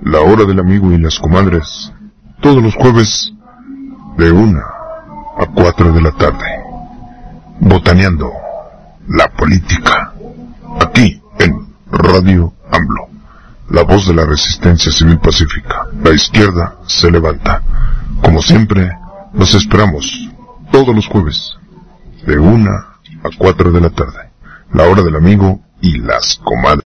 La Hora del Amigo y las Comadres, todos los jueves de 1 a 4 de la tarde, botaneando la política, aquí en Radio AMLO, la voz de la resistencia civil pacífica. La izquierda se levanta. Como siempre, los esperamos todos los jueves de 1 a 4 de la tarde, La Hora del Amigo y las Comadres.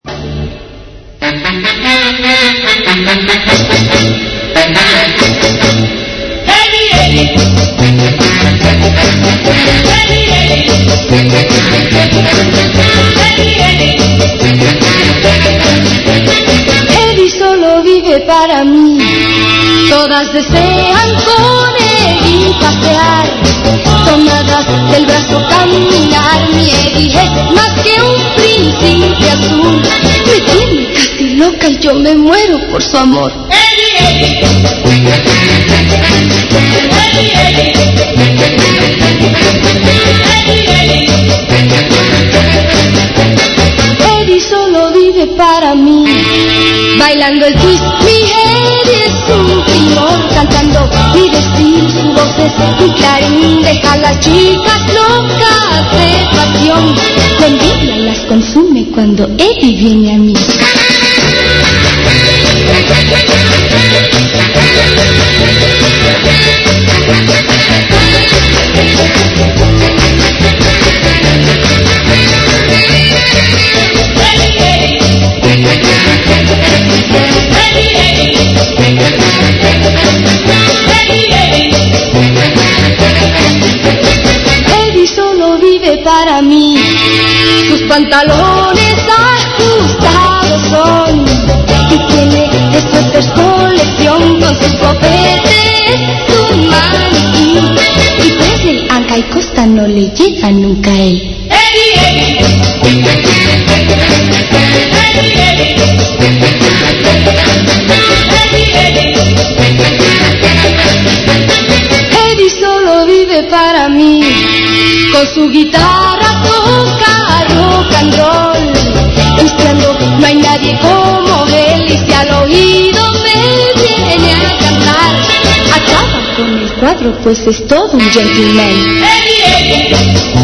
Eddie solo vive para mí. Todas desean con Eddie pasear, tomadas del brazo caminar. Mi Eddie es más que un príncipe azul. Me tiene casi loca y yo me muero por su amor. Eddie, Eddie solo vive para mí. Bailando el twist, mi Eddie es un primor. Cantando mi decir, su voz es mi clarín. Deja a las chicas locas de pasión. La envidia las consume cuando Eddie viene a mí. Eddie solo vive para mí. Sus pantalones ajustados son y tiene de suéteres colección. Con sus copetes su maniquí y Presley, Anca y Costa no le llegan nunca a él. Eddie solo vive para mí. Con su guitarra toca rock and roll. Pisteando no hay nadie como él. Y si al oído me viene a cantar, acaba con el cuadro, pues es todo un gentleman. Eddie,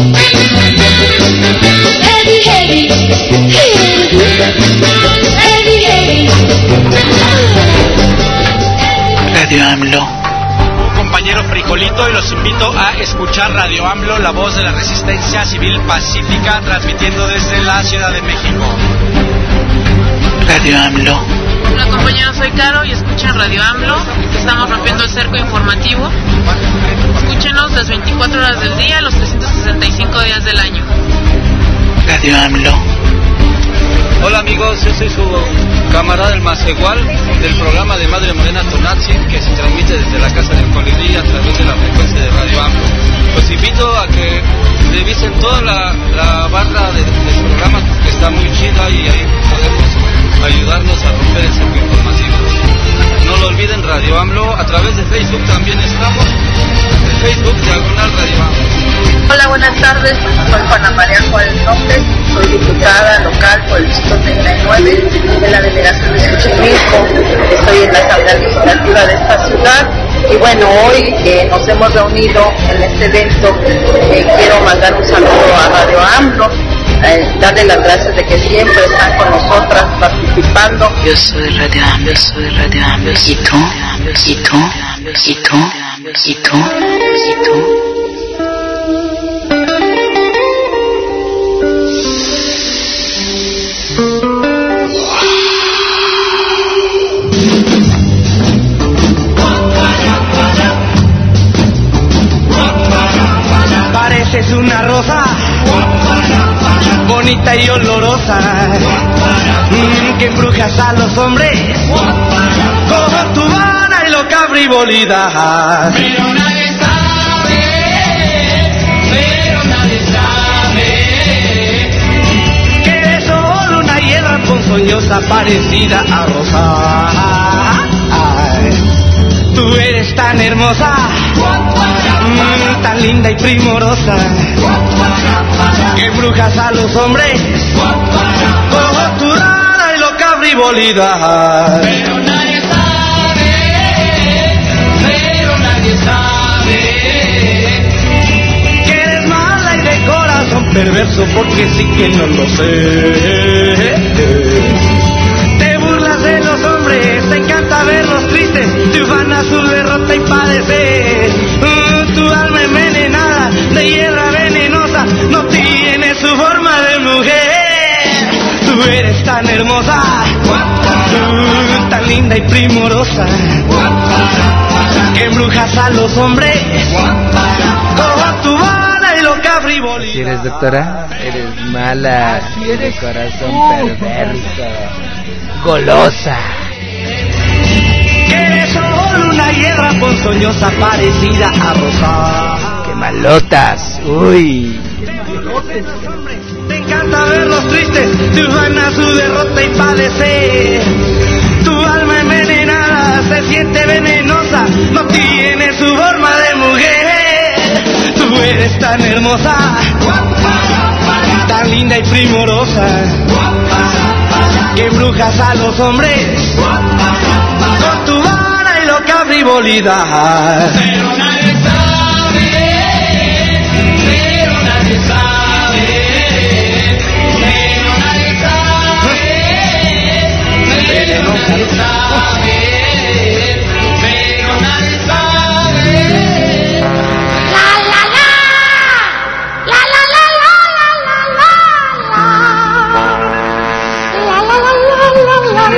Radio AMLO. Compañero Frijolito, y los invito a escuchar Radio AMLO, la voz de la resistencia civil pacífica, transmitiendo desde la Ciudad de México. Radio AMLO. Hola compañeros, soy Caro y escuchen Radio AMLO. Estamos rompiendo el cerco informativo. Escúchenos las 24 horas del día, los 365 días del año. Radio AMLO. Hola amigos, yo soy su camarada el Macegual del programa de Madre Morena Tonantzin, que se transmite desde la Casa del Colibrí a través de la frecuencia de Radio AMLO. Los invito a que revisen toda la barra del programa, que está muy chida, y ahí podemos ayudarnos a romper el cerco informativo. No lo olviden, Radio AMLO. A través de Facebook también estamos. Facebook /Radio AMLO. Hola, buenas tardes. Soy Juana María Juárez López. Soy diputada local por el distrito 39 de la delegación de Xochimilco. Estoy en la Asamblea Legislativa de esta ciudad. Y bueno, hoy nos hemos reunido en este evento. Quiero mandar un saludo a Radio AMLO. Darle las gracias de que siempre están con nosotras participando. Yo soy Radio AMLO, soy Radio AMLO. ¿Y tú? ¿Y tú? ¿Y tú? ¿Y tú? ¿Y tú? Pareces una rosa bonita y olorosa, que embrujas a los hombres con tu vana y loca frivolidad. Pero nadie sabe que eres solo una hiedra ponzoñosa parecida a rosa. Ay, tú eres tan hermosa, tan linda y primorosa, que embrujas a los hombres con tu rara y loca frivolidad. Pero nadie sabe perverso porque sí que no lo sé. Te burlas de los hombres, te encanta verlos tristes, te ufana su derrota y padecer. Tu alma envenenada, de hierba venenosa, no tiene su forma de mujer. Tú eres tan hermosa, tan linda y primorosa, que embrujas a los hombres con tu vana y loca frivolidad. ¿Si eres doctora? Eres mala, de corazón perverso, golosa. Que eres solo una hiedra ponzoñosa parecida a rosa. ¡Qué malotas! ¡Uy! Te encanta verlos tristes, tu gana su derrota y padecer. Tu alma envenenada se siente venenosa, no tiene su forma de mujer. Tú eres tan hermosa, tan linda y primorosa, que embrujas a los hombres con tu vana y loca frivolidad. Pero nadie sabe, pero nadie sabe, pero nadie sabe, pero nadie sabe, pero nadie sabe. La la la, la la la la la la la, la la la la la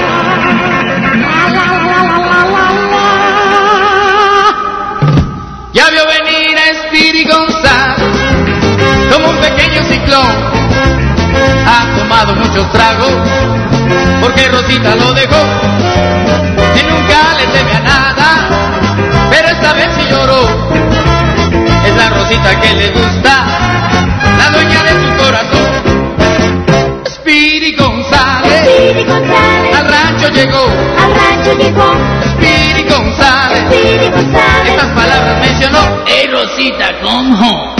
la. Ya vio venir a Speedy González como un pequeño ciclón. Ha tomado muchos tragos porque Rosita lo dejó. Y nunca le teme a nada, pero esta vez sí lloró. Es la Rosita que le gusta, la dueña de su corazón. Speedy González, Speedy González, al rancho llegó. Speedy González, Speedy González, estas palabras mencionó. Rosita con jo.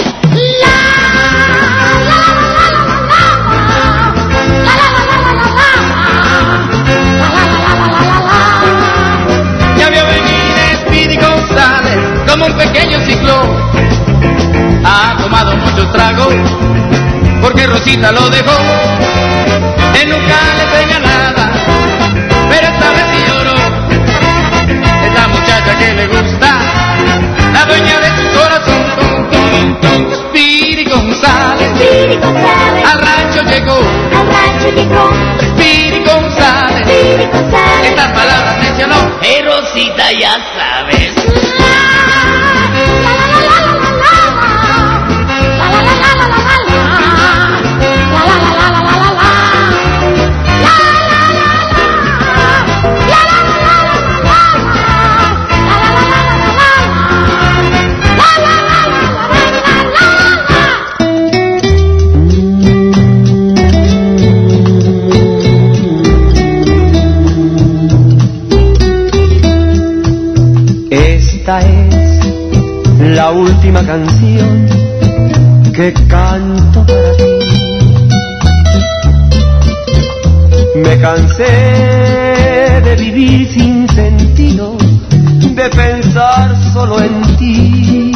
Ya vio venir Speedy González como un pequeño ciclón. Ha tomado muchos tragos porque Rosita lo dejó. Él nunca le tenía nada, pero esta vez sí lloró. Es la muchacha que le gusta, la dueña de su corazón. Speedy González, al rancho llegó. Speedy González, estas palabras mencionó. Rosita, ya sabes. Esta es la última canción que canto para ti. Me cansé de vivir sin sentido, de pensar solo en ti.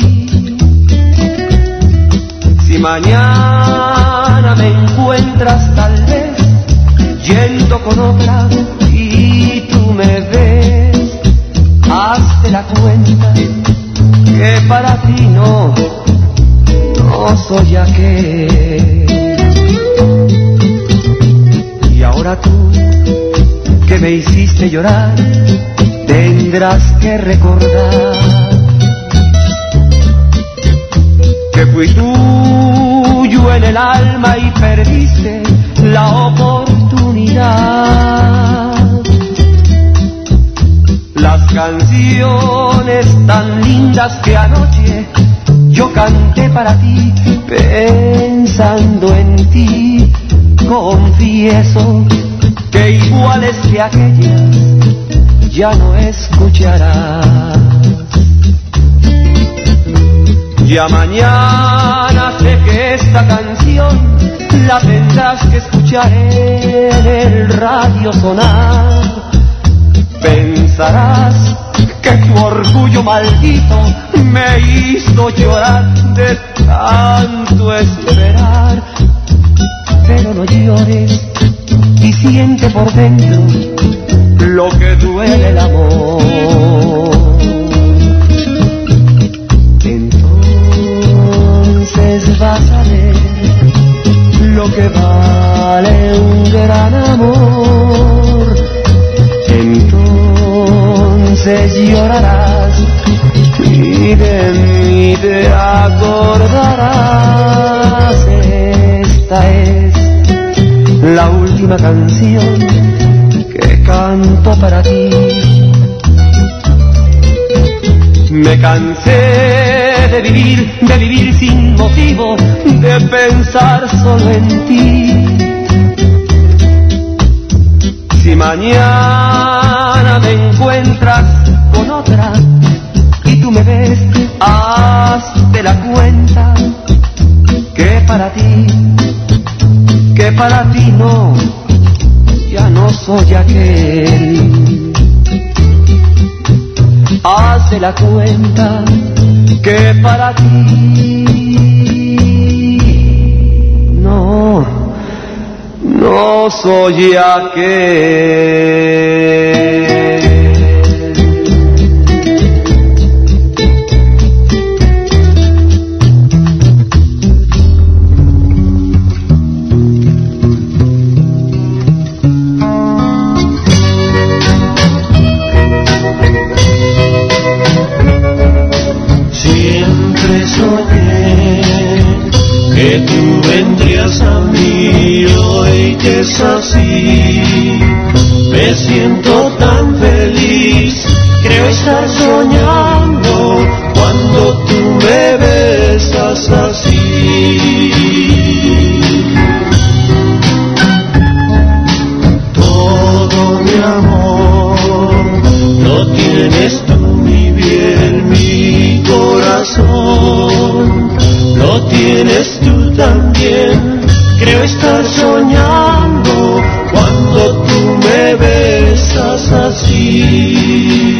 Si mañana me encuentras tal vez yendo con otra y tú me ves, hazte la cuenta que para ti no soy aquel. Y ahora tú, que me hiciste llorar, tendrás que recordar que fui tuyo en el alma y perdiste la oportunidad. Las canciones tan lindas que anoche yo canté para ti, pensando en ti, confieso que iguales que aquellas ya no escucharás. Ya mañana sé que esta canción la tendrás que escuchar en el radio sonar. Pensarás que tu orgullo maldito me hizo llorar de tanto esperar, pero no llores y siente por dentro lo que duele el amor. Entonces vas a ver lo que vale un gran amor. Entonces llorarás y de mí te acordarás. Esta es la última canción que canto para ti. Me cansé de vivir sin motivo, de pensar solo en ti. Si mañana me encuentras con otra y tú me ves, hazte la cuenta que para ti no, ya no soy aquel. Hazte la cuenta que para ti no soy aquel. Que tú vendrías a mí hoy que es así. Me siento tan feliz, creo estar soñando cuando tú me besas así. Todo mi amor lo tienes tú, mi bien, mi corazón. Lo tienes tú también, creo estar soñando cuando tú me besas así.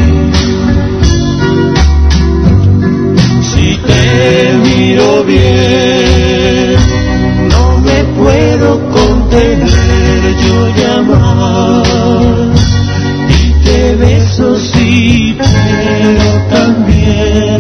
Si te miro bien, no me puedo contener yo ya más. Y te beso sí, pero también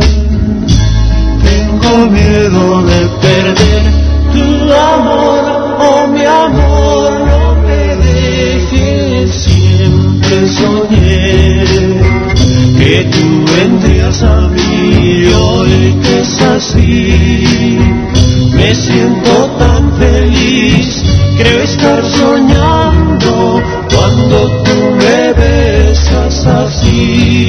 tengo miedo de perder tu amor, oh mi amor, no me dejes. Siempre soñé que tú vendrías a mí hoy que es así. Me siento tan feliz, creo estar soñando cuando tú me besas así.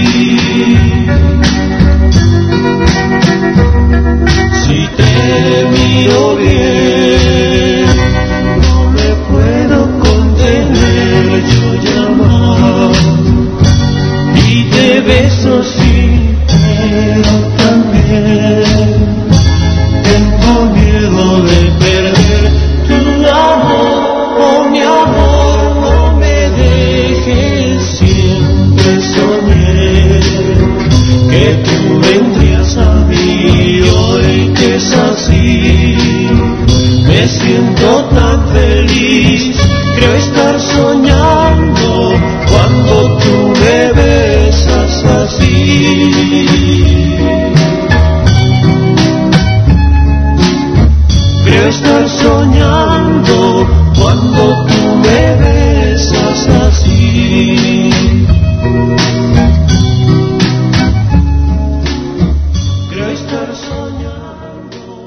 Si te miro bien, no me puedo contener yo ya más. Y te beso sí, pero también tengo miedo de perder tu amor, oh mi amor, no me dejes. Siempre soñé que tú vendrías a mí hoy que es así. Me siento tan feliz, creo estar soñando cuando tú me besas así. Creo estar soñando cuando tú me besas así. Creo estar soñando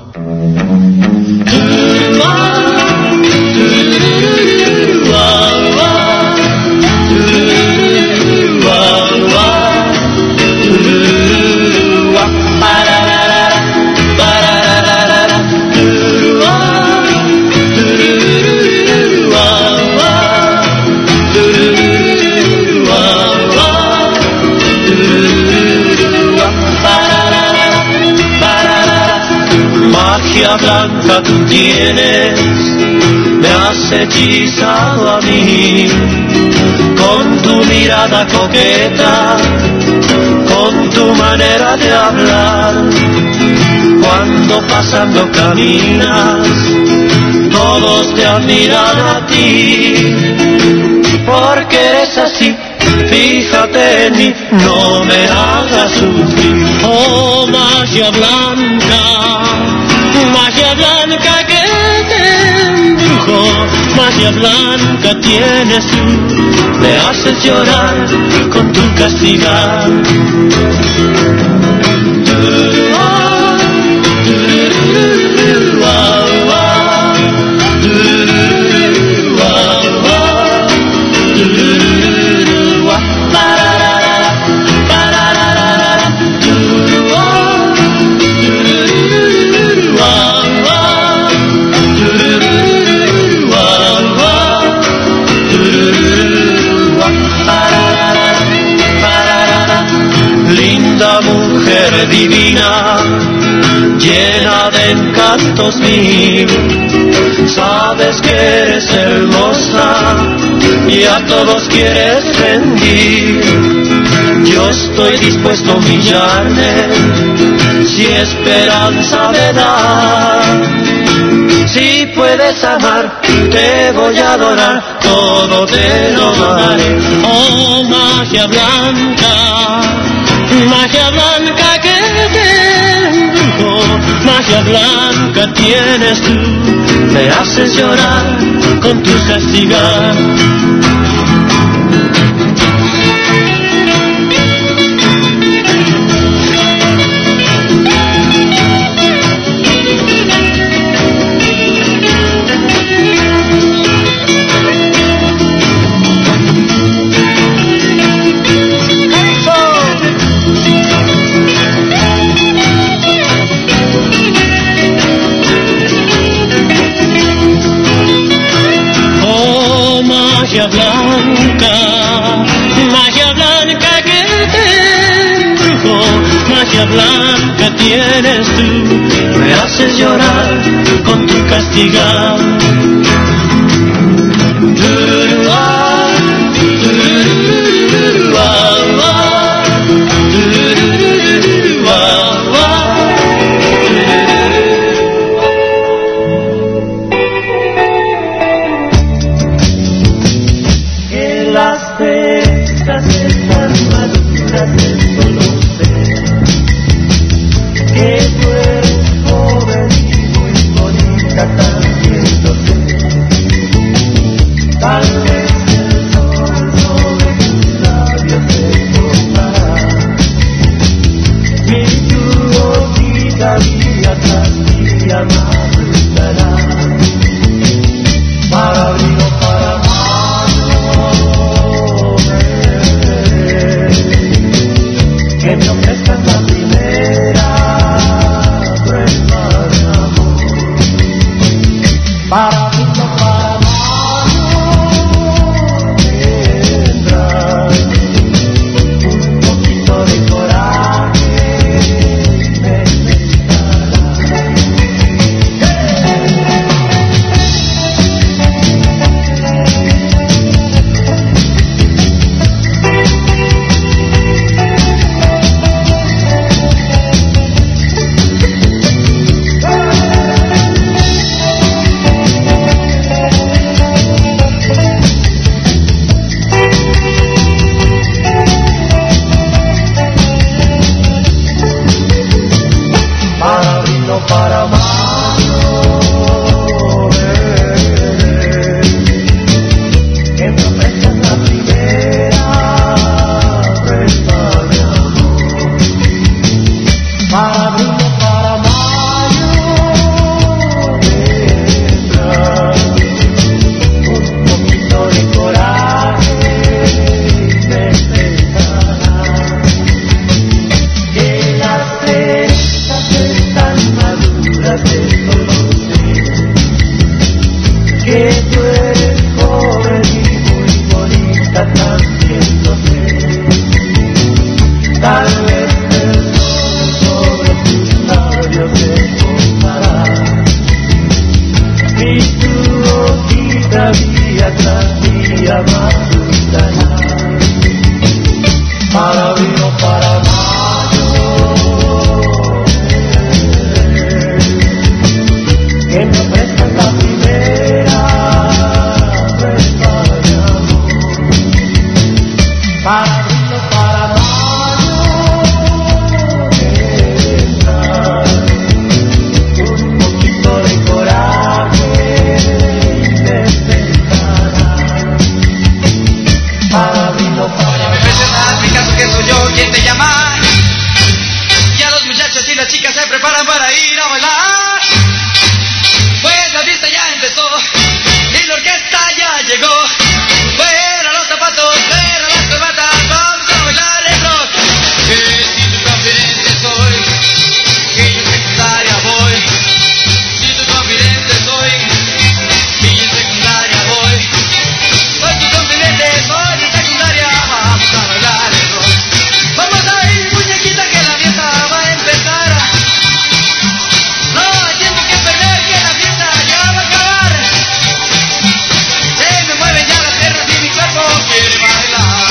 magia blanca tú tienes, me has hechizado a mí, con tu mirada coqueta, con tu manera de hablar, Cuando pasando caminas, todos te admiran a ti, porque eres así. Fíjate en mí, no me hagas sufrir. Oh, magia blanca que te embrujó, magia blanca tienes tú, me haces llorar con tu castigar. Linda mujer divina, llena de encantos mil, sabes que eres hermosa y a todos quieres rendir. Yo estoy dispuesto a humillarme si esperanza me da. Si puedes amar, te voy a adorar, todo te lo daré. Oh, magia blanca que te embrujó, magia blanca tienes tú, me haces llorar con tu castigar. Magia blanca que te embrujó, magia blanca tienes tú, me haces llorar con tu castigar. Para abrir o para amar, para abril o para mayo, con un poquito de coraje intentarás, para abril o para mayo. Mi caso que soy yo quien te llama, ya los muchachos y las chicas se preparan para ir a bailar, pues la fiesta ya empezó y la orquesta ya llegó. Fuera los zapatos, fuera las corbatas, vamos a bailar el rock. Que si tu confidente soy, que yo en secundaria voy. Si tu confidente soy, que yo en secundaria voy. Soy tu confidente, soy de secundaria, vamos a bailar el rock. Vamos a ir, muñequita, que la fiesta va a empezar. No hay tiempo que perder, que la fiesta ya va a acabar. Se me mueven ya las piernas y mi cuerpo quiere bailar.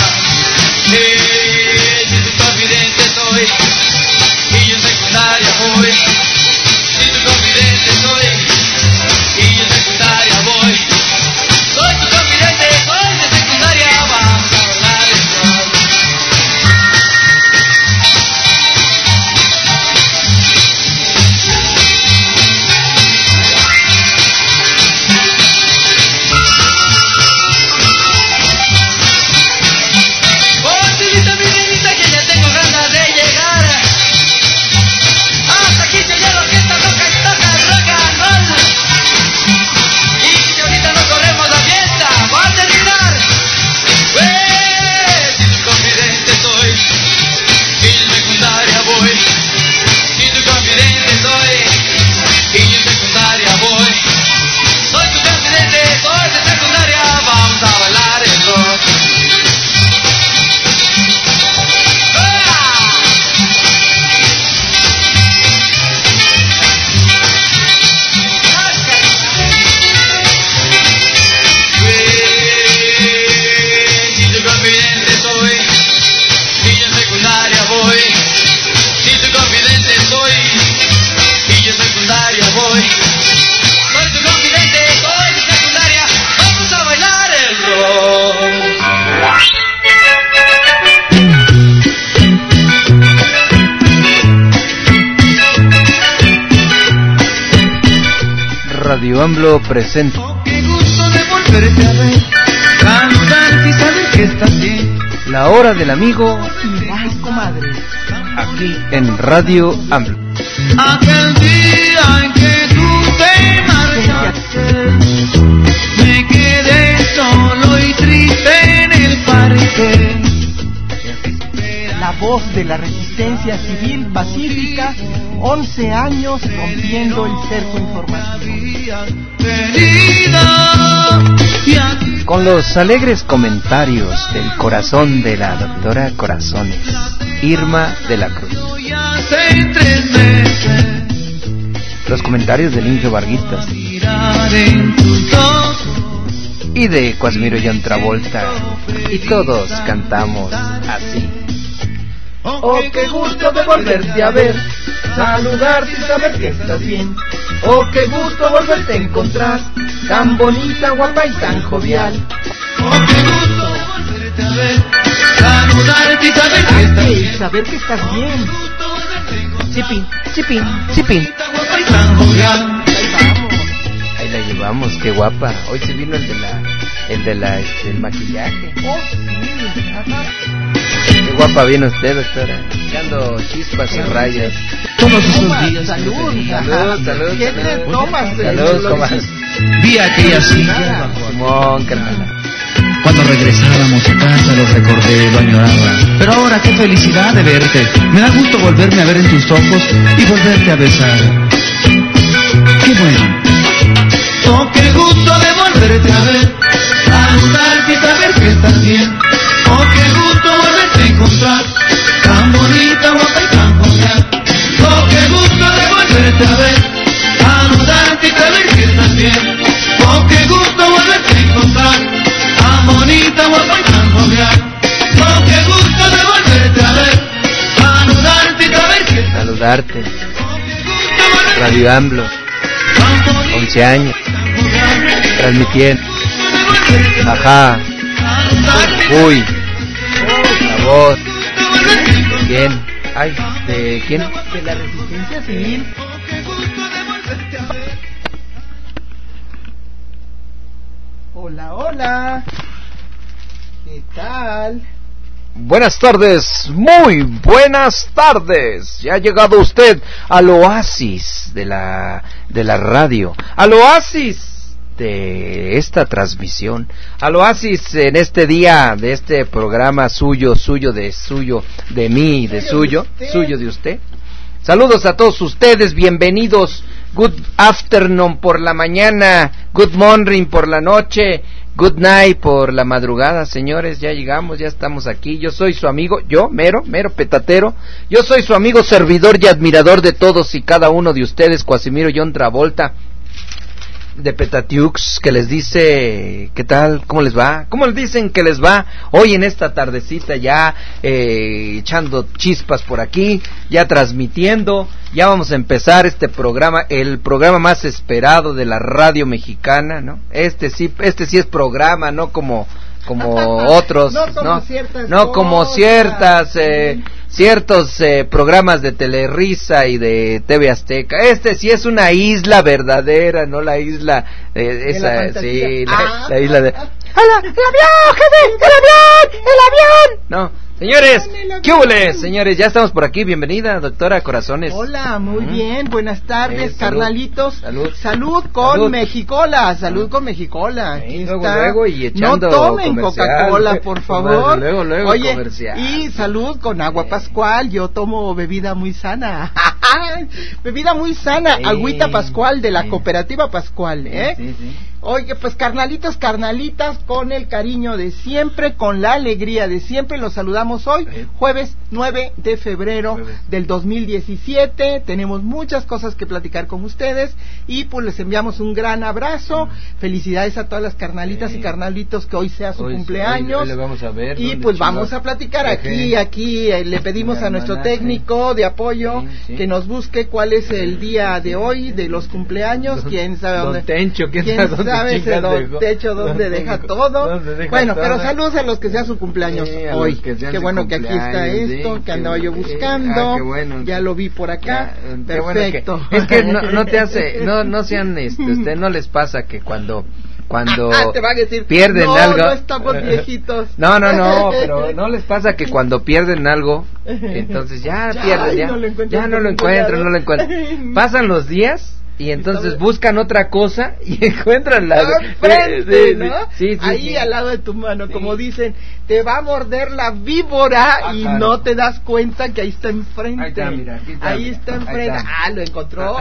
Si tu confidente soy, y yo en secundaria voy. Si tu confidente soy, y yo en secundaria voy. Soy tu confidente, soy de secundaria, vamos a bailar el rock. Chiquita, mi niñita, que ya tengo ganas de llegar. Hasta aquí se oye la orquesta, toca el rock and roll. Y si ahorita no corremos la fiesta, va a terminar. Pues, si tu confidente soy, y yo en secundaria voy. Si tu confidente soy, y yo en secundaria voy. Soy tu confidente, soy de secundaria, vamos a bailar el rock. Si tu confidente soy, y yo en secundaria voy. Si tu confidente soy, y yo en secundaria voy. Soy tu confidente, soy de secundaria, vamos a bailar el rock. Radio AMLO presenta. Qué gusto de volverte a ver, saludarte y saber que estás bien. La hora del amigo Y las comadres, aquí en Radio AMLO. aquel día en que tú te marchaste, me quedé solo y triste en el parque. La voz de la resistencia civil pacífica, 11 años rompiendo el cerco informativo. Con los alegres comentarios del corazón de la doctora Corazones, Irma de la Cruz. Los comentarios del Indio Varguitas y de Casimiro John Travolta. Y todos cantamos así. Oh, qué gusto de volverte a ver, saludarte y saber que estás bien. Oh, qué gusto volverte a encontrar, tan bonita, guapa y tan jovial. Oh, qué gusto de volverte a ver, saludarte y saber que estás bien. Chipín, chipín, chipín. Guapa y tan jovial. Ahí la llevamos, qué guapa. Hoy se vino el maquillaje. Oh, sí, ajá. Qué guapa viene usted, doctora. Echando chispas y rayas. Todos esos días. Salud. Salud. ¿Qué te tomas? Salud, comadre. Vi aquella silla Simón, carnal. cuando regresábamos a casa, lo recordé, lo añoraba. Pero ahora qué felicidad de verte. Me da gusto volverme a ver en tus ojos y volverte a besar. Qué bueno. Oh, qué gusto de volverte a ver, saludarte y saber que estás bien. Oh, qué gusto volverte a encontrar, tan bonita, guapa y tan jovial. Oh, qué gusto de volverte a ver, saludarte y saber que estás bien. Oh, qué gusto volverte a encontrar, tan bonita, guapa y tan jovial. Oh, qué gusto de volverte a ver, saludarte y saber que estás bien. Saludarte. Radio AMLO. 11 años. Transmitiendo. Ajá. Uy. voz. ¿Quién? Ay, ¿de quién? De la Resistencia Civil. Hola, hola. ¿Qué tal? Buenas tardes, muy buenas tardes. Ya ha llegado usted al oasis de la radio, al oasis de esta transmisión, al oasis en este día de este programa suyo, de mí, de suyo de usted. Saludos a todos ustedes, bienvenidos. Good afternoon por la mañana, good morning por la noche, good night por la madrugada, señores. Ya llegamos, ya estamos aquí. Yo soy su amigo, yo, mero petatero. Yo soy su amigo, servidor y admirador de todos y cada uno de ustedes, Cuasimiro John Travolta, de Petatiux, que les dice, ¿qué tal? ¿Cómo les va? ¿Cómo les dicen que les va hoy en esta tardecita ya echando chispas por aquí, ya transmitiendo? Ya vamos a empezar este programa, el programa más esperado de la radio mexicana, ¿no? Este sí es programa, no como otros, no como ciertos programas de Telerisa y de TV Azteca. Este sí es una isla verdadera, no la isla esa, sí, la isla de ¡Hala! ¡El avión, jefe! ¡El avión! No, señores, ¿qué hubo, señores? Ya estamos por aquí. Bienvenida, doctora Corazones. Hola, muy bien. Buenas tardes, carnalitos. Salud con Mexicola. Salud con Mexicola. Aquí luego y echando no tomen comercial. Coca-Cola, por favor. Luego Oye, comercial. Y salud con agua Pascual. Yo tomo bebida muy sana. Bebida muy sana. Agüita Pascual de la Cooperativa Pascual, ¿eh? Sí. Oye, pues carnalitos, carnalitas, con el cariño de siempre, con la alegría de siempre, los saludamos hoy, jueves 9 de febrero del 2017, tenemos muchas cosas que platicar con ustedes, y pues les enviamos un gran abrazo, felicidades a todas las carnalitas y carnalitos que hoy sea su cumpleaños, hoy le vamos a ver, y pues vamos a platicar aquí, le pedimos a nuestro técnico de apoyo que nos busque cuál es el día de hoy de los cumpleaños, quién sabe dónde, quién sabe ese techo donde deja todo. Bueno, pero saludos a los que sea su cumpleaños hoy. Qué bueno que aquí está esto, que andaba yo buscando. Qué bueno. Ya lo vi por acá. Perfecto. Bueno es que no te hace, no sean usted no les pasa que cuando te van a decir, pierden algo. No estamos viejitos. No, pero no les pasa que cuando pierden algo, entonces ya pierden, ya no lo encuentran. Pasan los días y entonces buscan otra cosa y encuentran la frente, ¿no? Sí, ahí al lado de tu mano, como dicen, te va a morder la víbora y claro, no te das cuenta que ahí está enfrente. Ahí está, mira, ahí está enfrente. Lo encontró.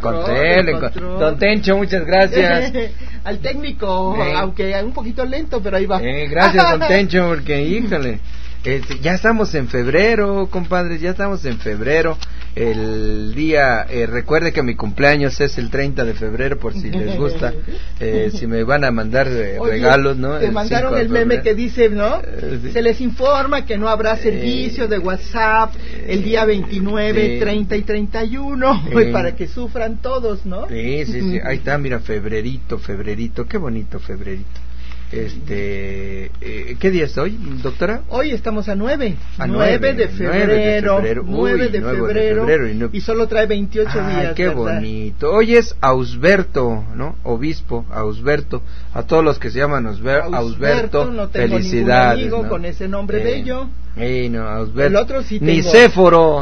Don Tencho, muchas gracias. Al técnico, aunque un poquito lento, pero ahí va. Gracias, Don Tencho, porque híjole. Ya estamos en febrero, compadres, ya estamos en febrero. El día, recuerde que mi cumpleaños es el 30 de febrero, por si les gusta, si me van a mandar regalos, ¿no? Te mandaron el meme que dice, ¿no? Sí. Se les informa que no habrá servicio de WhatsApp el día 29, 30 y 31, para que sufran todos, ¿no? Sí, ahí está, mira, febrerito, qué bonito febrerito. ¿Qué día es hoy, doctora? Hoy estamos a 9 de febrero, 9 de febrero, y solo trae 28 días. Qué ¿verdad? Bonito. Hoy es Ausberto, ¿no? Obispo, Ausberto. A todos los que se llaman Ausberto, no tengo felicidades, ningún amigo ¿no? con ese nombre bello. No, Ausberto. El otro sí tengo. Nicéforo.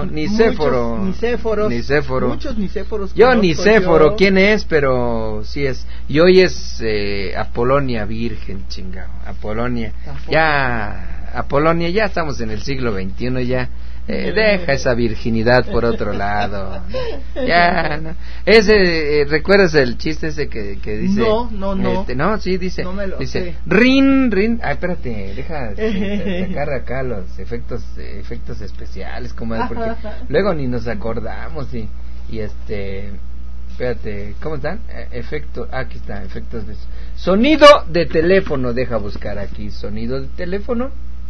Muchos Nicéforos. Yo Nicéforo, ¿quién es? Pero sí es. Y hoy es Apolonia Virgen, chingado. Apolonia. Apolonia, ya estamos en el siglo XXI, ya. Deja esa virginidad por otro lado. Ya, no. ¿Recuerdas el chiste ese que dice? No. Sí, dice. No me lo dice, sé. Rin. Ay, espérate, deja sacar acá los efectos especiales, comadre, porque luego ni nos acordamos y espérate, ¿cómo están? Aquí está, efectos de sonido de teléfono, deja buscar aquí, sonido de teléfono.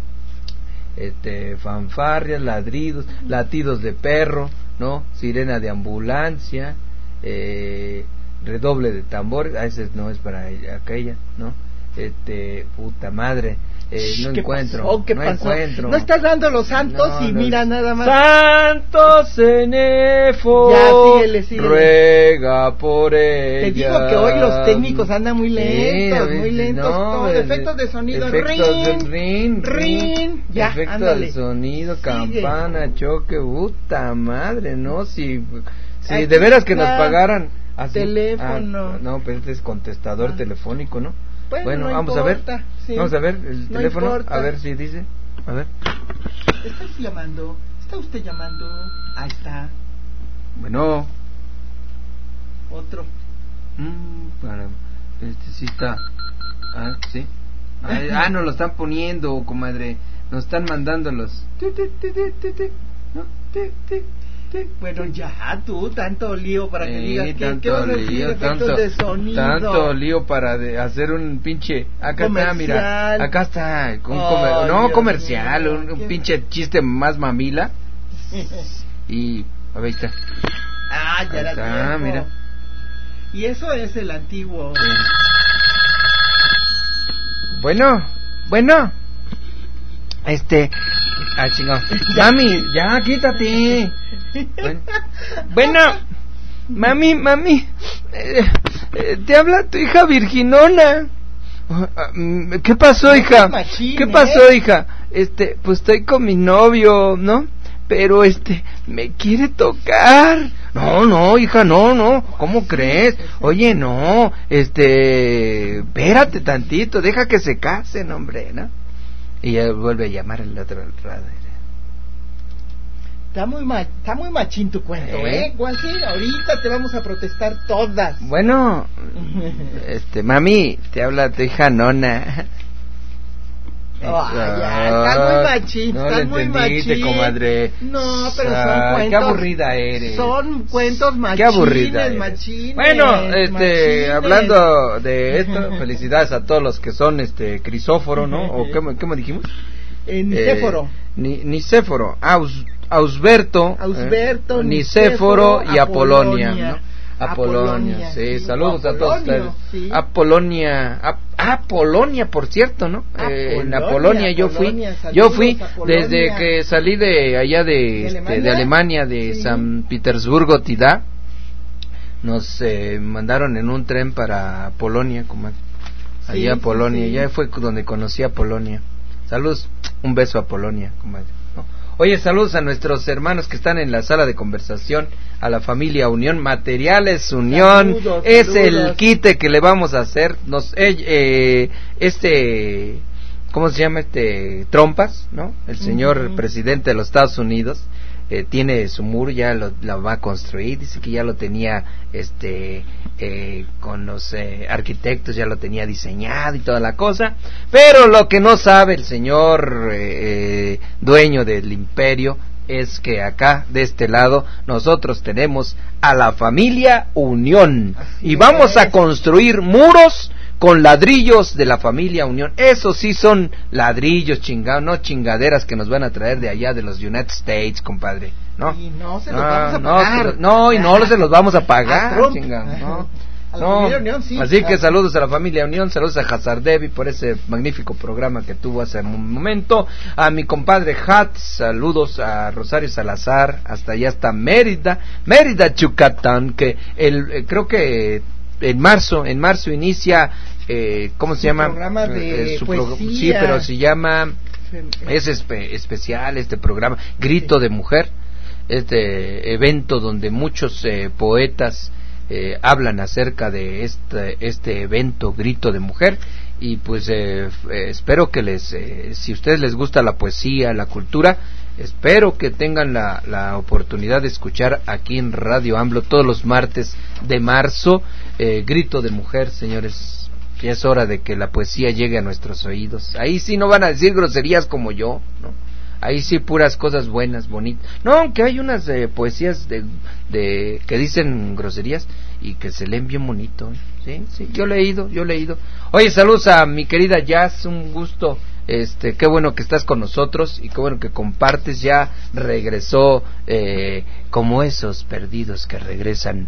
Fanfarrias, latidos de perro, ¿no? Sirena de ambulancia, redoble de tambores, ese no es para aquella, ¿no? Puta madre, no ¿Qué encuentro. pasó? ¿Qué no pasó? encuentro. No estás dando los santos y mira nada más. Santo Cenefo, Ya, síguele. ruega por ella. Te digo que hoy los técnicos andan muy lentos, muy lentos. No, todo. Efectos de sonido. Rin. Ya, efectos ándale. de sonido, campana, choque, puta madre, ¿no? Si Aquí de veras que nos está. pagaran. Teléfono. No, pero este es contestador telefónico, ¿no? Bueno, no vamos importa, a ver. sí. Vamos a ver el No teléfono, importa. a ver si dice. A ver. ¿Estás llamando? ¿Está usted llamando? Ahí está. Bueno. Otro. Sí está. Sí. Nos lo están poniendo, comadre. Nos están mandando los. Bueno, ya tú, tanto lío para que digas ¿qué vas a decir? Efectos de sonido. Tanto lío para hacer un pinche. Acá comercial. está, mira. Acá está. Comercial. Dios, un pinche chiste más mamila. Y. A ver, ahí está. Ya la está, mira. Y eso es el antiguo. Bueno. Chingado. Mami, ya, quítate. Bueno, mami, te habla tu hija Virginona. ¿Qué pasó, hija? ¿Qué pasó, hija? Pues estoy con mi novio, ¿no? Pero me quiere tocar. No, hija, no. ¿Cómo crees? Oye, no, espérate tantito, deja que se casen, hombre, ¿no? Y ya vuelve a llamar al otro radio. Está muy machín tu cuento, Guanci, ahorita te vamos a protestar todas. Bueno, mami, te habla tu hija Nona. Está muy machín, no está le muy entendiste, machín. Comadre. No, pero son cuentos. Qué aburrida eres. Son cuentos machines. Qué aburrida eres. Machines. Bueno, machines. hablando de esto, felicidades a todos los que son Crisóforo, ¿no? ¿O qué me dijimos? Nicéforo. Nicéforo, Ausberto, Nicéforo y Apolonia, ¿no? Apolonia, sí, saludos a todos ustedes. Sí. Apolonia, por cierto, ¿no? En Apolonia yo fui desde que salí de allá de Alemania, de sí. San Petersburgo, Tidá. Nos mandaron en un tren para Polonia, como allá a Polonia, ya fue donde conocí a Polonia. Saludos, un beso a Polonia, comadre. Oye, saludos a nuestros hermanos que están en la sala de conversación, a la familia Unión, Materiales Unión, saludos. El quite que le vamos a hacer, ¿cómo se llama? Trompas, ¿no? El señor presidente de los Estados Unidos, tiene su muro, ya la va a construir, dice que ya lo tenía, con los arquitectos ya lo tenía diseñado y toda la cosa, pero lo que no sabe el señor dueño del imperio es que acá de este lado nosotros tenemos a la familia Unión. Así y vamos a construir muros con ladrillos de la familia Unión. Esos sí son ladrillos chingados, no chingaderas que nos van a traer de allá de los United States, compadre. No, y no se los vamos a pagar. No se los vamos a pagar, chingados. No, Unión, sí, así que saludos a la familia Unión, saludos a Hazardevi por ese magnífico programa que tuvo hace un momento, a mi compadre Hat, saludos a Rosario Salazar, hasta allá está Mérida, Yucatán, que creo que en marzo inicia, ¿cómo se llama? Programa de poesía. Sí, pero se llama, es especial este programa, Grito de Mujer, evento donde muchos poetas hablan acerca de este evento Grito de Mujer, y pues espero que si a ustedes les gusta la poesía, la cultura, espero que tengan la oportunidad de escuchar aquí en Radio AMLO todos los martes de marzo, Grito de Mujer, señores. Ya es hora de que la poesía llegue a nuestros oídos. Ahí sí no van a decir groserías como yo, ¿no? Ahí sí puras cosas buenas, bonitas. No, aunque hay unas poesías de que dicen groserías y que se leen bien bonito. Sí, yo he leído. Oye, saludos a mi querida Jazz, un gusto. Qué bueno que estás con nosotros y qué bueno que compartes. Ya regresó como esos perdidos que regresan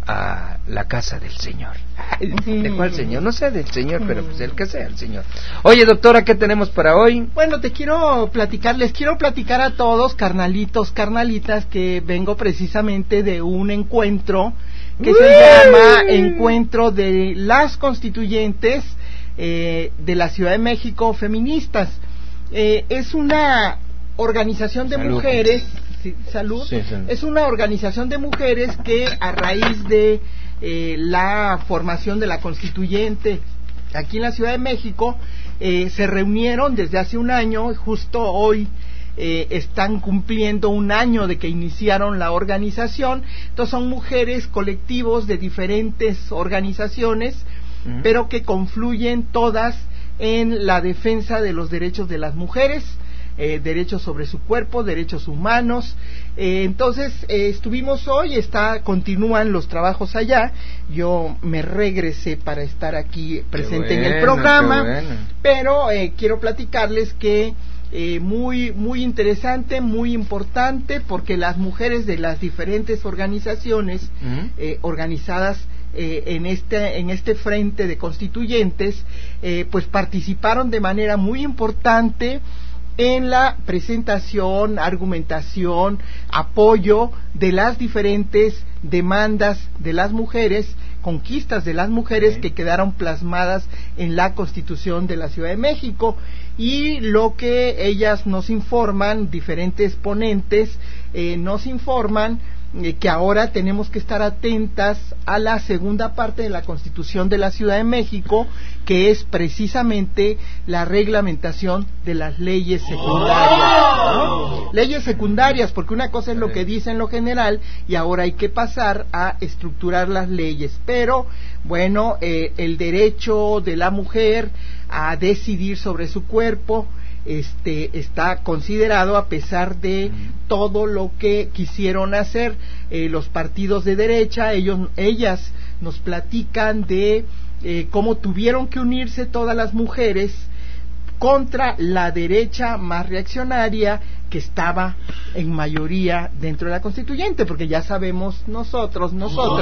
a la casa del Señor. Sí. ¿De cuál Señor? No sé del Señor, pero pues el que sea el Señor. Oye, doctora, ¿qué tenemos para hoy? Bueno, les quiero platicar a todos, carnalitos, carnalitas, que vengo precisamente de un encuentro que se llama Encuentro de las Constituyentes de la Ciudad de México Feministas. Es una organización de mujeres, salud. Es una organización de mujeres que a raíz de la formación de la Constituyente aquí en la Ciudad de México se reunieron desde hace un año, justo hoy están cumpliendo un año de que iniciaron la organización. Entonces son mujeres, colectivos de diferentes organizaciones, pero que confluyen todas en la defensa de los derechos de las mujeres, derechos sobre su cuerpo, derechos humanos. Entonces estuvimos hoy, continúan los trabajos allá. Yo me regresé para estar aquí presente en el programa, pero quiero platicarles que muy interesante, muy importante, porque las mujeres de las diferentes organizaciones organizadas en este frente de constituyentes, pues participaron de manera muy importante en la presentación, argumentación, apoyo de las diferentes demandas de las mujeres, conquistas de las mujeres que quedaron plasmadas en la Constitución de la Ciudad de México. Y lo que ellas nos informan, diferentes ponentes nos informan que ahora tenemos que estar atentas a la segunda parte de la Constitución de la Ciudad de México, que es precisamente la reglamentación de las leyes secundarias, ¿no? Leyes secundarias, porque una cosa es lo que dice en lo general y ahora hay que pasar a estructurar las leyes. Pero bueno, el derecho de la mujer a decidir sobre su cuerpo está considerado, a pesar de todo lo que quisieron hacer los partidos de derecha. Ellas nos platican de cómo tuvieron que unirse todas las mujeres contra la derecha más reaccionaria que estaba en mayoría dentro de la Constituyente, porque ya sabemos nosotras,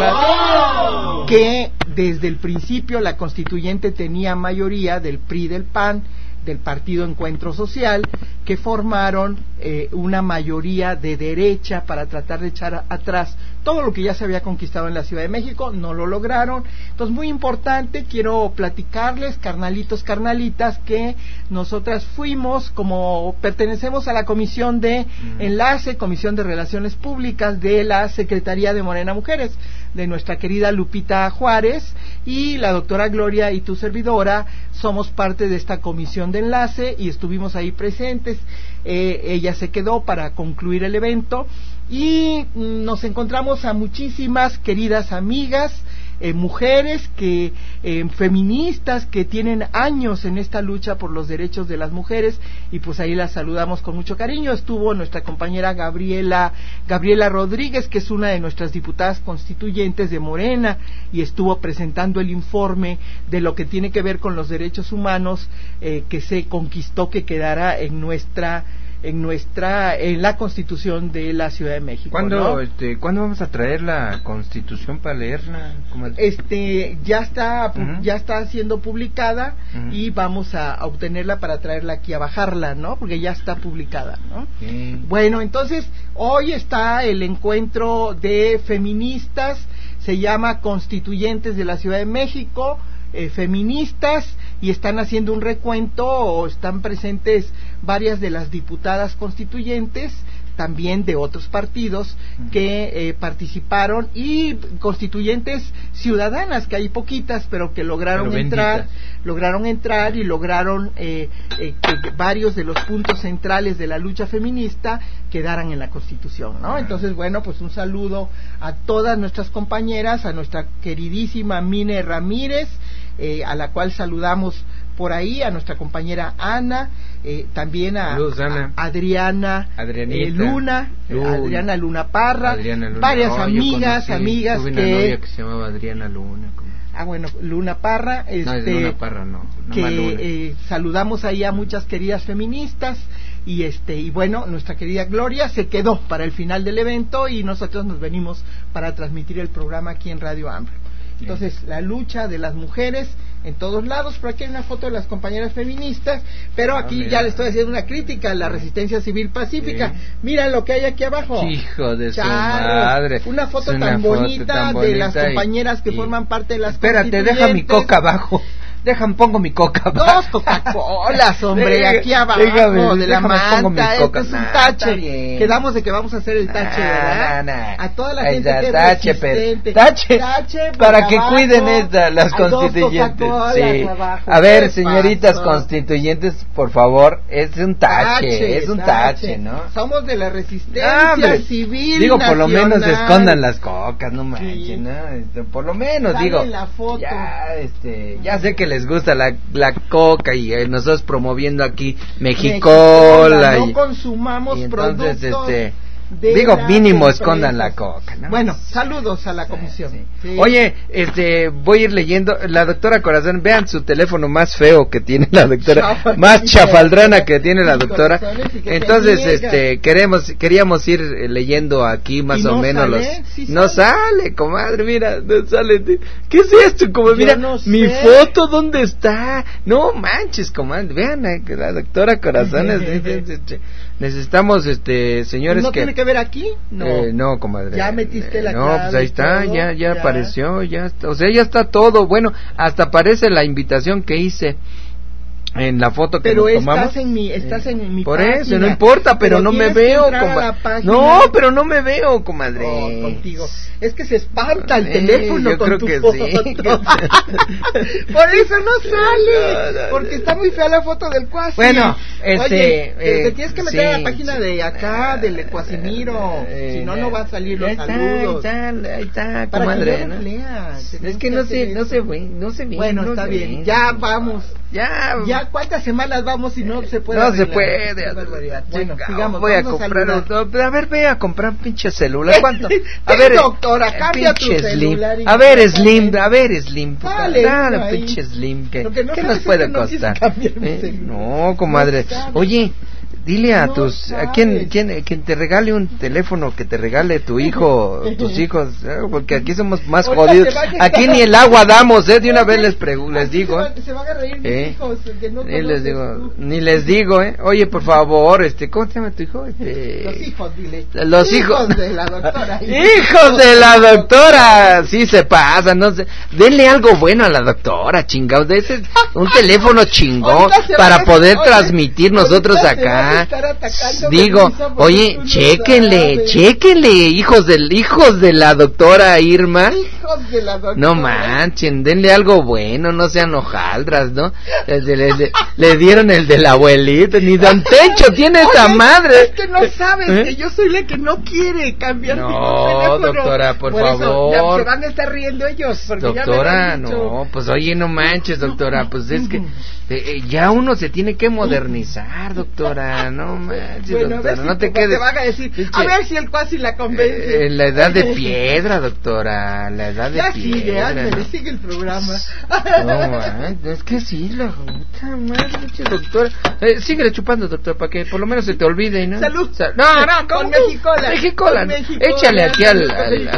que desde el principio la Constituyente tenía mayoría del PRI, del PAN, del Partido Encuentro Social, que formaron una mayoría de derecha para tratar de echar atrás todo lo que ya se había conquistado en la Ciudad de México. No lo lograron. Entonces, muy importante, quiero platicarles, carnalitos, carnalitas, que nosotras fuimos, como pertenecemos a la Comisión de Enlace, Comisión de Relaciones Públicas de la Secretaría de Morena Mujeres, de nuestra querida Lupita Juárez, y la doctora Gloria y tu servidora somos parte de esta comisión de enlace y estuvimos ahí presentes. Ella se quedó para concluir el evento y nos encontramos a muchísimas queridas amigas, mujeres que feministas que tienen años en esta lucha por los derechos de las mujeres, y pues ahí las saludamos con mucho cariño. Estuvo nuestra compañera Gabriela Rodríguez, que es una de nuestras diputadas constituyentes de Morena, y estuvo presentando el informe de lo que tiene que ver con los derechos humanos que se conquistó, que quedara en la Constitución de la Ciudad de México. ¿Cuándo vamos a traer la Constitución para leerla? Ya está siendo publicada y vamos a obtenerla para traerla aquí, a bajarla, ¿no? Porque ya está publicada, ¿no? Bueno, entonces hoy está el encuentro de feministas, se llama Constituyentes de la Ciudad de México, feministas, y están haciendo un recuento, o están presentes varias de las diputadas constituyentes, también de otros partidos que participaron, y constituyentes ciudadanas, que hay poquitas, pero que lograron entrar y lograron que varios de los puntos centrales de la lucha feminista quedaran en la Constitución, ¿no? Entonces, bueno, pues un saludo a todas nuestras compañeras, a nuestra queridísima Mine Ramírez, a la cual saludamos por ahí, a nuestra compañera Ana, también a Adriana Luna, Adriana Luna Parra, varias amigas tuve que... una novia que se llamaba Adriana Luna. Bueno, Luna Parra, Luna Parra no, que saludamos ahí a muchas queridas feministas y bueno, nuestra querida Gloria se quedó para el final del evento y nosotros nos venimos para transmitir el programa aquí en Radio AMLO. Entonces, la lucha de las mujeres en todos lados. Por aquí hay una foto de las compañeras feministas, pero aquí ya le estoy haciendo una crítica a la resistencia civil pacífica. Mira lo que hay aquí abajo. Hijo de su madre. Una foto tan bonita de las compañeras que forman parte de las Espérate, deja mi coca abajo. Pongo mi coca abajo. Dos Coca-Colas, hombre, aquí abajo de la manta. Este es un tache. Quedamos de que vamos a hacer el tache, ¿verdad? A toda la gente que es resistente. Tache para que cuiden las constituyentes. Sí. A ver, señoritas constituyentes, por favor, es un tache, ¿no? Somos de la resistencia civil. Digo, por lo menos escondan las cocas, no manches, ¿no? Por lo menos, digo. Ya sé que les gusta la coca y nosotros promoviendo aquí Mexicola. No consumamos entonces, productos. Digo, mínimo escondan la coca, ¿no? Bueno, saludos a la comisión. Sí. Oye, voy a ir leyendo. La doctora Corazón, vean su teléfono más feo que tiene la doctora, más chafaldrana que tiene la doctora. Entonces, queríamos ir leyendo aquí más o menos los. No sale, comadre, mira, no sale. ¿Qué es esto? Como mira, mi foto, ¿dónde está? No manches, comadre, vean la doctora Corazón. Necesitamos, señores, ¿no tiene que ver aquí? No, comadre. Ya metiste la clave. No, pues ahí está, ya apareció, ya está. O sea, ya está todo. Bueno, hasta aparece la invitación que hice en la foto que nos tomamos. Estás en mi por página. Eso, no importa, pero no me veo, comadre. No, pero no me veo, comadre. Contigo. Es que se espanta el teléfono yo con creo tu que foto. Sí. Por eso no sale. Porque está muy fea la foto del Cuasi. Bueno, oye, te tienes que meter a la página de acá, del Cuasimiro. Si no, no va a salir los saludos. Ahí está, para comadre. Que no leas. Es que no se ve. Bueno, está bien. Ya vamos. Ya ¿cuántas semanas vamos si no se puede? No se puede. Bueno, sigamos. Voy a comprar a ver, ve a comprar un pinche celular. ¿Cuánto? A ver, doctora, cambia tu celular. A ver, Slim. Dale, ahí. pinche Slim. ¿Qué nos puede costar? No, comadre. Oye, dile a quien te regale un teléfono, que te regale tu hijo, tus hijos, porque aquí somos más jodidos. Aquí ni el agua damos, de una vez les digo. Se van a reír mis hijos, que no ni les digo, Oye, por favor, ¿cómo se llama tu hijo? Los hijos, dile. Los hijos de la doctora. Hijos de la doctora. Sí se pasa, no sé. Denle algo bueno a la doctora, chingados. De ese un teléfono chingón para poder transmitir nosotros acá. Digo, oye, chéquenle, hijos de la doctora Irma. Hijos de la doctora. No manchen, denle algo bueno, no sean hojaldras, ¿no? Le dieron el del abuelito, ni Don Tencho tiene esa madre. Es que no sabes que yo soy la que no quiere cambiar mi teléfono. Doctora, por favor. Eso, ya se van a estar riendo ellos. Doctora, no, pues oye, no manches, doctora, pues es que ya uno se tiene que modernizar, doctora. No manches, doctora, no te quedes. Te van a decir, a ver si el Cuasi la convence. La edad de piedra, doctora, la edad de piedra. Ya sigue el programa. No, es que sí, la puta madre, doctora. Síguele chupando, doctora, para que por lo menos se te olvide, ¿no? Salud. No, con Mexicola. Échale aquí al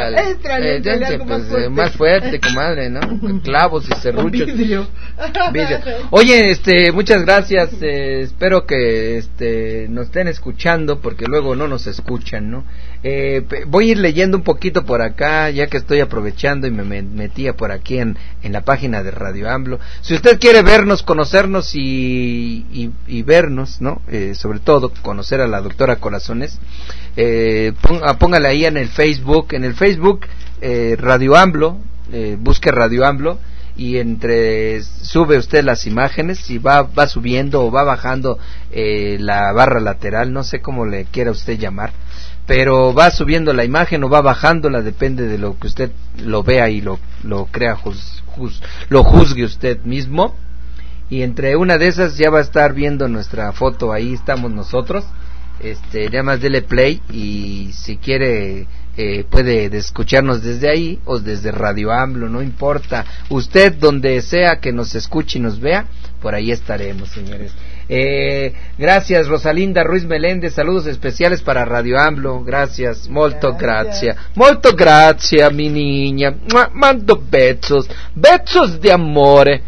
pues, más fuerte, comadre, ¿no? Clavos y serruchos. Vidrio. Oye, muchas gracias. Espero que nos estén escuchando, porque luego no nos escuchan, ¿no? Voy a ir leyendo un poquito por acá, ya que estoy aprovechando y me metía por aquí en la página de Radio AMLO. Si usted quiere vernos, conocernos y vernos, ¿no? Sobre todo conocer a la doctora Corazones, póngale ahí en el Facebook, Radio AMLO, busque Radio AMLO, y sube usted las imágenes y va subiendo o va bajando la barra lateral, no sé cómo le quiera usted llamar, pero va subiendo la imagen o va bajándola, depende de lo que usted lo vea y lo crea, lo juzgue usted mismo, y entre una de esas ya va a estar viendo nuestra foto. Ahí estamos nosotros. Ya más dele play, y si quiere puede escucharnos desde ahí o desde Radio AMLO, no importa. Usted, donde sea que nos escuche y nos vea, por ahí estaremos, señores. Gracias, Rosalinda Ruiz Meléndez, saludos especiales para Radio Amblo, gracias, molto grazie, mi niña, mando besos de amore.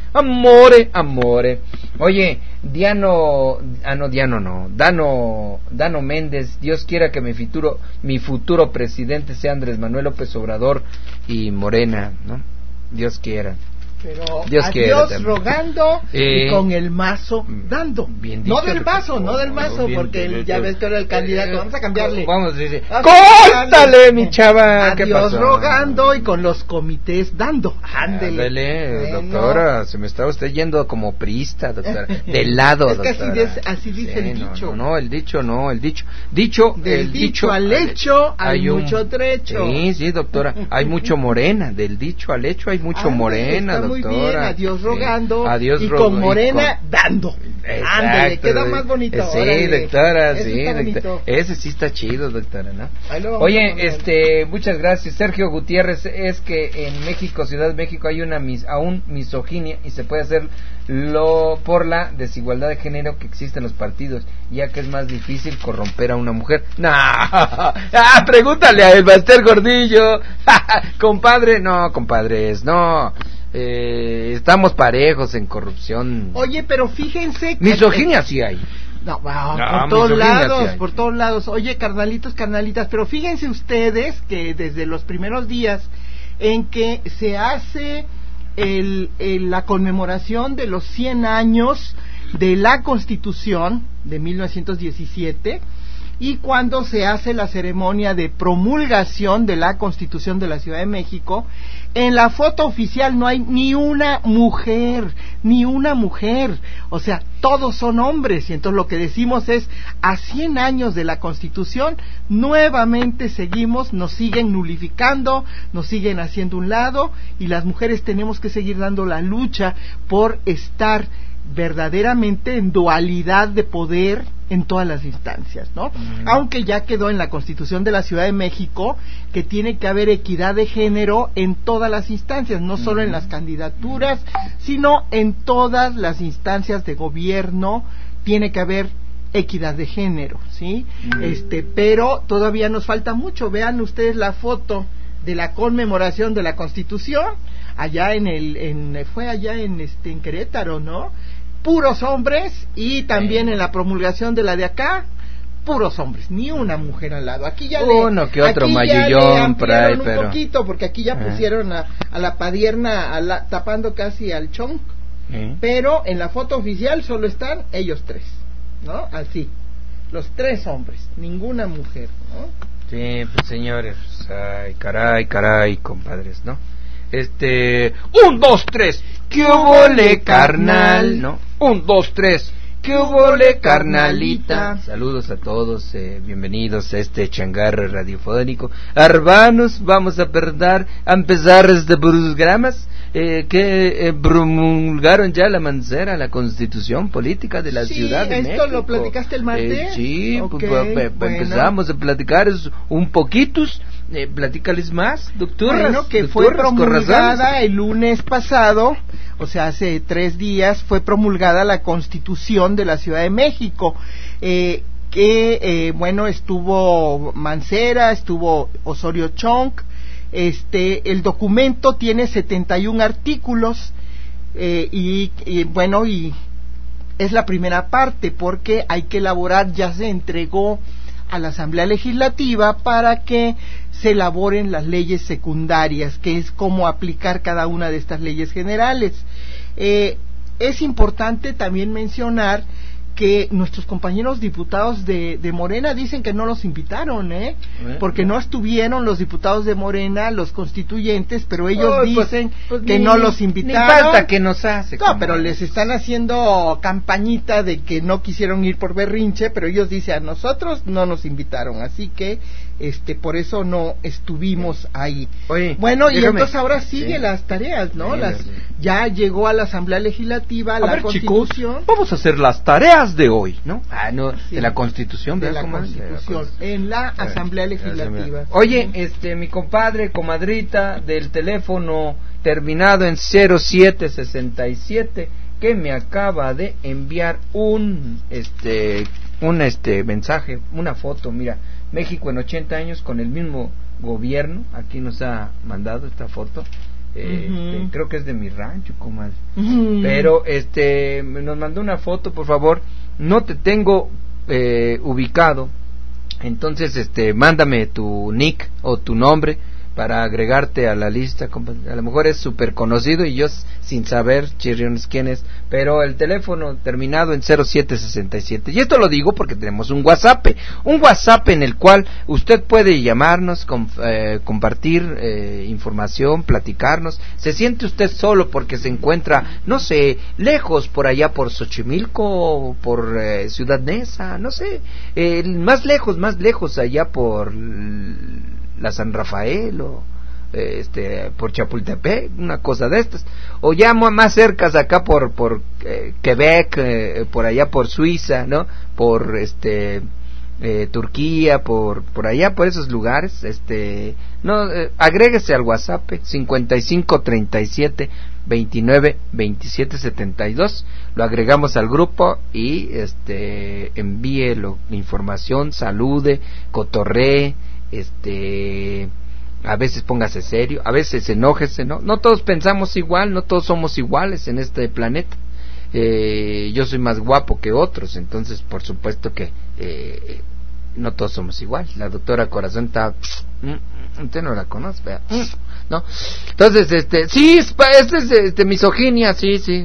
Oye, Dano Méndez, Dios quiera que mi futuro presidente sea Andrés Manuel López Obrador y Morena, ¿no? Dios quiera. Pero Dios a quiera, Dios rogando y con el mazo dando. Bien dicho, no del mazo, porque ya ves que era el candidato. Vamos a cambiarle. Vamos a decir, ¡córtale, mi chava! A ¿Qué Dios pasó? rogando y con los comités dando. Ándele. Doctora, se me está usted yendo como priista, doctora. Del lado, es que doctora. así dice el dicho. No, el dicho. Del dicho al hecho hay mucho trecho. Sí, doctora. Hay mucho Morena. Del dicho al hecho hay mucho Morena, doctora. Muy bien, a Dios rogando y con Morena dando. Ándale, queda más bonito. Sí, órale. doctora, Eso sí, está doctora. Ese sí está chido, doctora, ¿no? Oye, muchas gracias, Sergio Gutiérrez. Es que en México, Ciudad de México, hay aún misoginia y se puede hacer por la desigualdad de género que existe en los partidos, ya que es más difícil corromper a una mujer. Pregúntale a el Baster Gordillo. Compadre, no, compadres, no. Estamos parejos en corrupción. Oye, pero fíjense que misoginia sí hay. No, por todos lados. Oye, carnalitos, carnalitas, pero fíjense ustedes que desde los primeros días en que se hace la conmemoración de los 100 años de la Constitución de 1917 y cuando se hace la ceremonia de promulgación de la Constitución de la Ciudad de México, en la foto oficial no hay ni una mujer, o sea, todos son hombres, y entonces lo que decimos es, a 100 años de la Constitución, nuevamente nos siguen nulificando, nos siguen haciendo un lado, y las mujeres tenemos que seguir dando la lucha por estar verdaderamente en dualidad de poder en todas las instancias, ¿no? Aunque ya quedó en la Constitución de la Ciudad de México que tiene que haber equidad de género en todas las instancias, no solo en las candidaturas, sino en todas las instancias de gobierno tiene que haber equidad de género, ¿sí? Pero todavía nos falta mucho. Vean ustedes la foto de la conmemoración de la Constitución allá fue allá en Querétaro, ¿no? Puros hombres, y también en la promulgación de la de acá, puros hombres, ni una mujer al lado. Aquí ya uno que otro mayullón por ahí, pero un poquito, porque aquí ya pusieron a la padierna tapando casi al chonc, pero en la foto oficial solo están ellos tres, ¿no? Así, los tres hombres, ninguna mujer, ¿no? Sí, pues señores, ay, caray, compadres, ¿no? 1, 2, 3, ¿qué hubo, carnal? ¿No? 1, 2, 3, ¿qué hubo, carnalita? Saludos a todos, bienvenidos a este changarro radiofónico. Hermanos, vamos a empezar este programas que promulgaron ya la mancera, la Constitución Política de la Ciudad de México. ¿Esto lo platicaste el martes? Sí, okay, empezamos a platicar un poquitos. Platícales más, doctor. Bueno, que fue promulgada el lunes pasado, o sea, hace 3 días, fue promulgada la Constitución de la Ciudad de México, bueno, estuvo Mancera, estuvo Osorio Chong. El documento tiene 71 artículos, y es la primera parte, porque hay que elaborar, ya se entregó a la Asamblea Legislativa para que se elaboren las leyes secundarias, que es cómo aplicar cada una de estas leyes generales. Es importante también mencionar que nuestros compañeros diputados de Morena dicen que no los invitaron, porque no estuvieron los diputados de Morena, los constituyentes, pero ellos dicen que no los invitaron. Ni falta que nos hace. No, pero les están haciendo campañita de que no quisieron ir por berrinche, pero ellos dicen, a nosotros no nos invitaron, así que por eso no estuvimos ahí. Oye, bueno, y entonces ahora siguen las tareas, ¿no? Ya llegó a la Asamblea Legislativa la Constitución. Chicos, vamos a hacer las tareas de hoy, ¿no? De la Constitución, de la Constitución, en la Asamblea Legislativa. Oye, mi compadre, comadrita del teléfono terminado en 0767, que me acaba de enviar un mensaje, una foto. Mira, México en 80 años con el mismo gobierno. Aquí nos ha mandado esta foto. Creo que es de mi rancho, comadre. Pero nos mandó una foto, por favor. No te tengo ubicado. Entonces, mándame tu nick o tu nombre para agregarte a la lista. A lo mejor es súper conocido y yo sin saber, chirriones, quién es, pero el teléfono terminado en 0767. Y esto lo digo porque tenemos un WhatsApp en el cual usted puede llamarnos, compartir información, platicarnos. Se siente usted solo porque se encuentra, no sé, lejos por allá por Xochimilco, por Ciudad Neza, no sé, más lejos allá por la San Rafael o por Chapultepec, una cosa de estas, o ya más cercas acá por Quebec, por allá por Suiza, ¿no? Por Turquía, por allá por esos lugares, agréguese al WhatsApp 5537 29 27 72, lo agregamos al grupo y envíe la información, salude, cotorree, a veces póngase serio, a veces enójese, no todos pensamos igual, no todos somos iguales en este planeta. Yo soy más guapo que otros, entonces por supuesto que no todos somos igual. La doctora Corazón está, usted no la conoce, ¿verdad? ¿No? Entonces, sí, es misoginia, sí.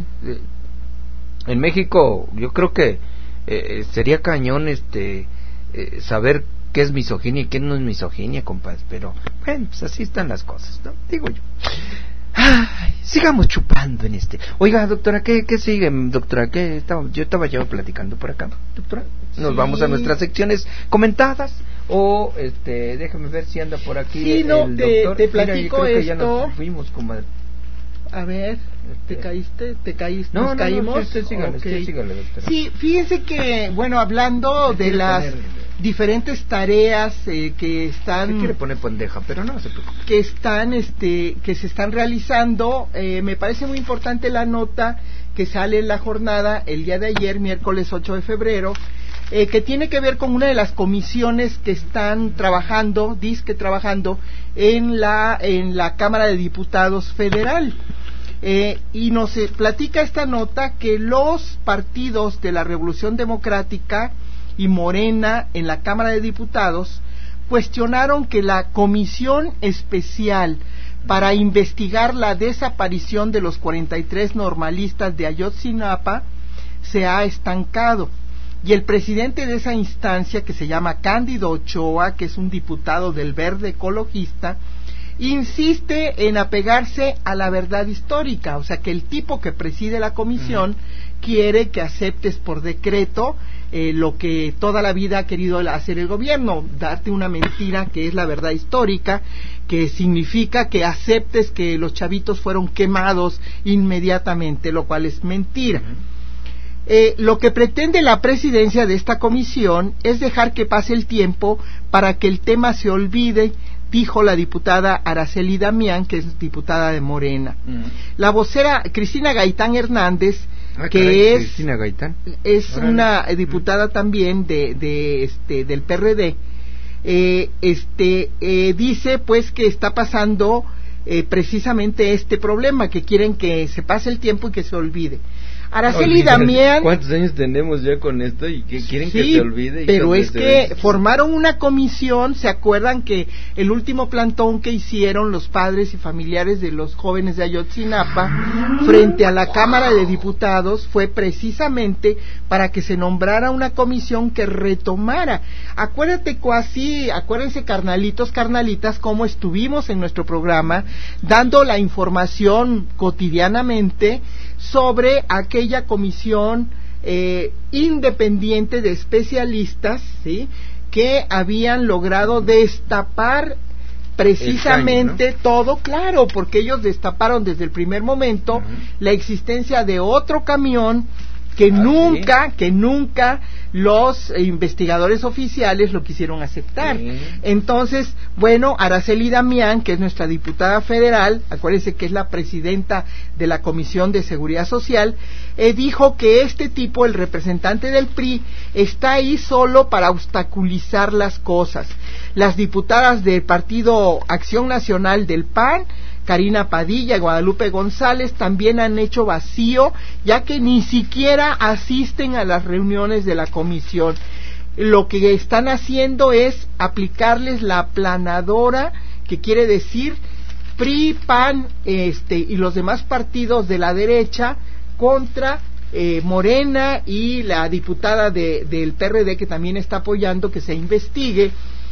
En México yo creo que sería cañón saber qué es misoginia y qué no es misoginia, compadre, pero bueno, pues así están las cosas, ¿no? Digo yo. Ay, sigamos chupando en Oiga, doctora, ¿qué sigue, doctora? Yo estaba ya platicando por acá, doctora. Nos vamos a nuestras secciones comentadas o déjame ver si anda por aquí el doctor. Te platico. Mira, creo que esto. Ya nos fuimos, comadre. A ver, ¿te caíste? No, ¿Nos caímos? Usted sígale, doctora. Sí, fíjense que, bueno, hablando de las diferentes tareas que están... Se quiere poner pendeja, pero no se preocupe. Que se están realizando, me parece muy importante la nota que sale en la jornada el día de ayer, miércoles 8 de febrero, que tiene que ver con una de las comisiones que están trabajando en la Cámara de Diputados Federal. Y nos platica esta nota que los partidos de la Revolución Democrática y Morena en la Cámara de Diputados cuestionaron que la comisión especial para investigar la desaparición de los 43 normalistas de Ayotzinapa se ha estancado. Y el presidente de esa instancia, que se llama Cándido Ochoa, que es un diputado del Verde Ecologista, insiste en apegarse a la verdad histórica, o sea que el tipo que preside la comisión quiere que aceptes por decreto lo que toda la vida ha querido hacer el gobierno, darte una mentira que es la verdad histórica, que significa que aceptes que los chavitos fueron quemados inmediatamente, lo cual es mentira. Lo que pretende la presidencia de esta comisión es dejar que pase el tiempo para que el tema se olvide, dijo la diputada Araceli Damián, que es diputada de Morena. La vocera Cristina Gaitán Hernández, Cristina Gaitán es una diputada también del PRD, dice pues que está pasando precisamente este problema, que quieren que se pase el tiempo y que se olvide. Araceli Damián... ¿Cuántos años tenemos ya con esto y que quieren que se olvide? Pero es que formaron una comisión, ¿se acuerdan que el último plantón que hicieron los padres y familiares de los jóvenes de Ayotzinapa frente a la Cámara de Diputados fue precisamente para que se nombrara una comisión que retomara? Acuérdense, carnalitos, carnalitas, cómo estuvimos en nuestro programa dando la información cotidianamente sobre aquella comisión independiente de especialistas, ¿sí?, que habían logrado destapar precisamente caño, ¿no? todo, claro, porque ellos destaparon desde el primer momento la existencia de otro camión que nunca los investigadores oficiales lo quisieron aceptar. Entonces, bueno, Araceli Damián, que es nuestra diputada federal, acuérdense que es la presidenta de la Comisión de Seguridad Social, dijo que este tipo, el representante del PRI, está ahí solo para obstaculizar las cosas. Las diputadas del Partido Acción Nacional del PAN, Karina Padilla y Guadalupe González, también han hecho vacío, ya que ni siquiera asisten a las reuniones de la comisión. Lo que están haciendo es aplicarles la aplanadora, que quiere decir PRI, PAN y los demás partidos de la derecha contra Morena y la diputada del PRD, que también está apoyando que se investigue.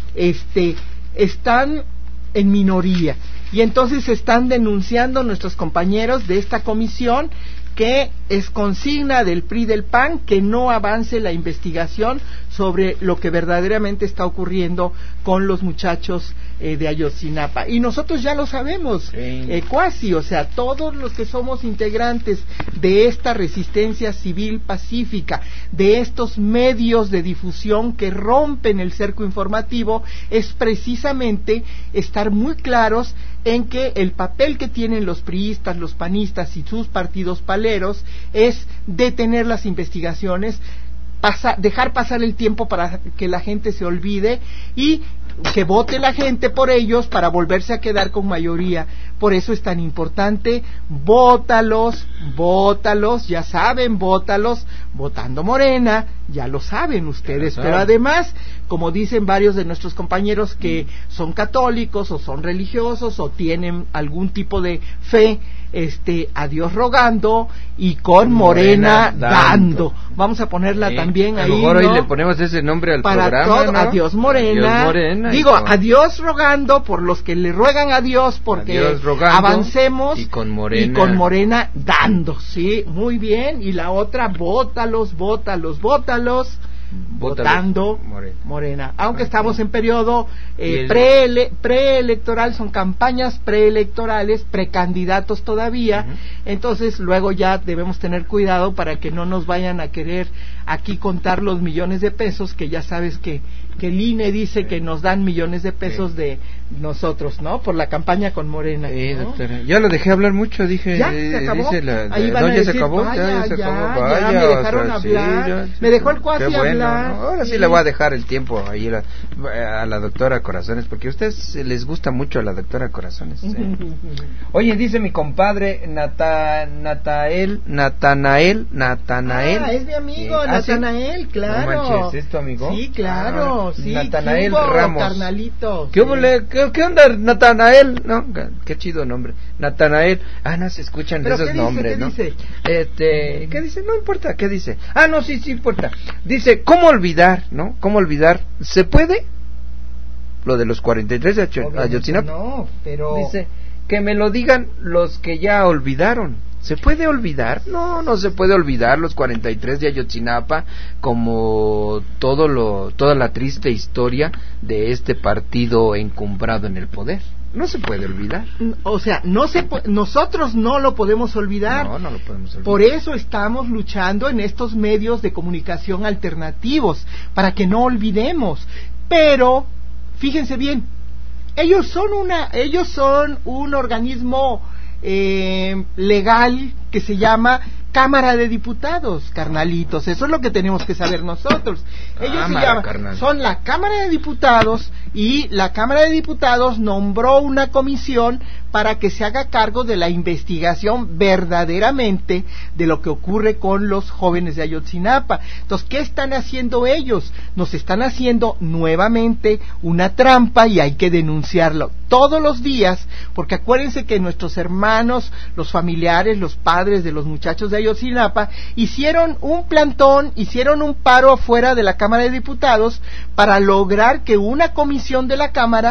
Están en minoría, y entonces están denunciando nuestros compañeros de esta comisión que es consigna del PRI y del PAN que no avance la investigación sobre lo que verdaderamente está ocurriendo con los muchachos de Ayotzinapa. Y nosotros ya lo sabemos, cuasi, o sea, todos los que somos integrantes de esta resistencia civil pacífica, de estos medios de difusión que rompen el cerco informativo, es precisamente estar muy claros en que el papel que tienen los priistas, los panistas y sus partidos paleros es detener las investigaciones, dejar pasar el tiempo para que la gente se olvide y que vote la gente por ellos para volverse a quedar con mayoría. Por eso es tan importante, vótalos, ya saben, vótalos, votando Morena, ya lo saben ustedes, pero además, como dicen varios de nuestros compañeros que son católicos o son religiosos o tienen algún tipo de fe, a Dios rogando y con Morena dando. Vamos a ponerla también ahí, a lo mejor ¿no? hoy le ponemos ese nombre al para programa, todo, ¿no? Adiós Morena. Adiós Morena. Digo, a Dios rogando por los que le ruegan a Dios porque avancemos, y con Morena dando, sí, muy bien. Y la otra, vótalos, votando Morena. Aunque estamos en periodo preelectoral, son campañas preelectorales, precandidatos todavía, entonces luego ya debemos tener cuidado para que no nos vayan a querer aquí contar los millones de pesos, que ya sabes que el INE dice que nos dan millones de pesos de nosotros, ¿no? Por la campaña con Morena. ¿no? Doctora. Ya lo dejé hablar mucho, dije. ¿Ya? ¿Se acabó? Ahí van a decir, se acabó, ya me dejaron hablar, me dejó el cuasi hablar. ¿no? Ahora sí le voy a dejar el tiempo ahí a la doctora Corazones, porque a ustedes les gusta mucho a la doctora Corazones. Oye, dice mi compadre Natanael. Es mi amigo, Natanael, claro. No manches, ¿es tu amigo? Sí, claro. Sí, Natanael ¿qué hubo, Ramos, carnalito? ¿Qué onda, Natanael? ¿No? Qué chido nombre, Natanael. No se escuchan de esos nombres, ¿no? ¿Qué dice? ¿Qué dice? No importa, ¿qué dice? No, sí importa. Dice, ¿cómo olvidar, no? ¿Cómo olvidar? ¿Se puede? Lo de los 43 de Ayotzinapa. No, pero dice, que me lo digan los que ya olvidaron. ¿Se puede olvidar? No se puede olvidar los 43 de Ayotzinapa, como toda la triste historia de este partido encumbrado en el poder. No se puede olvidar. O sea, nosotros no lo podemos olvidar. No lo podemos olvidar. Por eso estamos luchando en estos medios de comunicación alternativos, para que no olvidemos. Pero, fíjense bien, ellos son un organismo legal que se llama Cámara de Diputados, carnalitos. Eso es lo que tenemos que saber nosotros. Ellos son la Cámara de Diputados, y la Cámara de Diputados nombró una comisión para que se haga cargo de la investigación verdaderamente de lo que ocurre con los jóvenes de Ayotzinapa. Entonces, ¿qué están haciendo ellos? Nos están haciendo nuevamente una trampa, y hay que denunciarlo todos los días, porque acuérdense que nuestros hermanos, los familiares, los padres de los muchachos de Ayotzinapa hicieron un plantón, hicieron un paro afuera de la Cámara de Diputados para lograr que una comisión de la Cámara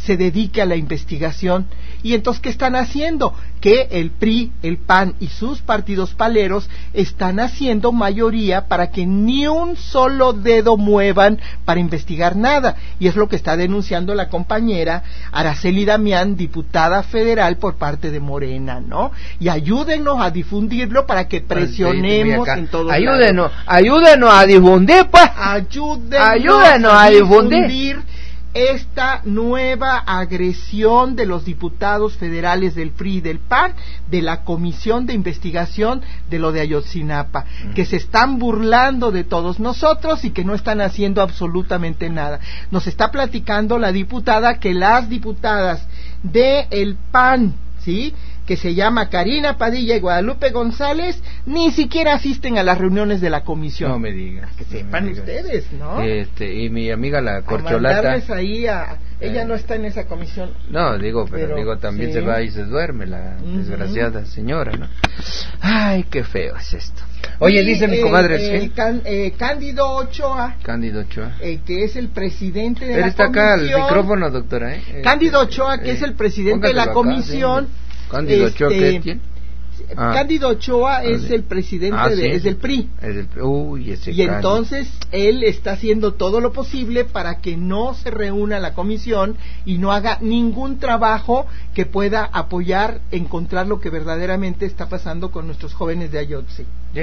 se dedique a la investigación. Y entonces, ¿qué están haciendo? Que el PRI, el PAN y sus partidos paleros están haciendo mayoría para que ni un solo dedo muevan para investigar nada. Y es lo que está denunciando la compañera Araceli Damián, diputada federal por parte de Morena, ¿no? Y ayúdenos a difundirlo para que presionemos en todos lados. Ayúdenos a difundir, pues. Ayúdenos a difundir esta nueva agresión de los diputados federales del PRI y del PAN de la Comisión de Investigación de lo de Ayotzinapa, que se están burlando de todos nosotros y que no están haciendo absolutamente nada. Nos está platicando la diputada que las diputadas del PAN, ¿sí?, que se llama Karina Padilla y Guadalupe González, ni siquiera asisten a las reuniones de la comisión. No me digas. Que sepan ustedes, ¿no? Y mi amiga la Corcholata. Mandarles ahí ella no está en esa comisión. No, pero también sí se va y se duerme la desgraciada señora, ¿no? Ay, qué feo es esto. Oye, dice mi comadre, Cándido Ochoa. Que es el presidente de la comisión. Está acá el micrófono, doctora, Cándido Ochoa, que es el presidente de la comisión. Cándido Ochoa, ¿quién? Cándido Ochoa es el presidente es del PRI. Y entonces él está haciendo todo lo posible para que no se reúna la comisión y no haga ningún trabajo que pueda apoyar, encontrar lo que verdaderamente está pasando con nuestros jóvenes de Ayotzi.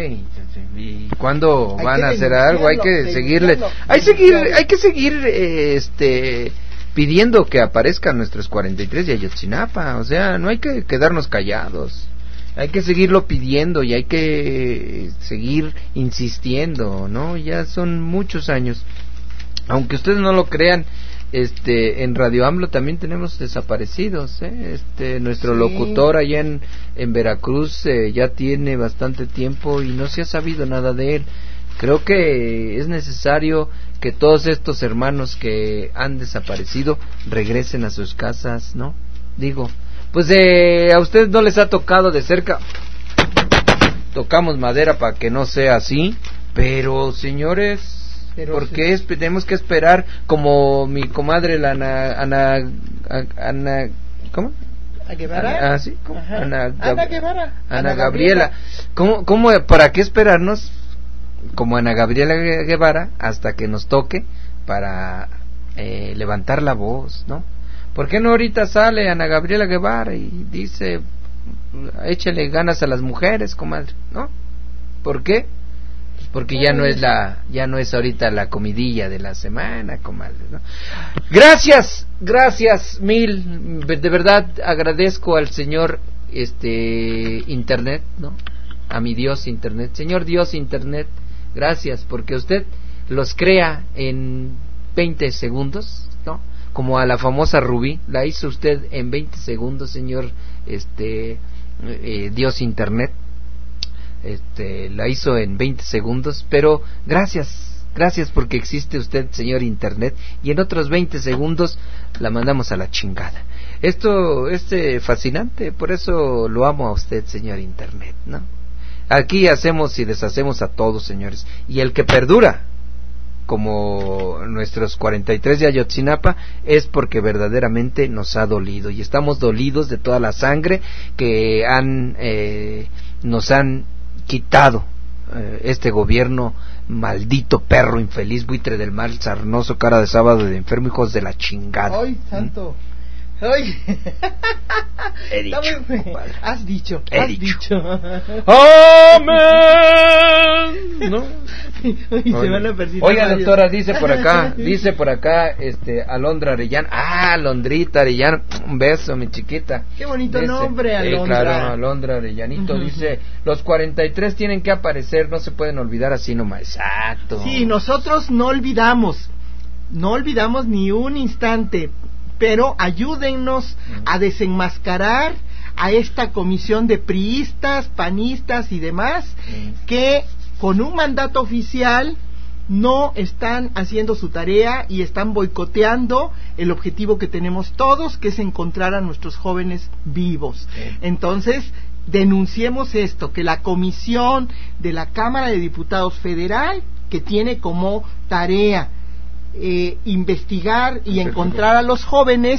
¿Y cuándo van a hacer algo? Hay que seguirle. Hay que seguir pidiendo que aparezcan nuestros 43 de Ayotzinapa. O sea, no hay que quedarnos callados. Hay que seguirlo pidiendo y hay que seguir insistiendo, ¿no? Ya son muchos años. Aunque ustedes no lo crean, en Radio AMLO también tenemos desaparecidos, nuestro locutor allá en Veracruz ya tiene bastante tiempo y no se ha sabido nada de él. Creo que es necesario que todos estos hermanos que han desaparecido regresen a sus casas, ¿no? Digo, pues a ustedes no les ha tocado de cerca, tocamos madera para que no sea así, pero señores, ¿por qué tenemos que esperar como mi comadre la Ana ¿cómo? ¿Guevara? ¿Sí? Ana Gabriela. ¿Cómo, para qué esperarnos como Ana Gabriela Guevara hasta que nos toque para levantar la voz, ¿no? ¿Por qué no ahorita sale Ana Gabriela Guevara y dice, échale ganas a las mujeres, comadre, ¿no? ¿Por qué? Pues porque ya no es ahorita la comidilla de la semana, comadre, ¿no? Gracias mil, de verdad agradezco al señor Internet, ¿no? A mi Dios Internet, señor Dios Internet, gracias porque usted los crea en 20 segundos, ¿no? Como a la famosa Rubí, la hizo usted en 20 segundos, señor Dios Internet, la hizo en 20 segundos, pero gracias porque existe usted, señor Internet, y en otros 20 segundos la mandamos a la chingada. Esto es fascinante, por eso lo amo a usted, señor Internet, ¿no? Aquí hacemos y deshacemos a todos, señores, y el que perdura como nuestros 43 de Ayotzinapa es porque verdaderamente nos ha dolido y estamos dolidos de toda la sangre que nos han quitado este gobierno maldito, perro infeliz, buitre del mal, sarnoso, cara de sábado de enfermo, hijos de la chingada. ¡Ay, santo! ¡Ay! He dicho, has dicho. ¡Amén! ¿No? Se van a percibir. Oiga, doctora, dice por acá, Alondra Arellano. Alondrita Arellano, un beso, mi chiquita. Qué bonito nombre, Alondra. Claro, Alondra Arellanito, dice, los 43 tienen que aparecer, no se pueden olvidar así nomás. Exacto. Sí, nosotros no olvidamos ni un instante, pero ayúdennos a desenmascarar a esta comisión de priistas, panistas y demás, que con un mandato oficial no están haciendo su tarea y están boicoteando el objetivo que tenemos todos, que es encontrar a nuestros jóvenes vivos. Entonces, denunciemos esto, que la comisión de la Cámara de Diputados Federal, que tiene como tarea investigar y encontrar a los jóvenes,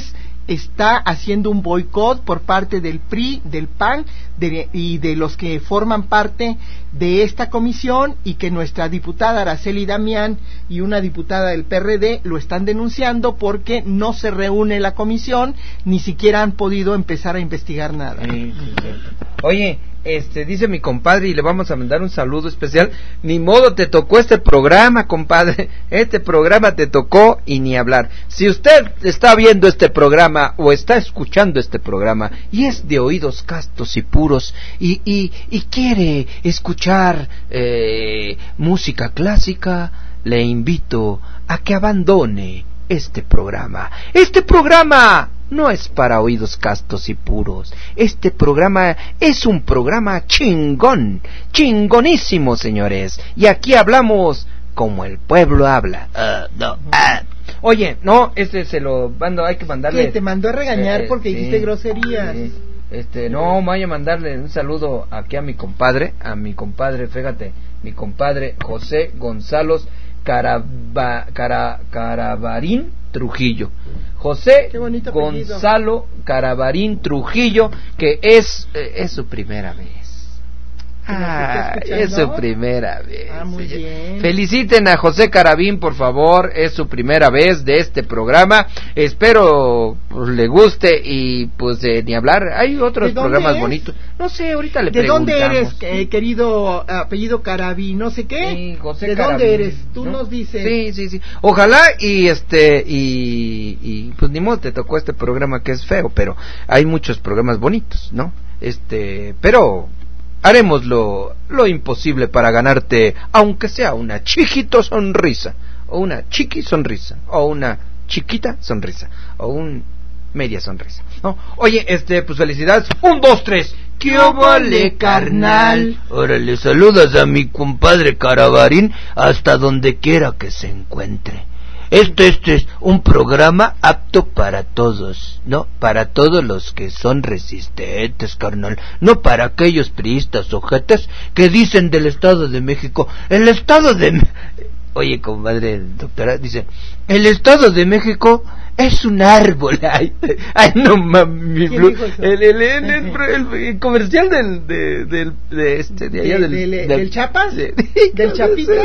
está haciendo un boicot por parte del PRI, del PAN y de los que forman parte de esta comisión, y que nuestra diputada Araceli Damián y una diputada del PRD lo están denunciando porque no se reúne la comisión, ni siquiera han podido empezar a investigar nada. Oye, dice mi compadre, y le vamos a mandar un saludo especial: ni modo, te tocó este programa, compadre, este programa te tocó, y ni hablar. Si usted está viendo este programa o está escuchando este programa y es de oídos castos y puros y quiere escuchar música clásica, le invito a que abandone este programa. Este programa no es para oídos castos y puros. Este programa es un programa chingón, chingonísimo, señores. Y aquí hablamos como el pueblo habla. Oye, no, se lo mando, hay que mandarle. ¿Qué? Te mandó a regañar porque dijiste groserías. No, voy a mandarle un saludo aquí a mi compadre, fíjate, mi compadre José Gonzalo Caravarín Trujillo. José Gonzalo Caravarín Trujillo, que es su primera vez. Es su primera vez. Muy bien. Feliciten a José Carabín, por favor, es su primera vez de este programa. Espero le guste y pues ni hablar. Hay otros programas bonitos. No sé, ahorita le preguntamos. ¿De dónde eres, querido apellido Carabín? No sé qué. Sí, José ¿De Carabín, dónde eres? Tú ¿no? nos dices. Sí. Ojalá y pues ni modo te tocó este programa que es feo, pero hay muchos programas bonitos, ¿no? Pero haremos lo imposible para ganarte, aunque sea una chiquito sonrisa, o una chiqui sonrisa, o una chiquita sonrisa, o un media sonrisa, ¿no? Oye, pues felicidades. 1, 2, 3. ¿Qué vale, carnal? Órale, saludas a mi compadre Caravarín hasta donde quiera que se encuentre. Este es un programa apto para todos, ¿no? Para todos los que son resistentes, carnal. No para aquellos priistas ojetes que dicen del Estado de México. El Estado de... Oye, comadre doctora, dice, el Estado de México es un árbol. Ay no mami. El comercial de allá del Chapas, del Chapitas.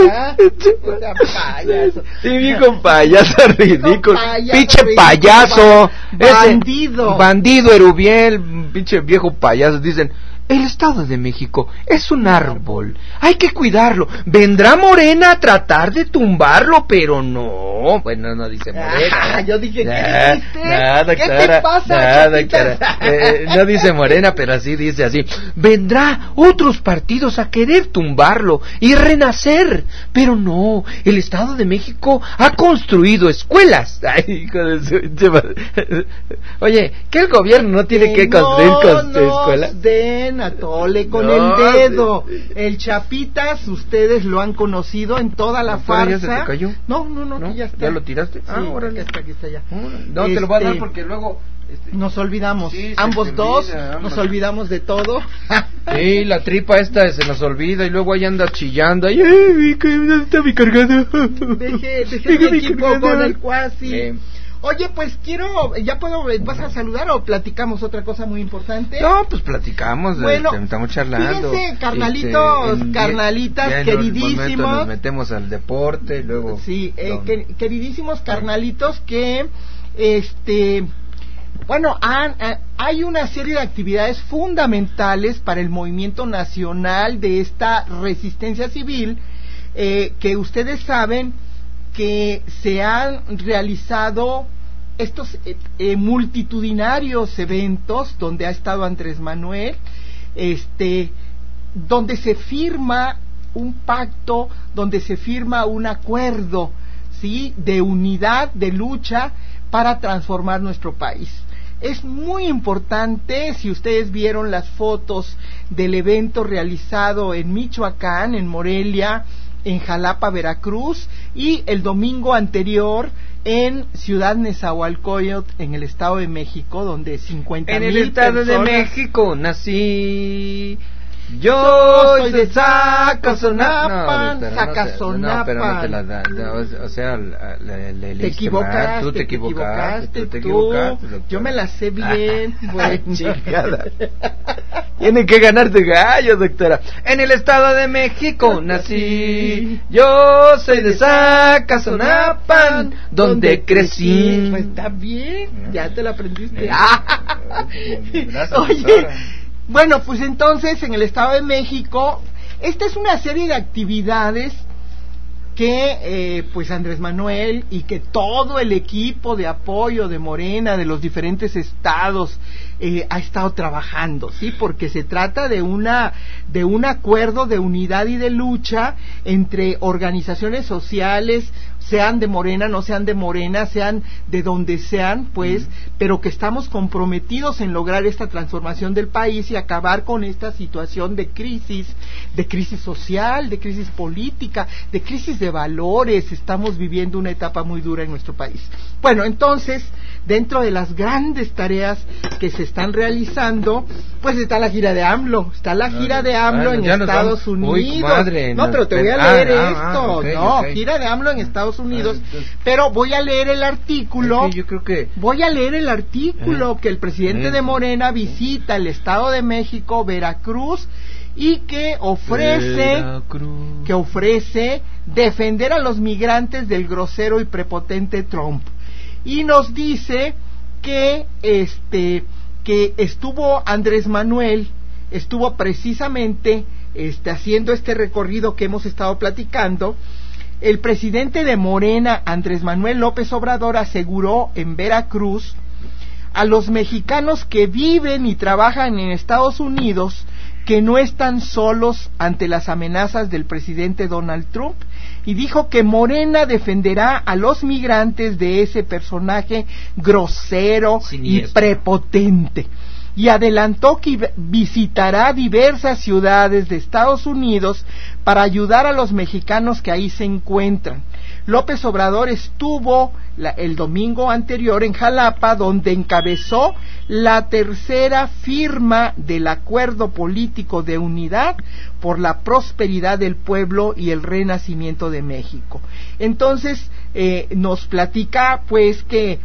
Payaso. Sí, viejo payaso ridículo. Pinche payaso. Bandido Erubiel, pinche viejo payaso. Dicen, el Estado de México es un árbol, hay que cuidarlo. Vendrá Morena a tratar de tumbarlo, pero no. Bueno, no dice Morena. Yo dije, ¿qué dijiste? Nada, ¿Qué Clara, te pasa? Nada, Clara. No dice Morena, pero así dice así. Vendrá otros partidos a querer tumbarlo y renacer, pero no. El Estado de México ha construido escuelas. Ay, hijo de su... Oye, ¿que el gobierno no tiene que construir escuelas? Atole con el dedo. El Chapitas, ustedes lo han conocido en toda la farsa. ¿Ya se te cayó? No, ya está. ¿Ya lo tiraste? Sí, órale. Aquí está ya. No, te lo voy a dar porque luego... nos olvidamos, ambos dos, nos olvidamos de todo. Sí, la tripa esta se nos olvida y luego ahí andas chillando. Ay, está mi cargado. Deje mi equipo con el cuasi. Oye, pues ¿vas a saludar o platicamos otra cosa muy importante? No, pues platicamos, estamos charlando. Fíjense, carnalitas, queridísimos. Nos metemos al deporte, luego... Sí, queridísimos carnalitos que, bueno, hay una serie de actividades fundamentales para el movimiento nacional de esta resistencia civil, que ustedes saben que se han realizado estos multitudinarios eventos donde ha estado Andrés Manuel, donde se firma un pacto, donde se firma un acuerdo, ¿sí?, de unidad, de lucha para transformar nuestro país. Es muy importante, si ustedes vieron las fotos del evento realizado en Michoacán, en Morelia, en Jalapa, Veracruz, y el domingo anterior en Ciudad Nezahualcóyotl, en el Estado de México, donde 50,000 personas... En el Estado de México nací... Yo soy de Zacazonapan. Zacazonapan. No, pero no te la da. O sea, le te equivocaste. Tú te equivocaste. Yo me la sé bien. Ay, chingada. Tiene que ganarte gallo, doctora. En el Estado de México nací. Yo soy de Zacazonapan, donde crecí. Pues está bien, ya te la aprendiste. Gracias, oye, doctora. bueno, pues entonces en el Estado de México, esta es una serie de actividades que pues Andrés Manuel y que todo el equipo de apoyo de Morena de los diferentes estados ha estado trabajando, sí, porque se trata de un acuerdo de unidad y de lucha entre organizaciones sociales, sean de Morena, no sean de Morena, sean de donde sean, pues, pero que estamos comprometidos en lograr esta transformación del país y acabar con esta situación de crisis social, de crisis política, de crisis de valores. Estamos viviendo una etapa muy dura en nuestro país. Bueno, entonces, dentro de las grandes tareas que se están realizando, pues está la gira de AMLO, en Estados Unidos. Uy, comadre, no, pero te voy a leer esto. Okay. Gira de AMLO en Estados Unidos, pero voy a leer el artículo. Yo creo que voy a leer el artículo que el presidente de Morena visita el Estado de México, Veracruz, y que ofrece defender a los migrantes del grosero y prepotente Trump. Y nos dice que estuvo Andrés Manuel, estuvo precisamente haciendo este recorrido que hemos estado platicando. El presidente de Morena, Andrés Manuel López Obrador, aseguró en Veracruz a los mexicanos que viven y trabajan en Estados Unidos que no están solos ante las amenazas del presidente Donald Trump, y dijo que Morena defenderá a los migrantes de ese personaje grosero y prepotente. Y adelantó que visitará diversas ciudades de Estados Unidos para ayudar a los mexicanos que ahí se encuentran. López Obrador estuvo el domingo anterior en Jalapa, donde encabezó la tercera firma del acuerdo político de unidad por la prosperidad del pueblo y el renacimiento de México. Entonces nos platica pues que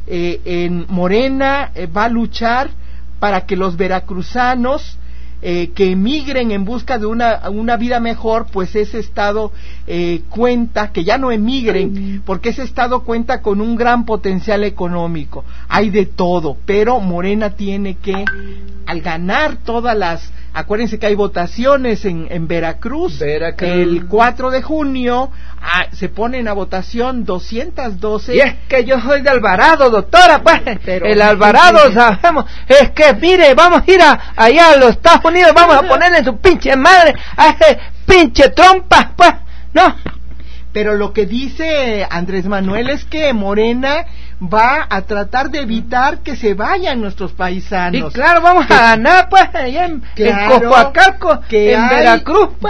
en Morena va a luchar para que los veracruzanos que emigren en busca de una vida mejor, pues ese estado cuenta, que ya no emigren, porque ese estado cuenta con un gran potencial económico, hay de todo, pero Morena tiene que, al ganar todas las, acuérdense que hay votaciones en Veracruz, el 4 de junio, se ponen a votación 212. Y es que yo soy de Alvarado, doctora, pues, pero el Alvarado, sabemos, es que mire, vamos a ir allá a los Estados Unidos, vamos a ponerle su pinche madre a ese pinche trompa, pues, no. Pero lo que dice Andrés Manuel es que Morena va a tratar de evitar que se vayan nuestros paisanos. Y claro, vamos a ganar, pues, allá en Cojuacalco, en Veracruz, pues.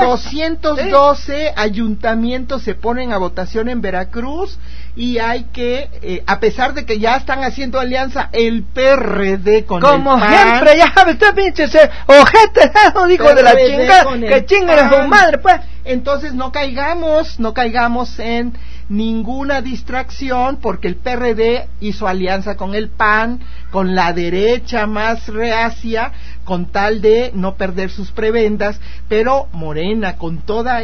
212 ayuntamientos se ponen a votación en Veracruz, y hay que, a pesar de que ya están haciendo alianza el PRD con como el PAN. Como siempre, ya sabe usted, pinche ojete, eso dijo de la chingada, que chinguen a su madre, pues. Entonces no caigamos en ninguna distracción, porque el PRD hizo alianza con el PAN, con la derecha más reacia, con tal de no perder sus prebendas, pero Morena, con toda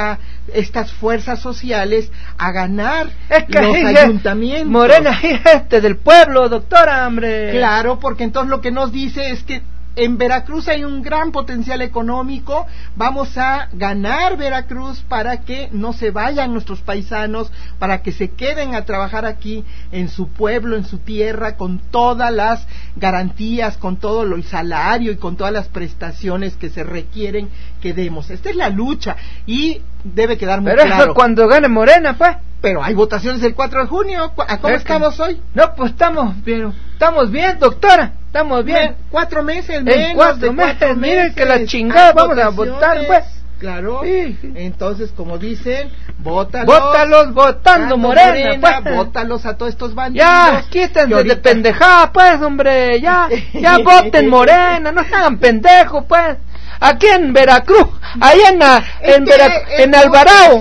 estas fuerzas sociales, a ganar los ayuntamientos. Morena es del pueblo, doctora, hombre. Claro, porque entonces lo que nos dice es que en Veracruz hay un gran potencial económico, vamos a ganar Veracruz para que no se vayan nuestros paisanos, para que se queden a trabajar aquí en su pueblo, en su tierra, con todas las garantías, con todo el salario y con todas las prestaciones que se requieren que demos. Esta es la lucha y debe quedar muy claro. Pero eso cuando gane Morena, pues. Pero hay votaciones el 4 de junio. ¿A cómo estamos hoy? No, pues estamos bien, doctora. Estamos bien. 4 meses menos. En 4 meses. Miren que la chingada vamos a votar, pues. Claro. Sí. Entonces, como dicen, votando Morena, pues. Vótalos a todos estos bandidos. Ya, quítense de pendejada, pues, hombre. Ya voten Morena, no se hagan pendejos, pues. aquí en Veracruz, allá en Alvarado,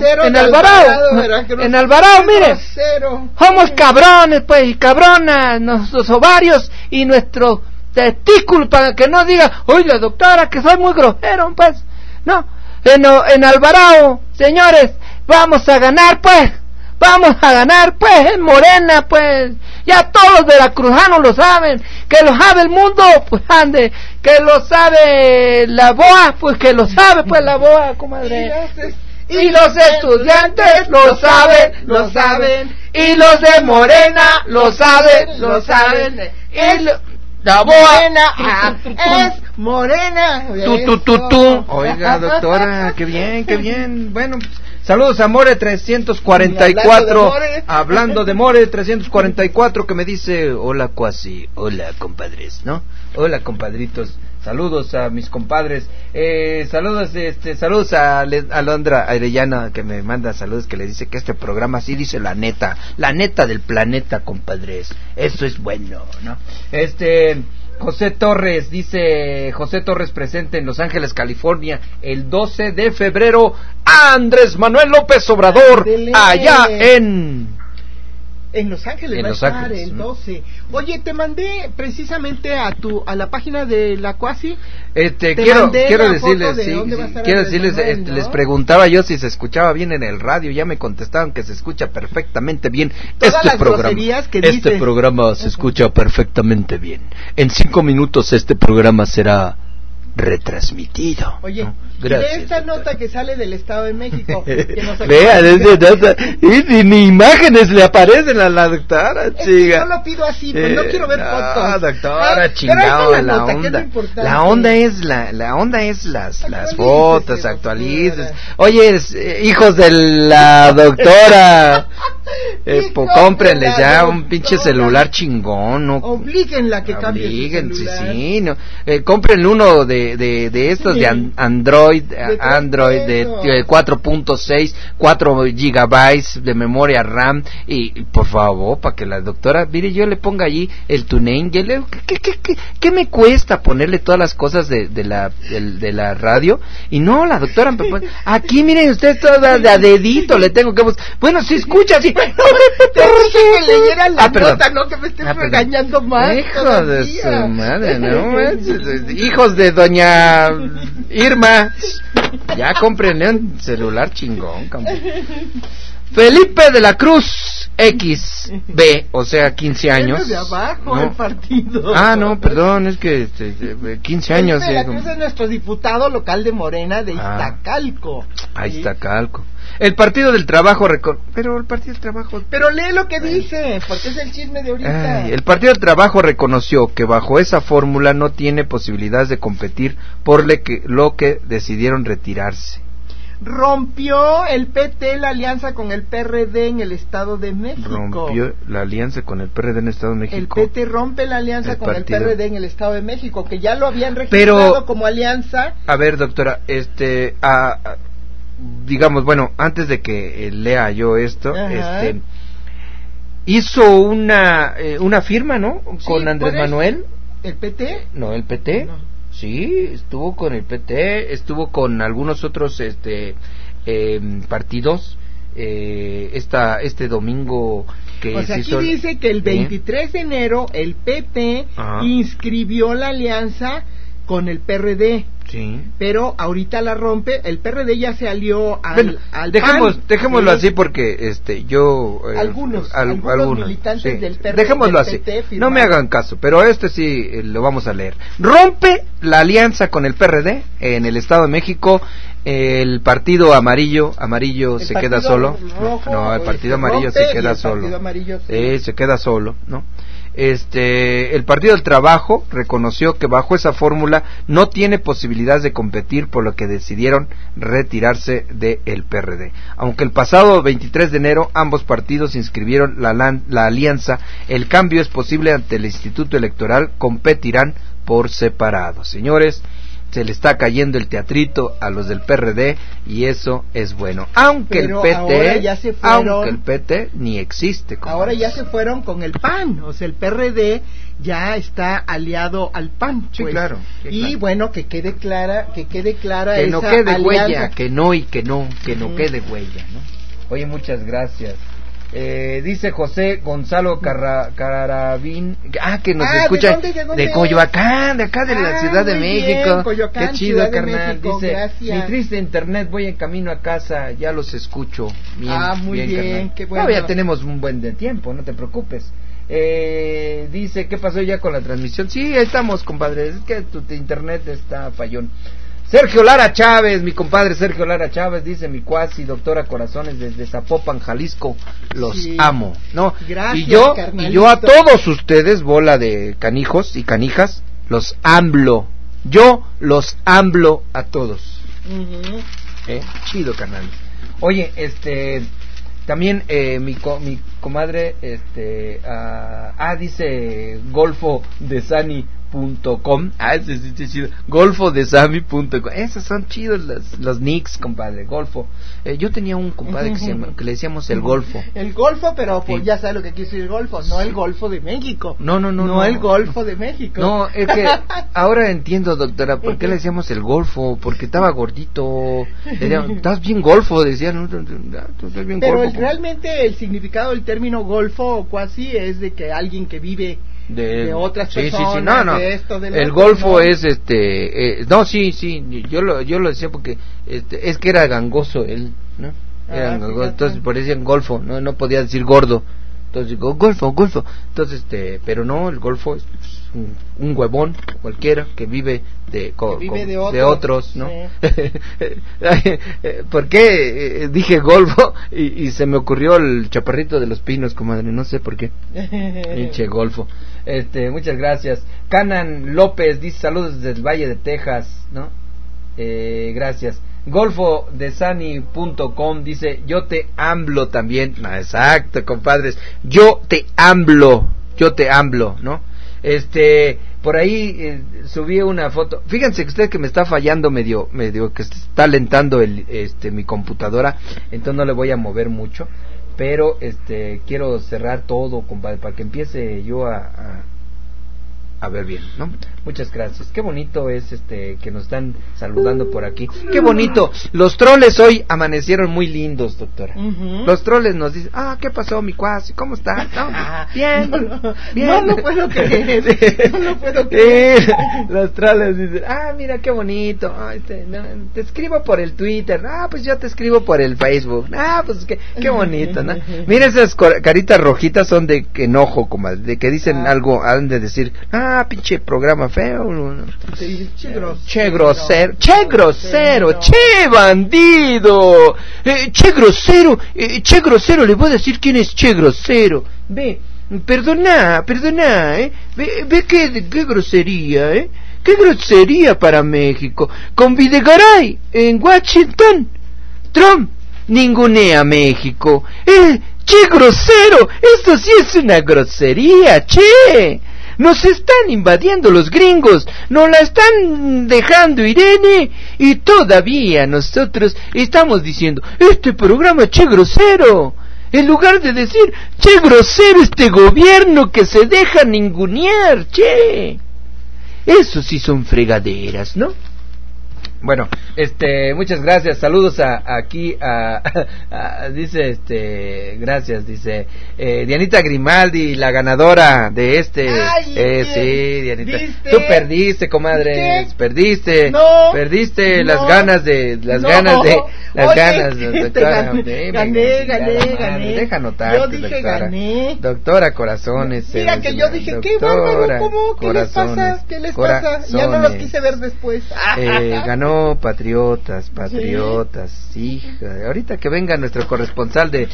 mire, somos cabrones, pues, y cabronas, nuestros ovarios y nuestros testículos, para que no diga, oye, doctora, que soy muy grosero, pues, no, en Alvarado, señores, vamos a ganar, pues, en Morena, pues, ya todos los veracruzanos lo saben, que lo sabe el mundo, pues ande, que lo sabe la BOA, pues que lo sabe, pues la BOA, comadre. Y los estudiantes lo saben, y los de Morena lo saben, y la BOA es morena. Tú. Oiga, doctora, qué bien, bueno. Saludos a More 344, hablando de More 344, que me dice, hola cuasi, hola compadres, ¿no? Hola compadritos, saludos a mis compadres, saludos a Alondra Arellana, que me manda saludos, que le dice que este programa sí dice la neta del planeta, compadres, eso es bueno, ¿no? José Torres, dice José Torres, presente en Los Ángeles, California, el 12 de febrero, Andrés Manuel López Obrador, allá en Los Ángeles, el 12. Oye, te mandé precisamente a la página de la Cuasi. Quiero decirles, les preguntaba yo si se escuchaba bien en el radio, ya me contestaron que se escucha perfectamente bien. Este programa se escucha perfectamente bien. En 5 minutos este programa será retransmitido. Oye, ¿no? Gracias, esta nota que sale del Estado de México, que nos y ni imágenes le aparecen a la doctora, chica. Yo lo pido así, pues no quiero ver fotos. Doctora, chingado, la onda es las fotos, actualices. Oye, hijos de la doctora, cómprenle ya un pinche celular chingón, ¿no? Oblíguenla que cambie su celular. Sí, no. Cómprenle uno de estos de Android de 4.6, 4 gigabytes de memoria RAM, y por favor, para que la doctora, mire, yo le ponga allí el TuneIn, ¿qué me cuesta ponerle todas las cosas de la radio? Y no, la doctora, aquí miren ustedes, toda de a dedito le tengo que buscar. Bueno, si escucha así, te dije que leyera la nota, no que me estés regañando más. Hijo de su madre, no, hijos de doña Irma, ya cómprenle un celular chingón, Felipe de la Cruz XB, o sea, 15 años. De abajo, ¿no? El partido. No, perdón, es que 15 años. Felipe de la Cruz es nuestro diputado local de Morena de Iztacalco. Iztacalco. El Partido del Trabajo pero el Partido del Trabajo... Pero lee lo que dice, porque es el chisme de ahorita. El Partido del Trabajo reconoció que bajo esa fórmula no tiene posibilidades de competir, por lo que decidieron retirarse. Rompió el PT la alianza con el PRD en el Estado de México. Rompió la alianza con el PRD en el Estado de México. El PT rompe la alianza con el PRD en el Estado de México, que ya lo habían registrado como alianza. A ver, doctora, digamos, bueno, antes de que lea yo esto, hizo una firma, ¿no? Con Andrés Manuel. ¿El PT? No, el PT. No. Sí, estuvo con el PT, estuvo con algunos otros partidos este domingo que o sea, aquí dice que el 23 de enero el PT inscribió la alianza con el PRD. Sí. Pero ahorita la rompe, el PRD ya se alió al dejémoslo así porque algunos militantes del PRD, dejémoslo así, no me hagan caso, pero sí lo vamos a leer. Rompe la alianza con el PRD en el Estado de México. El partido amarillo se queda solo. No, el partido amarillo se queda solo. Se queda solo, ¿no? El Partido del Trabajo reconoció que bajo esa fórmula no tiene posibilidades de competir, por lo que decidieron retirarse del PRD. Aunque el pasado 23 de enero ambos partidos inscribieron la alianza, el cambio es posible ante el Instituto Electoral, competirán por separado. Señores, se le está cayendo el teatrito a los del PRD y eso es bueno. Aunque el PT ni existe. Ahora ya se fueron con el PAN, o sea, el PRD ya está aliado al PAN. Sí, pues. claro. Y bueno, que quede clara que esa no quede alianza. huella, que no quede huella, ¿no? Oye, muchas gracias. Dice José Gonzalo Carabín, que nos escucha de Coyoacán, de acá de la Ciudad de México. Coyoacán, qué chido, Ciudad carnal. México, dice, gracias. mi triste internet, voy en camino a casa, ya los escucho. Bien, muy bien, qué bueno. No, ya tenemos un buen de tiempo, no te preocupes. Dice, ¿qué pasó ya con la transmisión? Sí, ahí estamos, compadre, es que tu internet está fallón. Sergio Lara Chávez, mi compadre Sergio Lara Chávez, dice mi cuasi, doctora Corazones, desde Zapopan, Jalisco, los amo, ¿no? Gracias, y yo a todos ustedes, bola de canijos y canijas, los amblo, yo los amblo a todos. Chido, carnal. Oye, también mi comadre, dice Golfo de Sani.com, ese sí es chido, golfodesami.com, esos son chidos los nicks, compadre, Golfo. Yo tenía un compadre que le decíamos el Golfo. El Golfo, pero pues ya sabes lo que quiere decir el Golfo, no el Golfo de México. No el Golfo de México. No, es que ahora entiendo, doctora, por qué le decíamos el Golfo, porque estaba gordito, estás bien Golfo, decían, estás bien pero Golfo. Realmente el significado del término Golfo o cuasi es de que alguien que vive de otras personas, no. De esto, el Golfo es yo lo decía porque es que era gangoso él, ¿no? Era gangoso, entonces por eso decían Golfo, no podía decir gordo. Entonces digo, Golfo. Entonces, pero no, el Golfo es un huevón cualquiera que vive de otros, ¿no? Sí. ¿Por qué dije Golfo y se me ocurrió el Chaparrito de los Pinos, comadre? No sé por qué. Pinche Golfo. Muchas gracias. Canan López dice saludos desde el Valle de Texas, ¿no? Gracias. Golfodesani.com dice yo te amblo también. No, exacto, compadres, yo te amblo, ¿no? Por ahí subí una foto. Fíjense que usted que me está fallando medio que está alentando mi computadora, entonces no le voy a mover mucho, pero quiero cerrar todo, compadre, para que empiece yo a ver bien, ¿no? Muchas gracias. Qué bonito es que nos están saludando por aquí. Qué bonito. Los troles hoy amanecieron muy lindos, doctora. Los troles nos dicen, ¿qué pasó, mi cuasi? ¿Cómo está? ¿No? Bien. Bien. No puedo creer. No puedo creer. Los troles dicen, mira qué bonito. Te escribo por el Twitter. Pues yo te escribo por el Facebook. Pues qué bonito, ¿no? Mira, esas caritas rojitas son de enojo, comadre, de que dicen algo, han de decir, pinche programa feo. Che grosero, che bandido, che grosero, le voy a decir quién es che grosero. Ve, perdona, ve qué grosería, qué grosería para México. Con Videgaray en Washington, Trump ningunea a México. Che grosero, esto sí es una grosería, che. Nos están invadiendo los gringos, nos la están dejando Irene y todavía nosotros estamos diciendo, este programa che grosero, en lugar de decir, che grosero este gobierno que se deja ningunear, che. Eso sí son fregaderas, ¿no? Bueno, muchas gracias, saludos aquí dice, gracias, dice, Dianita Grimaldi, la ganadora de sí, Dianita, ¿viste? Tú perdiste, comadre, perdiste las ganas de, gané, deja notar, yo dije doctora, gané, doctora Corazones, mira que yo dije, qué bárbaro, ¿cómo? ¿Qué les pasa? Ya no los quise ver después. Ganó Patriotas, hija. Ahorita que venga nuestro corresponsal de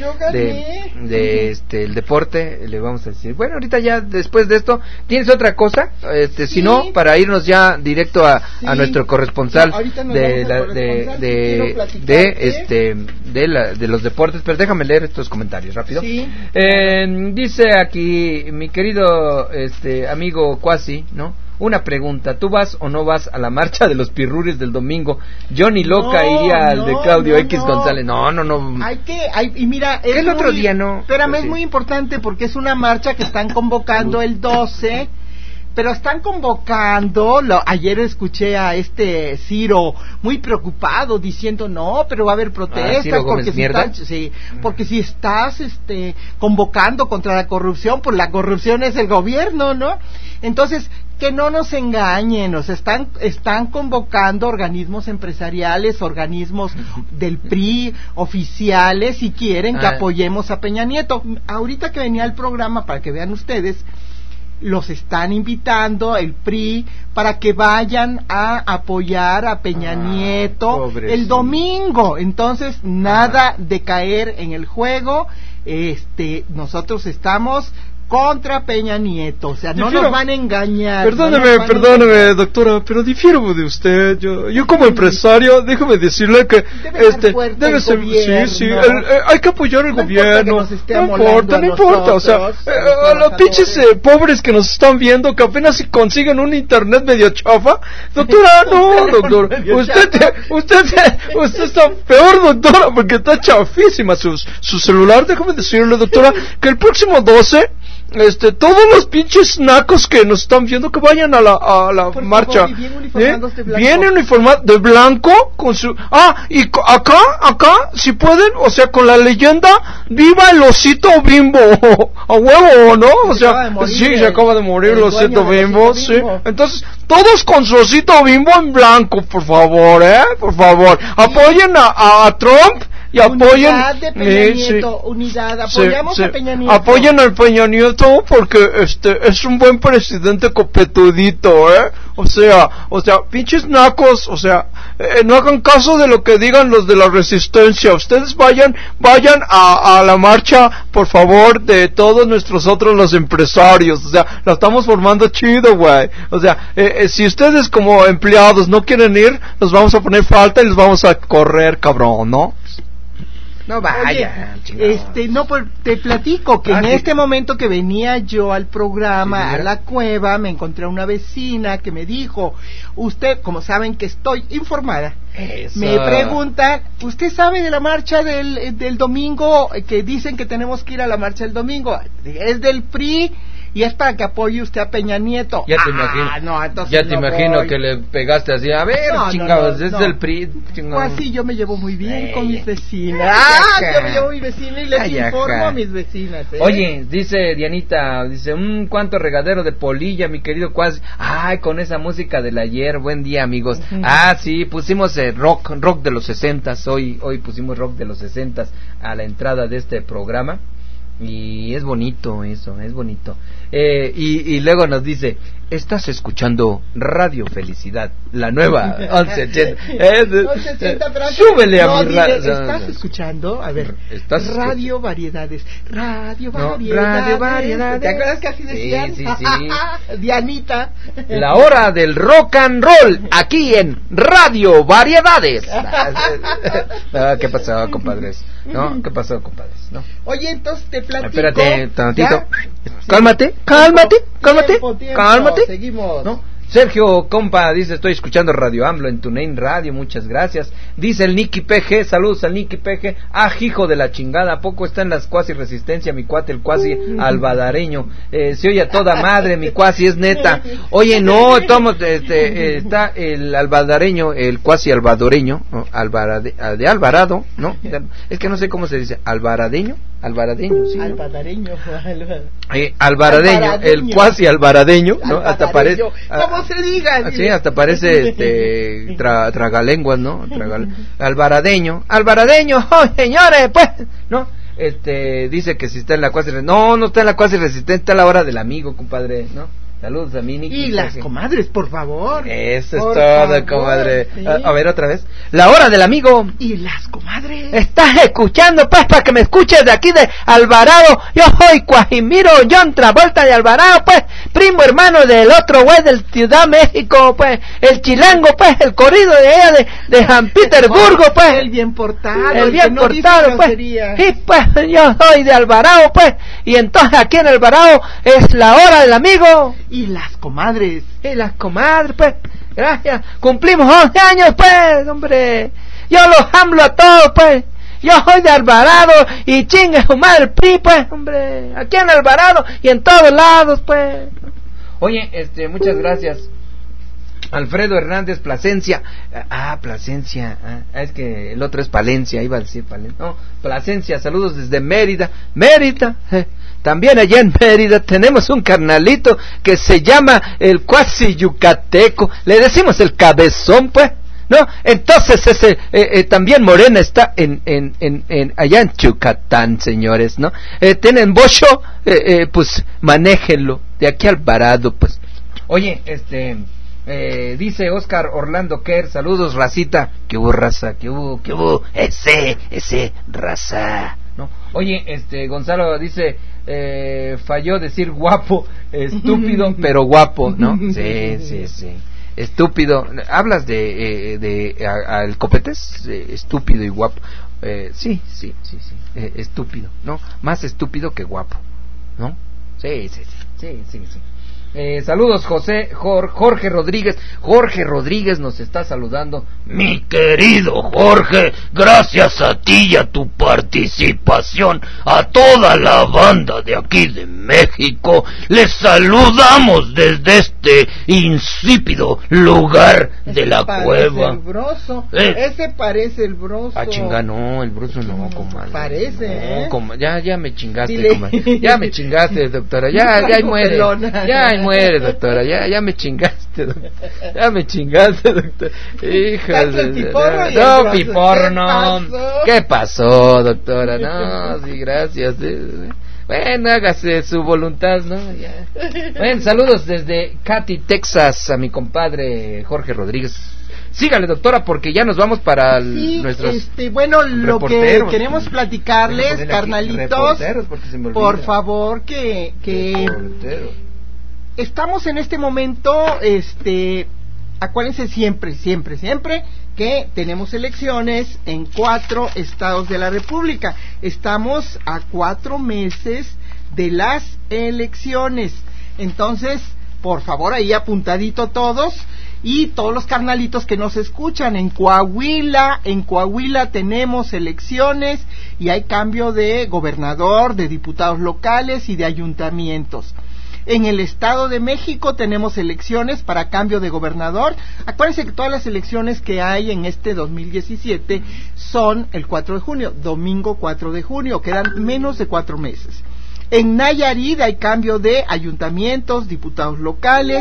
el deporte, le vamos a decir, bueno, ahorita ya después de esto, ¿tienes otra cosa? Si no, para irnos ya directo a nuestro corresponsal de los deportes, pero déjame leer estos comentarios rápido. Dice aquí mi querido amigo Cuasi, ¿no? una pregunta, ¿tú vas o no vas a la marcha de los pirruris del domingo? Johnny Loca iría al de Claudio X González. No. Y mira, ¿qué el otro día no? Espérame, Pues es sí. muy importante porque es una marcha que están convocando el 12. Pero están convocando, ayer escuché a Ciro muy preocupado diciendo, no, pero va a haber protestas, Ciro Gómez porque Mierda. porque si estás convocando contra la corrupción, pues la corrupción es el gobierno, ¿no? Entonces, que no nos engañen, o sea, están convocando organismos empresariales, organismos del PRI, oficiales, y quieren que apoyemos a Peña Nieto. Ahorita que venía el programa, para que vean ustedes, los están invitando el PRI para que vayan a apoyar a Peña Nieto pobrecito. el domingo. Entonces, nada de caer en el juego. Nosotros estamos contra Peña Nieto, o sea, no nos van a engañar. Perdóneme, doctora, pero difiero de usted. Yo como empresario, déjeme decirle que debe ser, hay que apoyar al gobierno. No importa, o sea, los pinches pobres que nos están viendo, que apenas si consiguen un internet medio chafa, doctora, doctor, usted está peor, doctora, porque está chafísima su celular. Déjeme decirle, doctora, que el próximo 12 todos los pinches nacos que nos están viendo, que vayan a la marcha. Vienen uniformados de blanco con su y acá si pueden, o sea, con la leyenda viva el osito Bimbo. A huevo, ¿no? O sea, se acaba de morir el osito Bimbo, sí. Entonces, todos con su osito Bimbo en blanco, por favor, por favor. Apoyen a Trump. Y apoyen apoyamos a Peña Nieto. Apoyen al Peña Nieto porque es un buen presidente copetudito, o sea, pinches nacos, o sea, no hagan caso de lo que digan los de la resistencia. Ustedes vayan a la marcha, por favor, de todos los empresarios, o sea, la estamos formando chido, güey. O sea, si ustedes como empleados no quieren ir, nos vamos a poner falta y les vamos a correr, cabrón, ¿no? No vaya. Oye, pues te platico que en este momento que venía yo al programa, a la cueva, me encontré a una vecina que me dijo, usted, como saben que estoy informada, me preguntan, ¿usted sabe de la marcha del domingo? Que dicen que tenemos que ir a la marcha del domingo. Es del PRI. Y es para que apoye usted a Peña Nieto. Ya te imagino. Imagino que le pegaste así. A ver, chingados, es del PRI. Pues así yo me llevo muy bien con mis vecinas. Yo me llevo a mi vecina y les informo a mis vecinas. Oye, dice Dianita, cuánto regadero de polilla, mi querido Cuasi. Ay, con esa música del ayer. Buen día, amigos. Sí, pusimos rock de los 60s. Hoy pusimos rock de los 60s a la entrada de este programa. Y es bonito eso, es bonito. Y luego nos dice, estás escuchando Radio Felicidad, la nueva 1180. Súbele a mi radio. ¿Estás escuchando? A ver, Radio Variedades. Radio Variedades. ¿Te acuerdas que así decían? Sí. Dianita. La hora del rock and roll, aquí en Radio Variedades. ¿Qué pasó, compadres? ¿Qué pasó, compadres? No. Oye, entonces te platico. Espérate, tantito. Cálmate. Seguimos. ¿No? Sergio, compa, dice, estoy escuchando Radio AMLO en TuneIn Radio, muchas gracias. Dice el Nicky PG, saludos al Nicky PG. Hijo de la chingada, ¿a poco está en las cuasi resistencia mi cuate, el cuasi albadareño? Se oye a toda madre, mi cuasi, es neta. Oye, no, está el albadareño, el cuasi albadoreño, ¿no? De Alvarado, ¿no? Es que no sé cómo se dice, alvaradeño, sí. Alvaradeño, el cuasi alvaradeño, ¿no? Hasta parece, ¿cómo se diga? Sí, hasta parece tragalenguas, ¿no? Alvaradeño, señores, pues, ¿no? Dice que si está en la cuasi, no está en la cuasi resistente, está a la hora del amigo, compadre, ¿no? Saludos a Mini. Y las comadres, por favor. Eso es todo, comadre. Sí. A ver, otra vez. La hora del amigo. Y las comadres. Estás escuchando, pues, para que me escuches de aquí de Alvarado. Yo soy Cuajimiro John Travolta de Alvarado, pues, primo hermano del otro güey del Ciudad México, pues, el chilango, pues, el corrido de allá de San Petersburgo, pues. El bien portado. El bien portado, pues. Y pues, yo soy de Alvarado, pues. Y entonces aquí en Alvarado es la hora del amigo. Y las comadres. Y las comadres, pues. Gracias. Cumplimos 11 años, pues, hombre. Yo los hablo a todos, pues. Yo soy de Alvarado y chingue su madre el PRI, pues, hombre. Aquí en Alvarado y en todos lados, pues. Oye, muchas gracias. Alfredo Hernández Plasencia. Plasencia. Es que el otro es Palencia, iba a decir Palencia. No, Plasencia, saludos desde Mérida. Mérida. También allá en Mérida tenemos un carnalito que se llama el cuasi yucateco. Le decimos el cabezón, pues. ¿No? Entonces ese también Morena está en allá en Yucatán, señores, ¿no? Tienen bocho, pues manéjenlo de aquí al Alvarado, pues. Oye, dice Oscar Orlando Kerr, saludos racita. ¿Qué hubo, raza? ¿Qué hubo? Ese raza, ¿no? Oye, Gonzalo dice, falló decir guapo, estúpido, pero guapo, ¿no? Sí. Estúpido. ¿Hablas de al Copetes? Estúpido y guapo. Sí. Estúpido, ¿no? Más estúpido que guapo, ¿no? Sí. Saludos, Jorge Rodríguez. Jorge Rodríguez nos está saludando. Mi querido Jorge, gracias a ti y a tu participación, a toda la banda de aquí de México, les saludamos desde este insípido lugar de la cueva. El broso. Ese parece el broso. Chinga, no, el broso no, comadre. Parece, no, ya me chingaste, comadre. Ya me chingaste, doctora. Ya muere. Ya muere, doctora. Ya me chingaste, doctora. Ya me chingaste, doctora. Hija de... No, piporro, no. ¿Qué pasó, doctora? No, sí, gracias. Bueno, hágase su voluntad, ¿no? Ya. Bueno, saludos desde Katy, Texas, a mi compadre Jorge Rodríguez. Sígale, doctora, porque ya nos vamos para nuestros bueno, lo que queremos platicarles, carnalitos, por favor, que estamos en este momento, acuérdense siempre que tenemos elecciones en 4 estados de la República. Estamos a 4 meses de las elecciones. Entonces, por favor, ahí apuntadito todos. Y todos los carnalitos que nos escuchan en Coahuila tenemos elecciones y hay cambio de gobernador, de diputados locales y de ayuntamientos. En el Estado de México tenemos elecciones para cambio de gobernador. Acuérdense que todas las elecciones que hay en este 2017 son el 4 de junio, domingo 4 de junio, quedan menos de 4 meses. En Nayarit hay cambio de ayuntamientos, diputados locales,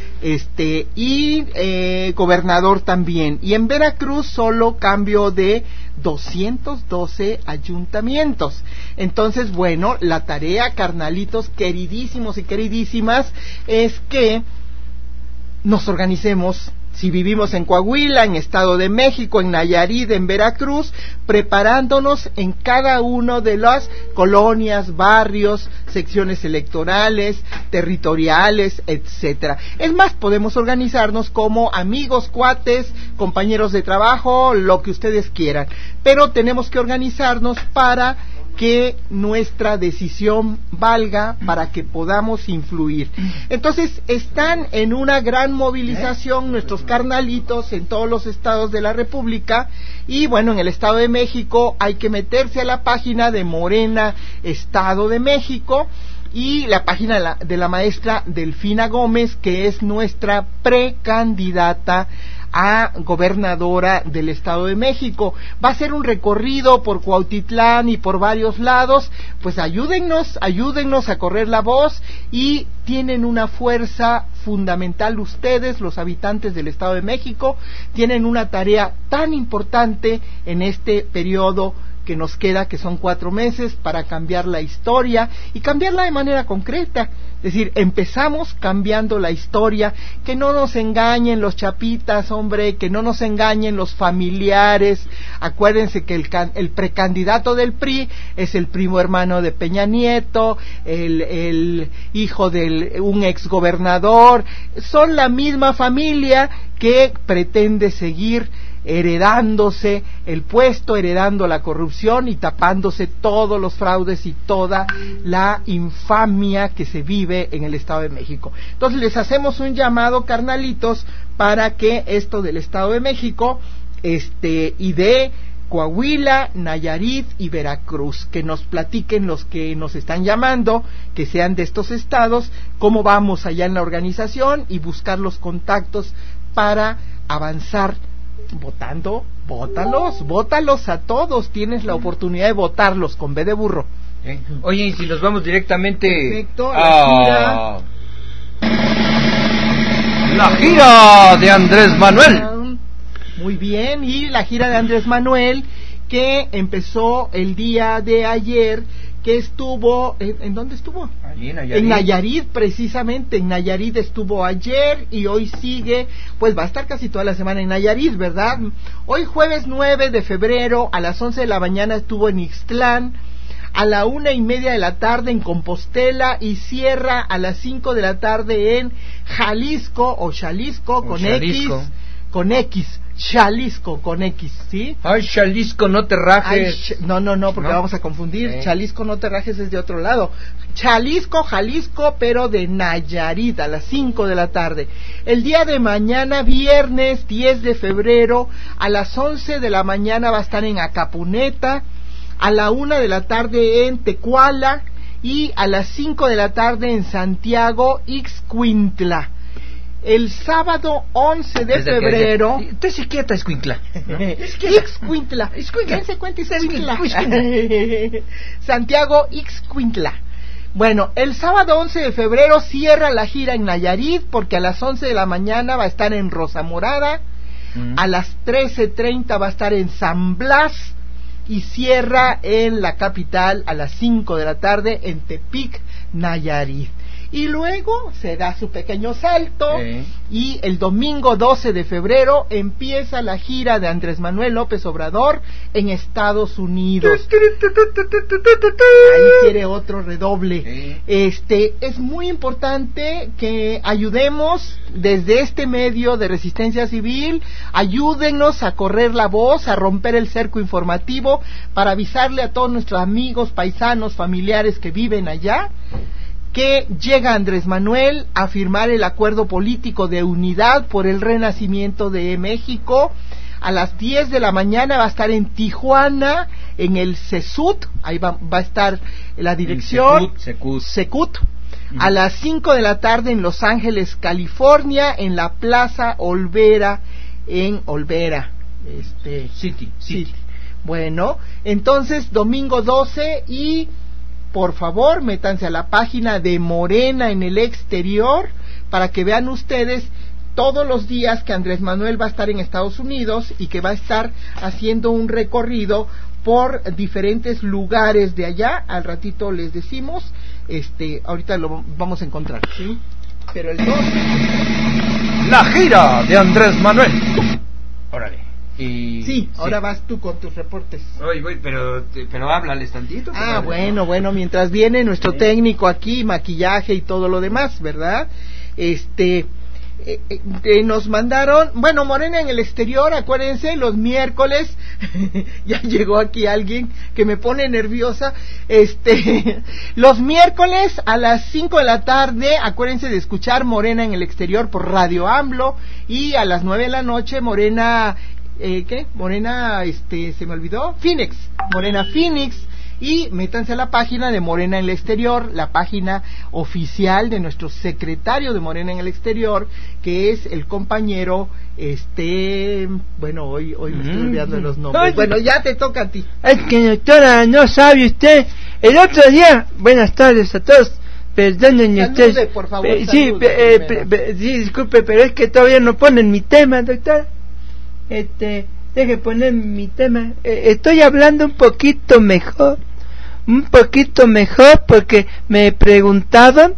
y gobernador también. Y en Veracruz solo cambio de 212 ayuntamientos. Entonces, bueno, la tarea, carnalitos queridísimos y queridísimas, es que nos organicemos. Si vivimos en Coahuila, en Estado de México, en Nayarit, en Veracruz, preparándonos en cada uno de las colonias, barrios, secciones electorales, territoriales, etcétera. Es más, podemos organizarnos como amigos, cuates, compañeros de trabajo, lo que ustedes quieran, pero tenemos que organizarnos para que nuestra decisión valga, para que podamos influir. Entonces, están en una gran movilización nuestros carnalitos en todos los estados de la República, y bueno, en el Estado de México hay que meterse a la página de Morena Estado de México, y la página de la maestra Delfina Gómez, que es nuestra precandidata a gobernadora del Estado de México. Va a ser un recorrido por Cuautitlán y por varios lados. Pues ayúdennos a correr la voz, y tienen una fuerza fundamental ustedes, los habitantes del Estado de México, tienen una tarea tan importante en este periodo que nos queda, que son 4 meses, para cambiar la historia y cambiarla de manera concreta. Es decir, empezamos cambiando la historia, que no nos engañen los chapitas, hombre, que no nos engañen los familiares. Acuérdense que el precandidato del PRI es el primo hermano de Peña Nieto, el hijo de un exgobernador, son la misma familia, que pretende seguir heredándose el puesto, heredando la corrupción y tapándose todos los fraudes y toda la infamia que se vive en el Estado de México. Entonces les hacemos un llamado, carnalitos, para que esto del Estado de México y de Coahuila, Nayarit y Veracruz, que nos platiquen los que nos están llamando, que sean de estos estados, cómo vamos allá en la organización y buscar los contactos para avanzar votando. Bótalos a todos, tienes la oportunidad de votarlos con B de burro. Oye, y si nos vamos directamente perfecto, a la gira de Andrés Manuel. Muy bien, y la gira de Andrés Manuel que empezó el día de ayer, que estuvo, ¿en dónde estuvo? Allí en Nayarit. En Nayarit, precisamente, en Nayarit estuvo ayer y hoy sigue, pues va a estar casi toda la semana en Nayarit, ¿verdad? Hoy jueves 9 de febrero a las 11 de la mañana estuvo en Ixtlán, a la 1:30 de la tarde en Compostela y cierra a las 5 de la tarde en Jalisco o Xalisco con Xalisco. X, Xalisco con X, ¿sí? Ay, Xalisco, no te rajes. No, porque vamos a confundir. Xalisco, no te rajes, es de otro lado. Jalisco, pero de Nayarit, a las 5 de la tarde. El día de mañana, viernes 10 de febrero, a las 11 de la mañana va a estar en Acapuneta, a la 1 de la tarde en Tecuala y a las 5 de la tarde en Santiago, Ixcuintla. El sábado 11 de febrero... Usted se quieta, Escuintla. Ixcuintla. Dense cuenta, Ixcuintla. Santiago, Ixcuintla. Bueno, el sábado 11 de febrero cierra la gira en Nayarit, porque a las 11 de la mañana va a estar en Rosa Morada, a las 13:30 va a estar en San Blas, y cierra en la capital a las 5 de la tarde en Tepic, Nayarit. Y luego se da su pequeño salto y el domingo 12 de febrero empieza la gira de Andrés Manuel López Obrador en Estados Unidos. Ahí quiere otro redoble. Es muy importante que ayudemos desde este medio de resistencia civil, ayúdennos a correr la voz, a romper el cerco informativo para avisarle a todos nuestros amigos, paisanos, familiares que viven allá que llega Andrés Manuel a firmar el acuerdo político de unidad por el renacimiento de México. A las 10 de la mañana va a estar en Tijuana, en el CESUT, ahí va a estar la dirección, Secut. A las 5 de la tarde en Los Ángeles, California, en la Plaza Olvera, en Olvera, City. Bueno, entonces domingo 12 y... por favor, métanse a la página de Morena en el exterior para que vean ustedes todos los días que Andrés Manuel va a estar en Estados Unidos y que va a estar haciendo un recorrido por diferentes lugares de allá. Al ratito les decimos, ahorita lo vamos a encontrar, ¿sí? Pero el 2... La gira de Andrés Manuel. Órale. Sí, ahora vas tú con tus reportes. Voy, pero háblales tantito. Bueno, mientras viene nuestro técnico aquí, maquillaje y todo lo demás, ¿verdad? Nos mandaron, Morena en el exterior, acuérdense, los miércoles, ya llegó aquí alguien que me pone nerviosa, los miércoles a las 5 de la tarde, acuérdense de escuchar Morena en el exterior por Radio AMLO, y a las 9 de la noche, Morena... Morena, se me olvidó, Morena Phoenix, y métanse a la página de Morena en el exterior, la página oficial de nuestro secretario de Morena en el exterior, que es el compañero, hoy me estoy olvidando de los nombres. Bueno, ya te toca a ti. Es que, doctora, no sabe usted, el otro día, buenas tardes a todos. Perdonen ustedes. Por favor, sí, disculpe, pero es que todavía no ponen mi tema, doctora. Deje poner mi tema. Estoy hablando un poquito mejor porque me preguntaron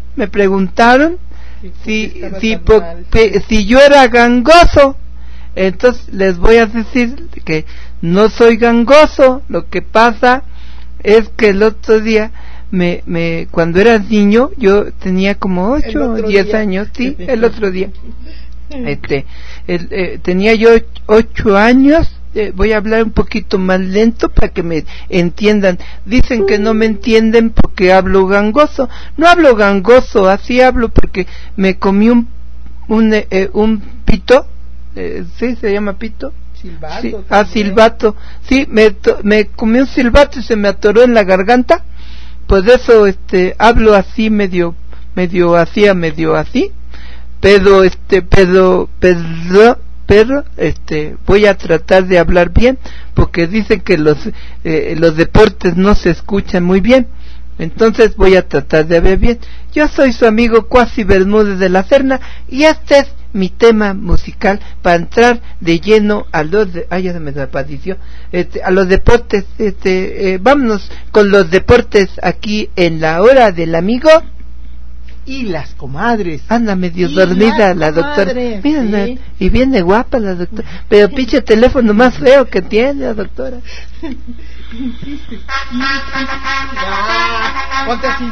si yo era gangoso. Entonces les voy a decir que no soy gangoso. Lo que pasa es que el otro día cuando era niño, yo tenía como 8 o 10 años, el otro día tenía yo 8 años. Voy a hablar un poquito más lento para que me entiendan. Dicen que no me entienden porque hablo gangoso. No hablo gangoso, así hablo porque me comí un pito. ¿Sí se llama pito? Silbato. Sí, silbato. Sí, me comí un silbato y se me atoró en la garganta. Pues eso, hablo así medio así. Pero voy a tratar de hablar bien porque dicen que los deportes no se escuchan muy bien, entonces voy a tratar de hablar bien. Yo soy su amigo Cuasi Bermúdez de la Serna y este es mi tema musical para entrar de lleno a los ya se me desapareció, a los deportes. Vámonos con los deportes aquí en la hora del amigo y las comadres. Anda medio dormida la doctora. Mira, sí. Y viene guapa la doctora. Pero pinche teléfono más feo que tiene la doctora. Ponte así.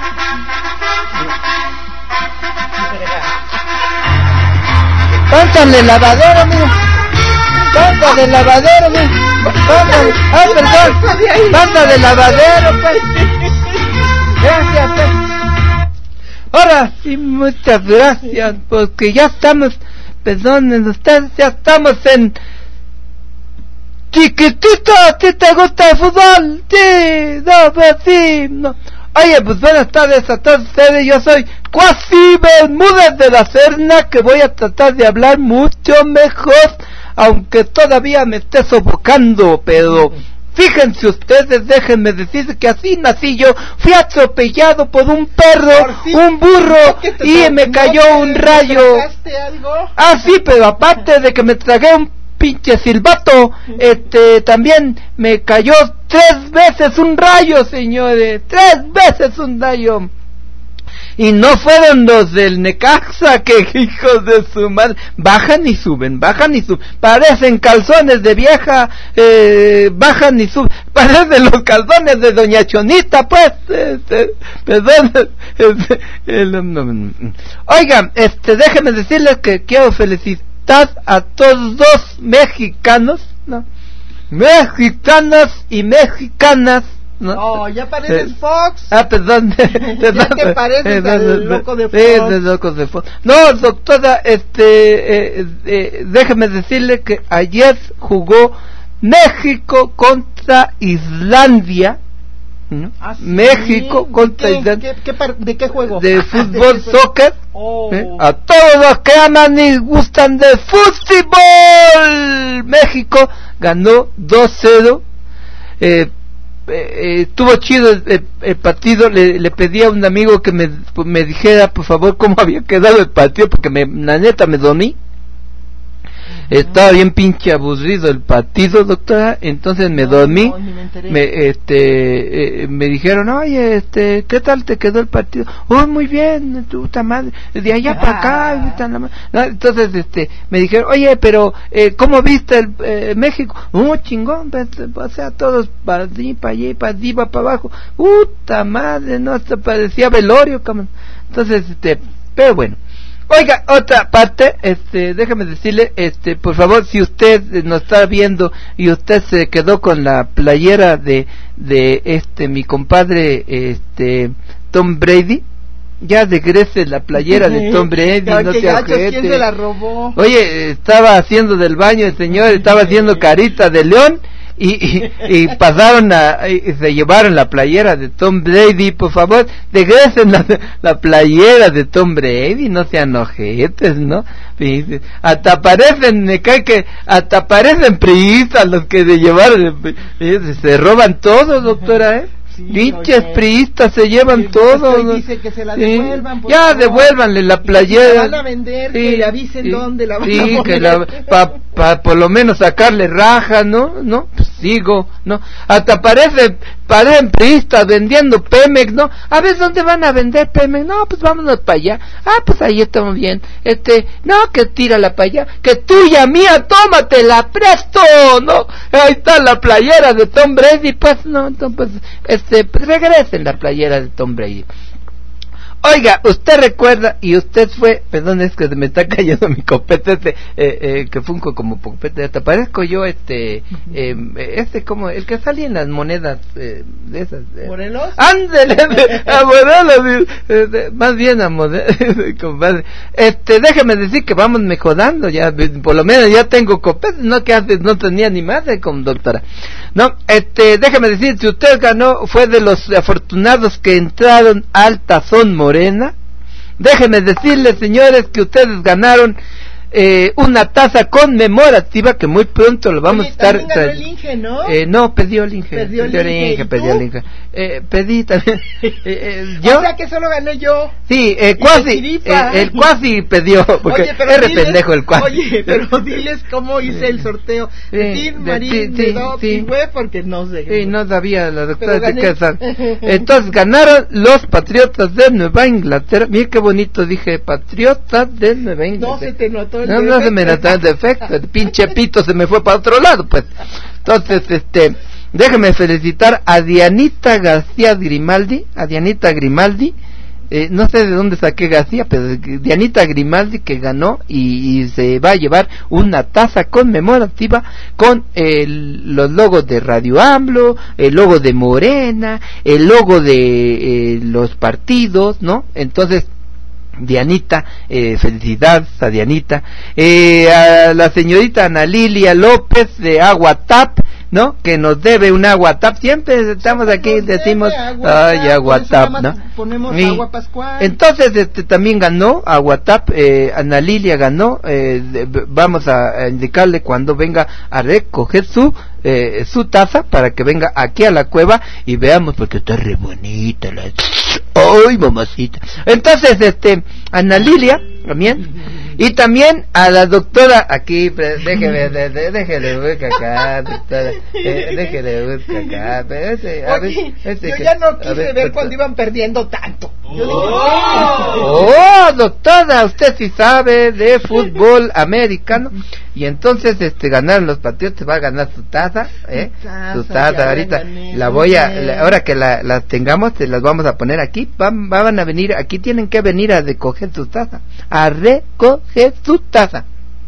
Póntale lavadero, mira. Póntale lavadero, mira. Póntale. Perdón. Póntale lavadero, pues. Gracias, pues. Ahora sí, muchas gracias, porque ya estamos, perdonen ustedes, ya estamos en Chiquitito. ¿A ti te gusta el fútbol? Sí, no, pues sí, no. Oye, pues buenas tardes a todos ustedes, yo soy Cuasi Bermúdez de la Serna, que voy a tratar de hablar mucho mejor, aunque todavía me esté sofocando, pero fíjense ustedes, déjenme decir que así nací yo. Fui atropellado por un perro, un burro, y me cayó un rayo. Ah, sí, pero aparte de que me tragué un pinche silbato, también me cayó 3 veces un rayo, señores. 3 veces un rayo. Y no fueron los del Necaxa, que hijos de su madre, bajan y suben, parecen calzones de vieja, bajan y suben, parecen los calzones de doña Chonita, pues, perdón, oigan, déjenme decirles que quiero felicitar a todos los mexicanos, ¿no? Mexicanas y mexicanas, ¿no? Oh, ya pareces Fox. Ah, perdón. Ya te pareces al loco de Fox. Sí, loco de Fox. No, doctora, déjeme decirle que ayer jugó México contra Islandia, ¿no? ¿Ah, sí? México contra Islandia. ¿De qué juego? De fútbol, soccer. Oh. A todos los que aman y gustan del fútbol, México ganó 2-0. Estuvo chido el partido. Le pedí a un amigo que me dijera por favor cómo había quedado el partido, porque la neta me dormí. Estaba bien pinche aburrido el partido, doctora, entonces me dormí. Me dijeron, oye, ¿qué tal te quedó el partido? Oh, muy bien, puta madre, de allá para acá. Entonces, me dijeron, oye, pero ¿cómo viste el México? Chingón, o sea, todos para allí, para allí, para arriba, para abajo. Puta madre, no, hasta parecía velorio, cabrón. Entonces, pero bueno. Oiga, otra parte, déjame decirle, por favor, si usted nos está viendo y usted se quedó con la playera de mi compadre, Tom Brady, ya regrese la playera de Tom Brady, no se ojete. ¿Quién se la robó? Oye, estaba haciendo del baño el señor, estaba haciendo carita de león. Y pasaron y se llevaron la playera de Tom Brady. Por favor, regresen la playera de Tom Brady, no sean ojetes, ¿no? Hasta parecen, me cae que hasta parecen priistas los que se llevaron, se roban todo, doctora, pinches priistas se llevan todo, ¿no? Dice que se la devuelvan, ya favor. Devuélvanle la playera, la van a vender, que le avisen dónde la van a poner. Que para por lo menos sacarle raja, ¿no? Pues sigo, ¿no? Hasta parecen priistas vendiendo Pemex, ¿no? A ver, ¿dónde van a vender Pemex? No, pues vámonos para allá. Ah, pues ahí estamos bien. No, que tírala para allá, que tuya, mía, tómate, la presto, ¿no? Ahí está la playera de Tom Brady, pues, no, entonces, pues regresen la playera de Tom Brady. Oiga, usted recuerda, y usted fue, perdón, es que me está cayendo mi copete, que funco como copete, te parezco yo, como, el que salía en las monedas, de esas. ¿Morelos? Ándele, a Morelos, más bien a Morelos, compadre. Déjeme decir que vamos mejorando, ya, por lo menos ya tengo copete, no que antes no tenía ni madre con doctora. No, déjeme decir, si usted ganó, fue de los afortunados que entraron al Tazón Morena, déjenme decirles, señores, que ustedes ganaron una taza conmemorativa que muy pronto lo vamos a estar. Ganó el Inge, ¿no? No, pedí el Inge. Pedí el Inge. Pedí también. ¿Yo? O sea que solo gané yo. Sí, el cuasi pidió, porque oye, es pendejo el cuasi. Oye, pero diles cómo hice el sorteo. Marín, sí, porque no sé. Sí, no sabía la doctora de Quesar. Entonces ganaron los Patriotas de Nueva Inglaterra. Mira qué bonito dije, Patriotas de Nueva Inglaterra. No se te notó el no se me notó el defecto, el pinche pito se me fue para otro lado, pues. Entonces, déjeme felicitar a Dianita García Grimaldi, no sé de dónde saqué García, pero Dianita Grimaldi, que ganó y se va a llevar una taza conmemorativa con los logos de Radio AMLO, el logo de Morena, el logo de los partidos, ¿no? Entonces, Dianita, felicidades a Dianita, a la señorita Ana Lilia López de Aguatap, ¿no? Que nos debe un Aguatap, siempre estamos aquí, decimos, ay, Aguatap, ¿no? Ponemos Agua Pascual. Entonces, también ganó Aguatap, Ana Lilia ganó, vamos a indicarle cuando venga a recoger su taza, para que venga aquí a la cueva y veamos, porque está re bonita la... ¡Ay, mamacita! Entonces, Ana Lilia, también, y también a la doctora, aquí, déjele buscar acá, doctora, déjele buscar acá, Oye, yo ya no quise ver cuando iban perdiendo tanto. Yo dije, ¡oh, doctora! Usted sí sabe de fútbol americano. Y entonces, ganaron los Patriotas, va a ganar su taza, su taza, ahorita la voy a, ahora que la tengamos, se las vamos a poner aquí, van a venir, aquí tienen que venir a recoger su taza, a recoger su taza,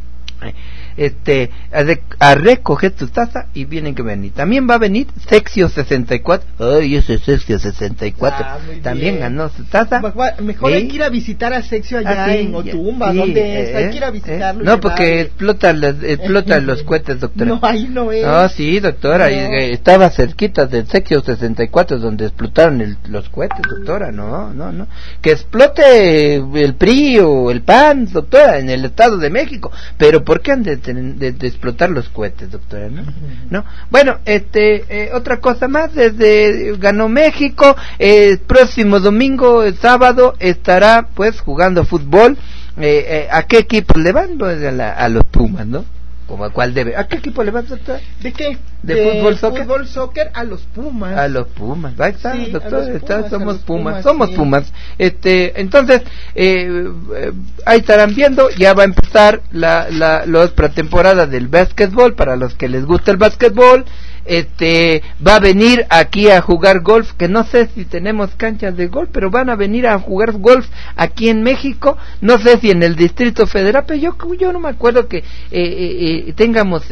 a recoger tu taza, y vienen que venir. También va a venir Sexio 64. Ay, ese Sexio 64 también bien. Ganó su taza. Mejor hay que ir a visitar a Sexio allá en Otumba, donde es. Hay que ir a visitarlo. No, porque explotan los cohetes, doctora. No, ahí no es. Ah, sí, doctora, estaba cerquita del Sexio 64 donde explotaron los cohetes, doctora. No. Que explote el PRI o el PAN, doctora, en el Estado de México. Pero ¿por qué han de explotar los cohetes, doctora? ¿No? Bueno, otra cosa más, ganó México, próximo domingo, el sábado, estará pues jugando fútbol. ¿A qué equipo le van? Pues a los Pumas, ¿no? ¿Como a cuál debe? ¿A qué equipo le vas, doctor? ¿De qué? ¿De fútbol soccer? Fútbol soccer a los Pumas. A los Pumas, va, está, sí, doctor, somos Pumas. Sí. Entonces, ahí estarán viendo, ya va a empezar la pretemporada del básquetbol, para los que les gusta el básquetbol. Va a venir aquí a jugar golf, que no sé si tenemos canchas de golf, pero van a venir a jugar golf aquí en México, no sé si en el Distrito Federal, pero yo no me acuerdo que tengamos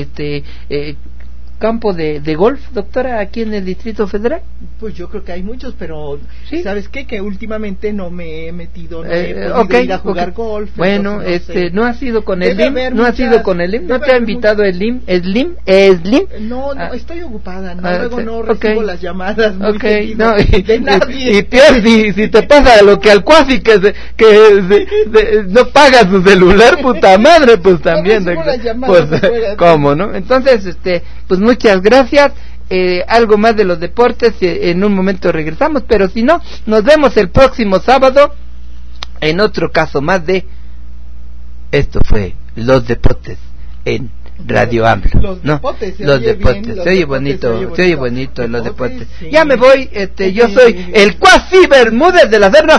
campo de golf, doctora, aquí en el Distrito Federal. Pues yo creo que hay muchos, pero ¿sí? ¿Sabes qué? Que últimamente no me he metido, no he podido ir a jugar golf. Bueno, no has ido con el LIM, no te ha invitado el LIM, No, estoy ocupada, luego no recibo las llamadas muy no, de nadie. Y peor si te pasa lo que al cuasi que no paga su celular, puta madre, pues también, pues cómo, ¿no? Entonces, pues muchas gracias. Algo más de los deportes, en un momento regresamos, pero si no, nos vemos el próximo sábado en otro caso más de Esto fue Los Deportes en Radio AMLO. Los deportes, se oye bonito los deportes. Sí. Ya me voy, yo soy el Cuasi Bermúdez de la Serna,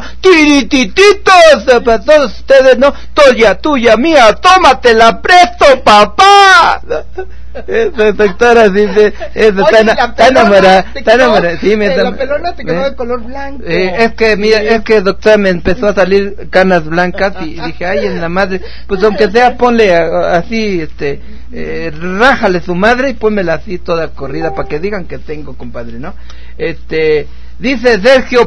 tiritititos para todos ustedes, ¿no? Tuya, mía, tómatela presto, papá. Esa doctora dice, está enamorada, sí, la pelona te quedó de color blanco. Es que, mira, es que doctora me empezó a salir canas blancas y dije, ay, en la madre, pues aunque sea ponle así, rájale su madre y pónmela así toda corrida para que digan que tengo, compadre, ¿no? Dice Sergio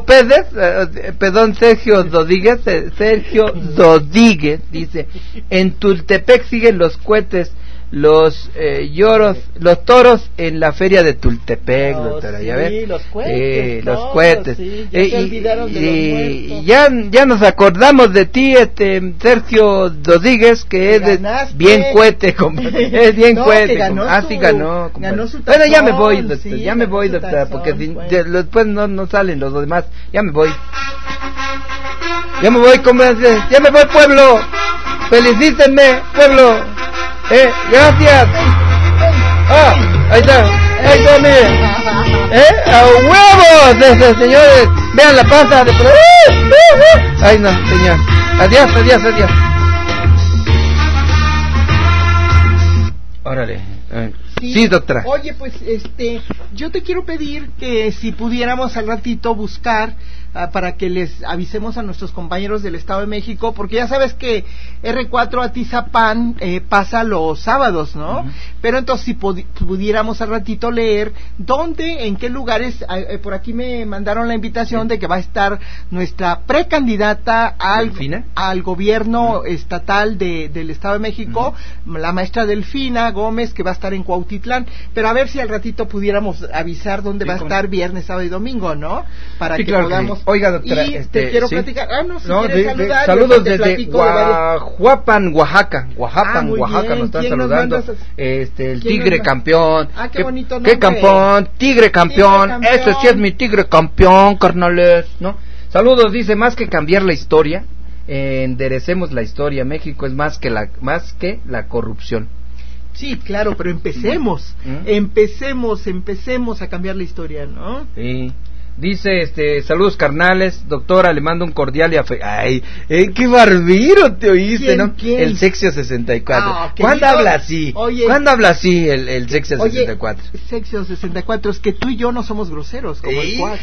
Dodíguez, dice, en Tultepec siguen los cohetes, los toros en la feria de Tultepec, doctora, ¿ya ves? Los cohetes, los cohetes. Sí, ya se olvidaron de los muertos. Ya nos acordamos de ti, Sergio Dodíguez, que es bien cohete, compadre. Es bien cohete. Sí ganó, compadre. Bueno, ya me voy, doctor, doctora, porque después no salen los demás. Ya me voy, compadre. Ya me voy, pueblo. Felicítenme, pueblo. Gracias. Ahí está, mire. A huevos, señores. Vean la panza de por ay, no, señor. Adiós. Órale. Sí, doctora. Oye, pues, yo te quiero pedir que si pudiéramos al ratito buscar para que les avisemos a nuestros compañeros del Estado de México, porque ya sabes que R4 Atizapán pasa los sábados, ¿no? Uh-huh. Pero entonces si pudiéramos al ratito leer dónde, en qué lugares, por aquí me mandaron la invitación de que va a estar nuestra precandidata al gobierno estatal del Estado de México, la maestra Delfina Gómez, que va a estar en Cuautitlán, pero a ver si al ratito pudiéramos avisar dónde va a estar viernes, sábado y domingo, ¿no? Para que podamos... Oiga, doctora, te quiero platicar. Quieres saludos desde Guajuapan, Oaxaca. Oaxaca nos están saludando. El Tigre Campeón. Qué bonito nombre. Qué campeón, Tigre Campeón. Ese sí es mi Tigre Campeón, carnales, ¿no? Saludos, dice, más que cambiar la historia, enderecemos la historia. México es más que la corrupción. Sí, claro, pero empecemos a cambiar la historia, ¿no? Sí. Dice, saludos carnales, doctora, le mando un cordial y ay, qué barbiro te oíste, ¿no? ¿Quién? El Sexio 64. ¿Cuándo habla así? Oye, ¿cuándo habla así el Sexio 64? Sexio 64, es que tú y yo no somos groseros, como el Cuaxi.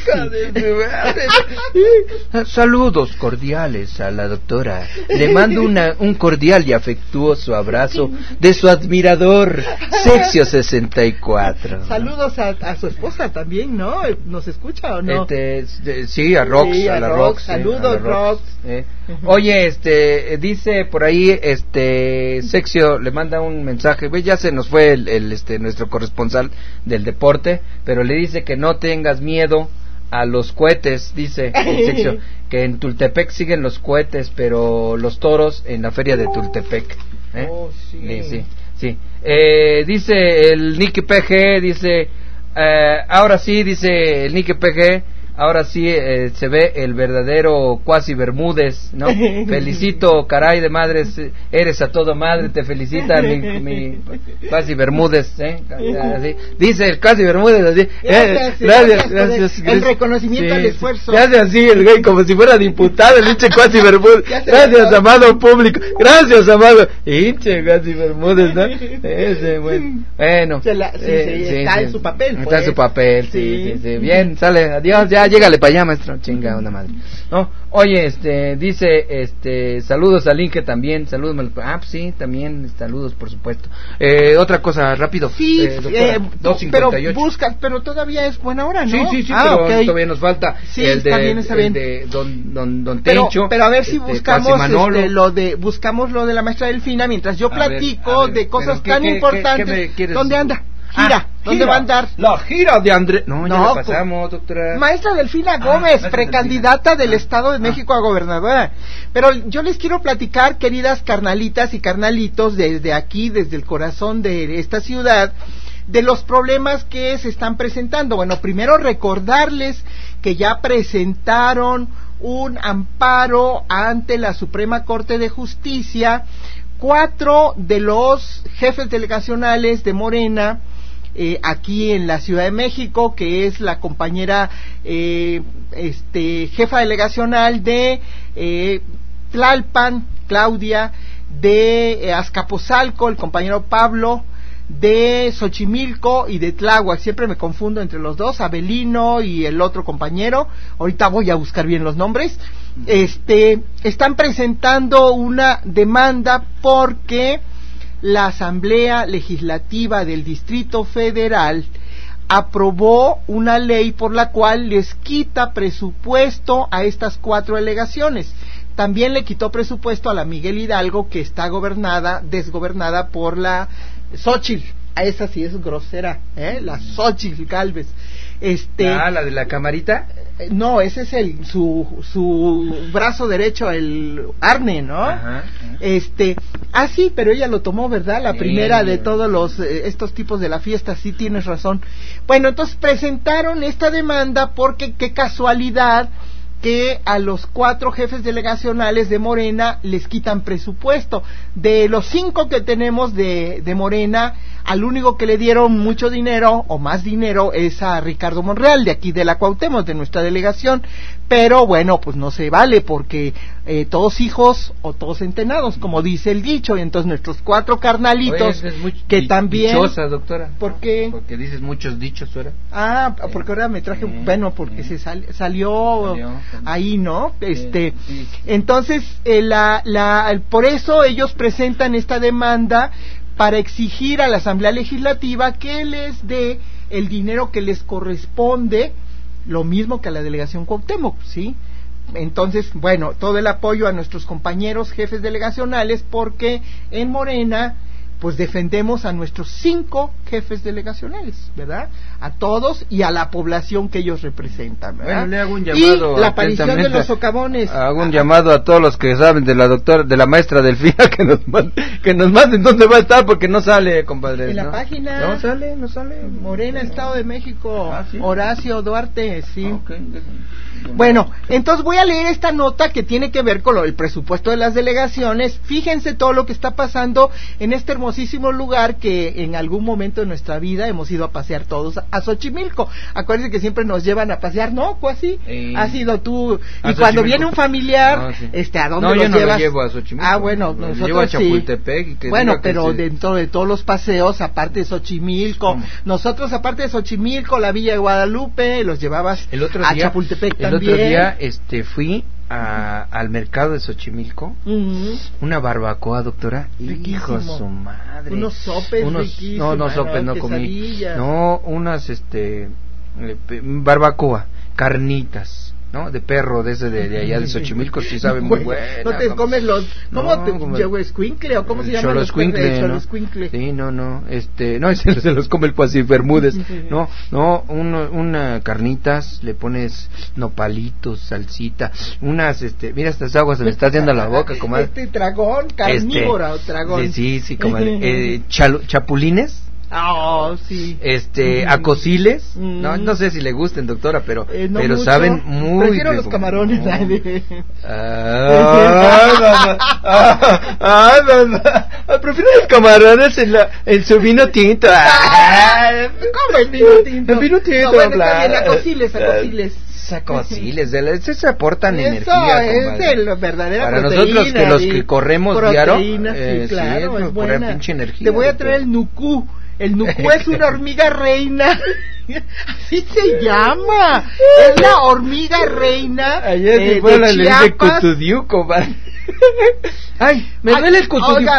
Saludos cordiales a la doctora. Le mando un cordial y afectuoso abrazo de su admirador, Sexio 64. Saludos a su esposa también, ¿no? ¿Nos escucha o no? Sí, a Rox, a la Rox. Saludos, Rox. Oye, dice por ahí, Sexio le manda un mensaje, ya se nos fue nuestro corresponsal del deporte, pero le dice que no tengas miedo a los cohetes, dice el Sexio, que en Tultepec siguen los cohetes, pero los toros en la feria de Tultepec. Sí. Dice el Nicky PG, dice, ahora sí, dice el Nicky PG, ahora sí se ve el verdadero Cuasi Bermúdez, ¿no? Felicito, caray de madres, eres a todo madre, te felicita mi Cuasi Bermúdez, así. Dice el Cuasi Bermúdez, así. Gracias. El reconocimiento al esfuerzo. Hace así el güey, como si fuera diputado, el hinche Cuasi Bermúdez. Gracias, amado público. Gracias, amado. Hinche Cuasi Bermúdez, ¿no? Ese, bueno. Está en su papel. Está en su papel, sí. Bien, sale, adiós, ya. Llégale para allá, maestro, chinga una madre. No, oye, dice, saludos al Inge también, saludos, pues sí, también, saludos, por supuesto. Otra cosa, rápido. Sí, doctora, pero todavía es buena hora, ¿no? Sí, pero todavía nos falta el de don Tencho. Pero a ver si buscamos buscamos lo de la maestra Delfina, mientras yo platico de cosas tan importantes. ¿Dónde anda? ¿Dónde va a andar? La gira de Andrés. No, ya la pasamos, doctora. Maestra Delfina Gómez, precandidata del Estado de México a gobernadora. Pero yo les quiero platicar, queridas carnalitas y carnalitos, desde aquí, desde el corazón de esta ciudad, de los problemas que se están presentando. Bueno, primero recordarles que ya presentaron un amparo ante la Suprema Corte de Justicia 4 de los jefes delegacionales de Morena, aquí en la Ciudad de México, que es la compañera jefa delegacional de Tlalpan, Claudia, de Azcapotzalco, el compañero Pablo, de Xochimilco y de Tláhuac, siempre me confundo entre los dos, Abelino y el otro compañero, ahorita voy a buscar bien los nombres, están presentando una demanda porque la Asamblea Legislativa del Distrito Federal aprobó una ley por la cual les quita presupuesto a estas 4 delegaciones. También le quitó presupuesto a la Miguel Hidalgo, que está desgobernada por la Xóchitl. A esa sí es grosera, la Xóchitl Gálvez. La de la camarita. No, ese es su brazo derecho, el Arne, ¿no? Ajá. Sí, pero ella lo tomó, ¿verdad? La primera de todos estos tipos de la fiesta, sí tienes razón. Bueno, entonces presentaron esta demanda porque qué casualidad que a los 4 jefes delegacionales de Morena les quitan presupuesto. De los 5 que tenemos de Morena, al único que le dieron mucho dinero o más dinero es a Ricardo Monreal, de aquí de la Cuauhtémoc, de nuestra delegación, pero bueno, pues no se vale porque todos hijos o todos centenados, como dice el dicho, y entonces nuestros 4 carnalitos. Oye, es muy que también dichosa, doctora. ¿Por qué? Porque dices muchos dichos, ¿verdad? Porque ahora me traje, porque se salió ahí, ¿no? Entonces por eso ellos presentan esta demanda para exigir a la Asamblea Legislativa que les dé el dinero que les corresponde, lo mismo que a la delegación Cuauhtémoc, ¿sí? Entonces, bueno, todo el apoyo a nuestros compañeros jefes delegacionales, porque en Morena pues defendemos a nuestros 5 jefes delegacionales, ¿verdad? A todos y a la población que ellos representan, ¿verdad? Bueno, le hago un llamado y la aparición de los socavones. Hago un llamado a todos los que saben de la maestra Delfina que nos manden dónde va a estar, porque no sale, compadre. En la página. No sale. Morena, Estado de México. ¿Sí? Horacio Duarte, sí. Okay. Bueno, entonces voy a leer esta nota que tiene que ver con el presupuesto de las delegaciones. Fíjense todo lo que está pasando en este hermosísimo lugar que en algún momento de nuestra vida hemos ido a pasear todos a Xochimilco. Acuérdense que siempre nos llevan a pasear, ¿no? Pues así, has ido tú. Y cuando viene un familiar, ¿a dónde los llevas? No, yo no lo llevo a Xochimilco. Bueno, nosotros llevo a Chapultepec. Sí. Bueno, pero dentro de todos los paseos, aparte de Xochimilco, nosotros aparte de Xochimilco, la Villa de Guadalupe, los llevabas a Chapultepec también. El otro día fui al mercado de Xochimilco, una barbacoa, doctora, hijo de su madre, unos sopes riquísimos, no sopes no comí, no, unas barbacoa, carnitas, ¿no? De perro, de allá de Xochimilco, sí sabe muy bueno. No te comes los, ¿cómo escuincle o cómo se llama? Escuincle. Sí, no, ese se los come el Cuasi Bermúdez. Una carnitas, le pones nopalitos, salsita, unas, mira estas aguas se me está haciendo la boca, comadre. Dragón, carnívora o dragón. Sí, comadre. Chapulines. Sí. Acosiles, no sé si le gusten, doctora, pero saben muy. Prefiero los camarones. Prefiero los camarones en su vino tinto. ¿Cómo el vino tinto? El vino tinto. Acosiles. Se aportan energía. Es de la verdadera para proteína, nosotros que los que corremos diario, sí, claro, es buena. Pinche energía. Te voy a traer el nucú. El nucú es una hormiga reina. Así se llama. Es la hormiga reina de Chiapas. Ay, me duele el cutudiuco. Oiga,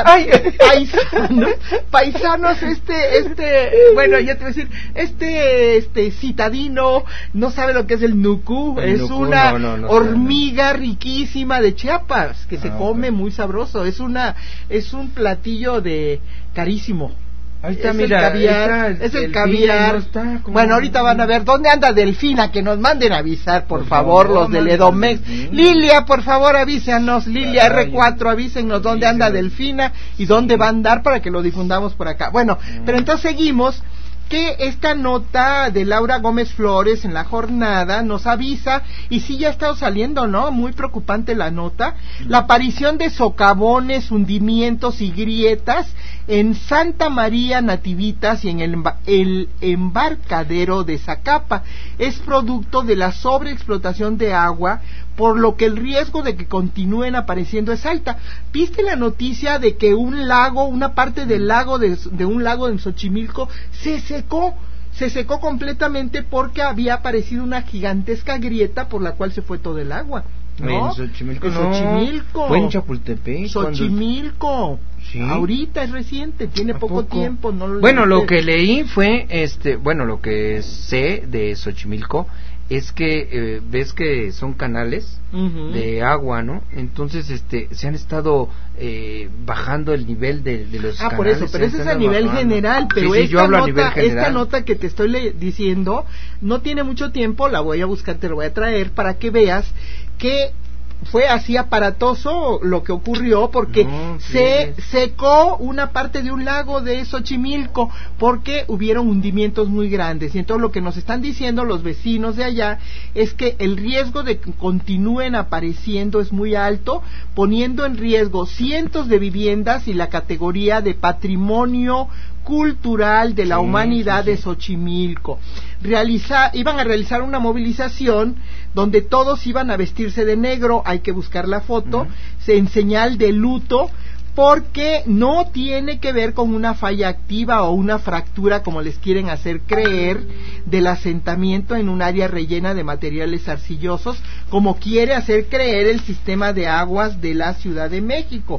paisanos, bueno, ya te voy a decir, citadino no sabe lo que es el nucú. Es una hormiga riquísima de Chiapas que se come muy sabroso. Es un platillo carísimo. Ahí está, mira, es el caviar. Bueno, ahorita van a ver dónde anda Delfina, que nos manden a avisar, por favor, los del Edomex. Lilia, por favor, avísanos. Lilia R4, avísenos dónde anda Delfina y dónde va a andar para que lo difundamos por acá. Bueno, pero entonces seguimos. Que esta nota de Laura Gómez Flores en La Jornada nos avisa, y sí ya ha estado saliendo, ¿no? Muy preocupante la nota, la aparición de socavones, hundimientos y grietas en Santa María Nativitas y en el embarcadero de Zacapa. Es producto de la sobreexplotación de agua, por lo que el riesgo de que continúen apareciendo es alta. ¿Viste la noticia de que un lago, una parte del lago de un lago en Xochimilco se secó? Se secó completamente porque había aparecido una gigantesca grieta por la cual se fue todo el agua, ¿no? En Xochimilco, Xochimilco. Fue en Chapultepec. Xochimilco. ¿Sí? Ahorita es reciente, tiene poco tiempo. No lo bueno, lo que leí fue, lo que sé de Xochimilco es que ves que son canales de agua, ¿no? Entonces, se han estado bajando el nivel de los canales. Por eso, pero ese es a nivel general, pero yo hablo a nivel general. Esta nota que te estoy diciendo no tiene mucho tiempo, la voy a buscar, te la voy a traer para que veas que fue así aparatoso lo que ocurrió, porque se secó una parte de un lago de Xochimilco porque hubieron hundimientos muy grandes. Y entonces lo que nos están diciendo los vecinos de allá es que el riesgo de que continúen apareciendo es muy alto, poniendo en riesgo cientos de viviendas y la categoría de patrimonio cultural de la humanidad de Xochimilco. Iban a realizar una movilización donde todos iban a vestirse de negro, hay que buscar la foto, en señal de luto, porque no tiene que ver con una falla activa o una fractura, como les quieren hacer creer, del asentamiento en un área rellena de materiales arcillosos, como quiere hacer creer el sistema de aguas de la Ciudad de México.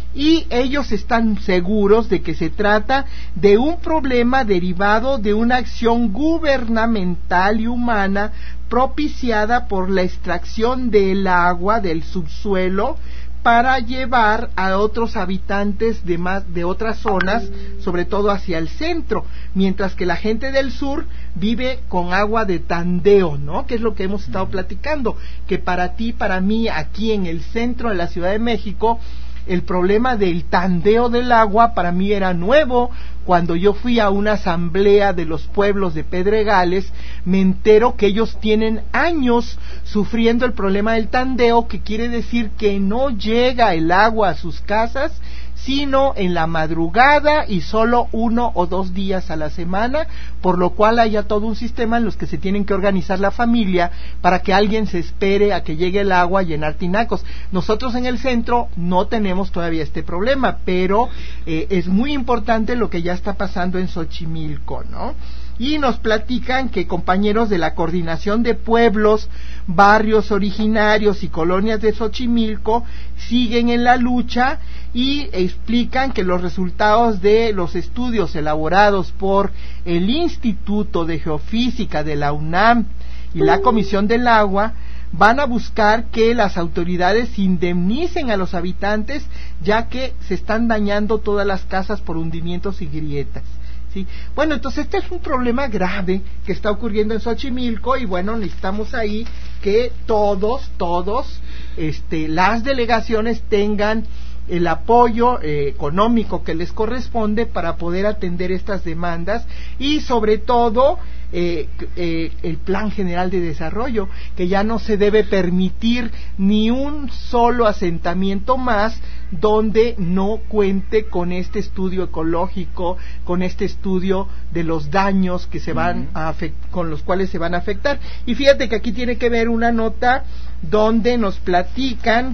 Y ellos están seguros de que se trata de un problema derivado de una acción gubernamental y humana propiciada por la extracción del agua del subsuelo para llevar a otros habitantes de otras zonas, sobre todo hacia el centro, mientras que la gente del sur vive con agua de tandeo, ¿no? Que es lo que hemos estado platicando, que para ti, para mí, aquí en el centro de la Ciudad de México, el problema del tandeo del agua para mí era nuevo. Cuando yo fui a una asamblea de los pueblos de Pedregales, me entero que ellos tienen años sufriendo el problema del tandeo, que quiere decir que no llega el agua a sus casas, sino en la madrugada y solo 1 o 2 días a la semana, por lo cual hay ya todo un sistema en los que se tienen que organizar la familia para que alguien se espere a que llegue el agua a llenar tinacos. Nosotros en el centro no tenemos todavía este problema, pero es muy importante lo que ya está pasando en Xochimilco, ¿no? Y nos platican que compañeros de la Coordinación de Pueblos, Barrios Originarios y Colonias de Xochimilco siguen en la lucha y explican que los resultados de los estudios elaborados por el Instituto de Geofísica de la UNAM y la Comisión del Agua van a buscar que las autoridades indemnicen a los habitantes, ya que se están dañando todas las casas por hundimientos y grietas. ¿Sí? Bueno, entonces este es un problema grave que está ocurriendo en Xochimilco y bueno, necesitamos ahí que todos las delegaciones tengan el apoyo económico que les corresponde para poder atender estas demandas y sobre todo el Plan General de Desarrollo, que ya no se debe permitir ni un solo asentamiento más donde no cuente con este estudio ecológico, con este estudio de los daños que se van con los cuales se van a afectar. Y fíjate que aquí tiene que ver una nota donde nos platican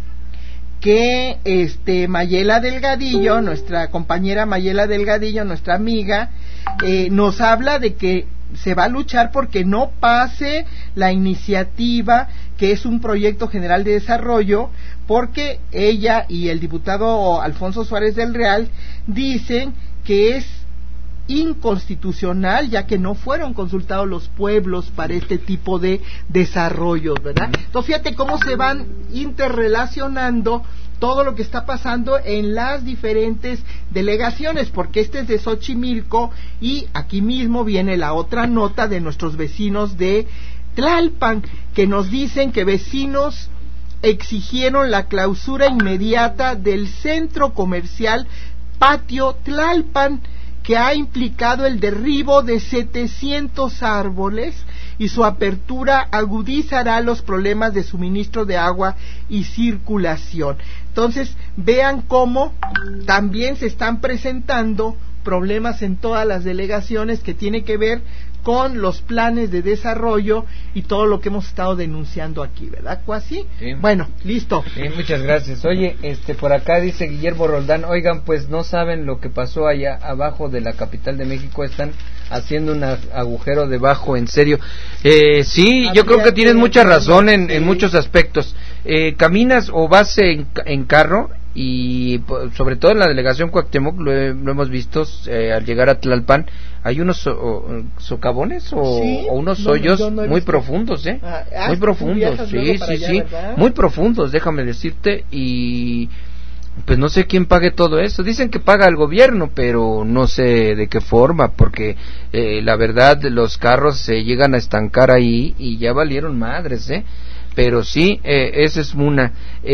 que Mayela Delgadillo, nuestra compañera Mayela Delgadillo, nuestra amiga, nos habla de que se va a luchar porque no pase la iniciativa, que es un proyecto general de desarrollo, porque ella y el diputado Alfonso Suárez del Real dicen que es inconstitucional, ya que no fueron consultados los pueblos para este tipo de desarrollos, ¿verdad? Entonces fíjate cómo se van interrelacionando todo lo que está pasando en las diferentes delegaciones, porque este es de Xochimilco y aquí mismo viene la otra nota de nuestros vecinos de Tlalpan, que nos dicen que vecinos exigieron la clausura inmediata del centro comercial Patio Tlalpan, que ha implicado el derribo de 700 árboles y su apertura agudizará los problemas de suministro de agua y circulación. Entonces, vean cómo también se están presentando problemas en todas las delegaciones que tiene que ver con los planes de desarrollo y todo lo que hemos estado denunciando aquí, ¿verdad, Cuasi? Sí. Bueno, listo. Sí, muchas gracias. Oye, por acá dice Guillermo Roldán, oigan, pues no saben lo que pasó allá abajo de la capital de México, están haciendo un agujero debajo, en serio. Sí, yo creo que tienes mucha razón en muchos aspectos. Caminas o vas en carro, y sobre todo en la delegación Cuauhtémoc lo hemos visto al llegar a Tlalpan, hay unos socavones o unos hoyos muy profundos, muy profundos, sí, muy profundos, déjame decirte, y pues no sé quién pague todo eso. Dicen que paga el gobierno, pero no sé de qué forma, porque la verdad los carros se llegan a estancar ahí y ya valieron madres, pero sí, esa es una.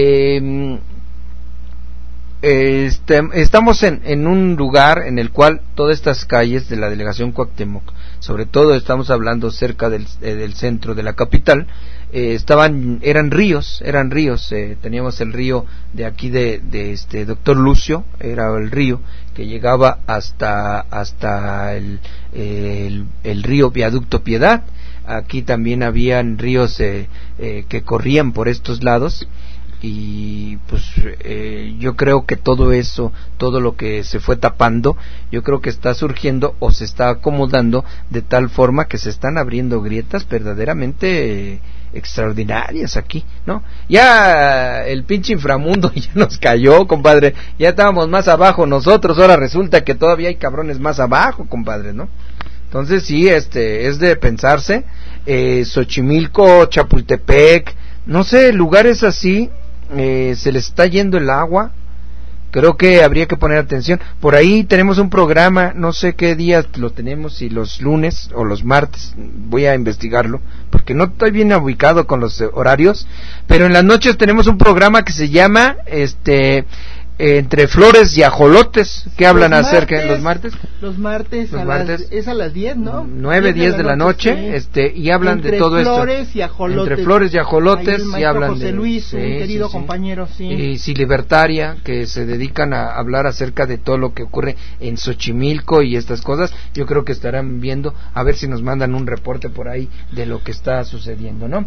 Estamos en un lugar en el cual todas estas calles de la delegación Cuauhtémoc, sobre todo estamos hablando cerca del centro de la capital, eran ríos, teníamos el río de aquí de Doctor Lucio, era el río que llegaba hasta el río Viaducto Piedad. Aquí también habían ríos que corrían por estos lados, y pues yo creo que todo eso, todo lo que se fue tapando, yo creo que está surgiendo o se está acomodando de tal forma que se están abriendo grietas verdaderamente extraordinarias aquí, ¿no? Ya el pinche inframundo ya nos cayó, compadre, ya estábamos más abajo nosotros, ahora resulta que todavía hay cabrones más abajo, compadre, ¿no? Entonces sí, es de pensarse. Xochimilco, Chapultepec, no sé, lugares así, se les está yendo el agua. Creo que habría que poner atención. Por ahí tenemos un programa, no sé qué días lo tenemos, si los lunes o los martes, voy a investigarlo, porque no estoy bien ubicado con los horarios, pero en las noches tenemos un programa que se llama Entre Flores y Ajolotes, que hablan acerca de los martes. Los martes es a las 10, ¿no? 9, 10 de la noche, y hablan de todo esto. Entre Flores y Ajolotes, y hablan José Luis, un querido compañero, y Si Libertaria, que se dedican a hablar acerca de todo lo que ocurre en Xochimilco y estas cosas. Yo creo que estarán viendo, a ver si nos mandan un reporte por ahí de lo que está sucediendo, ¿no?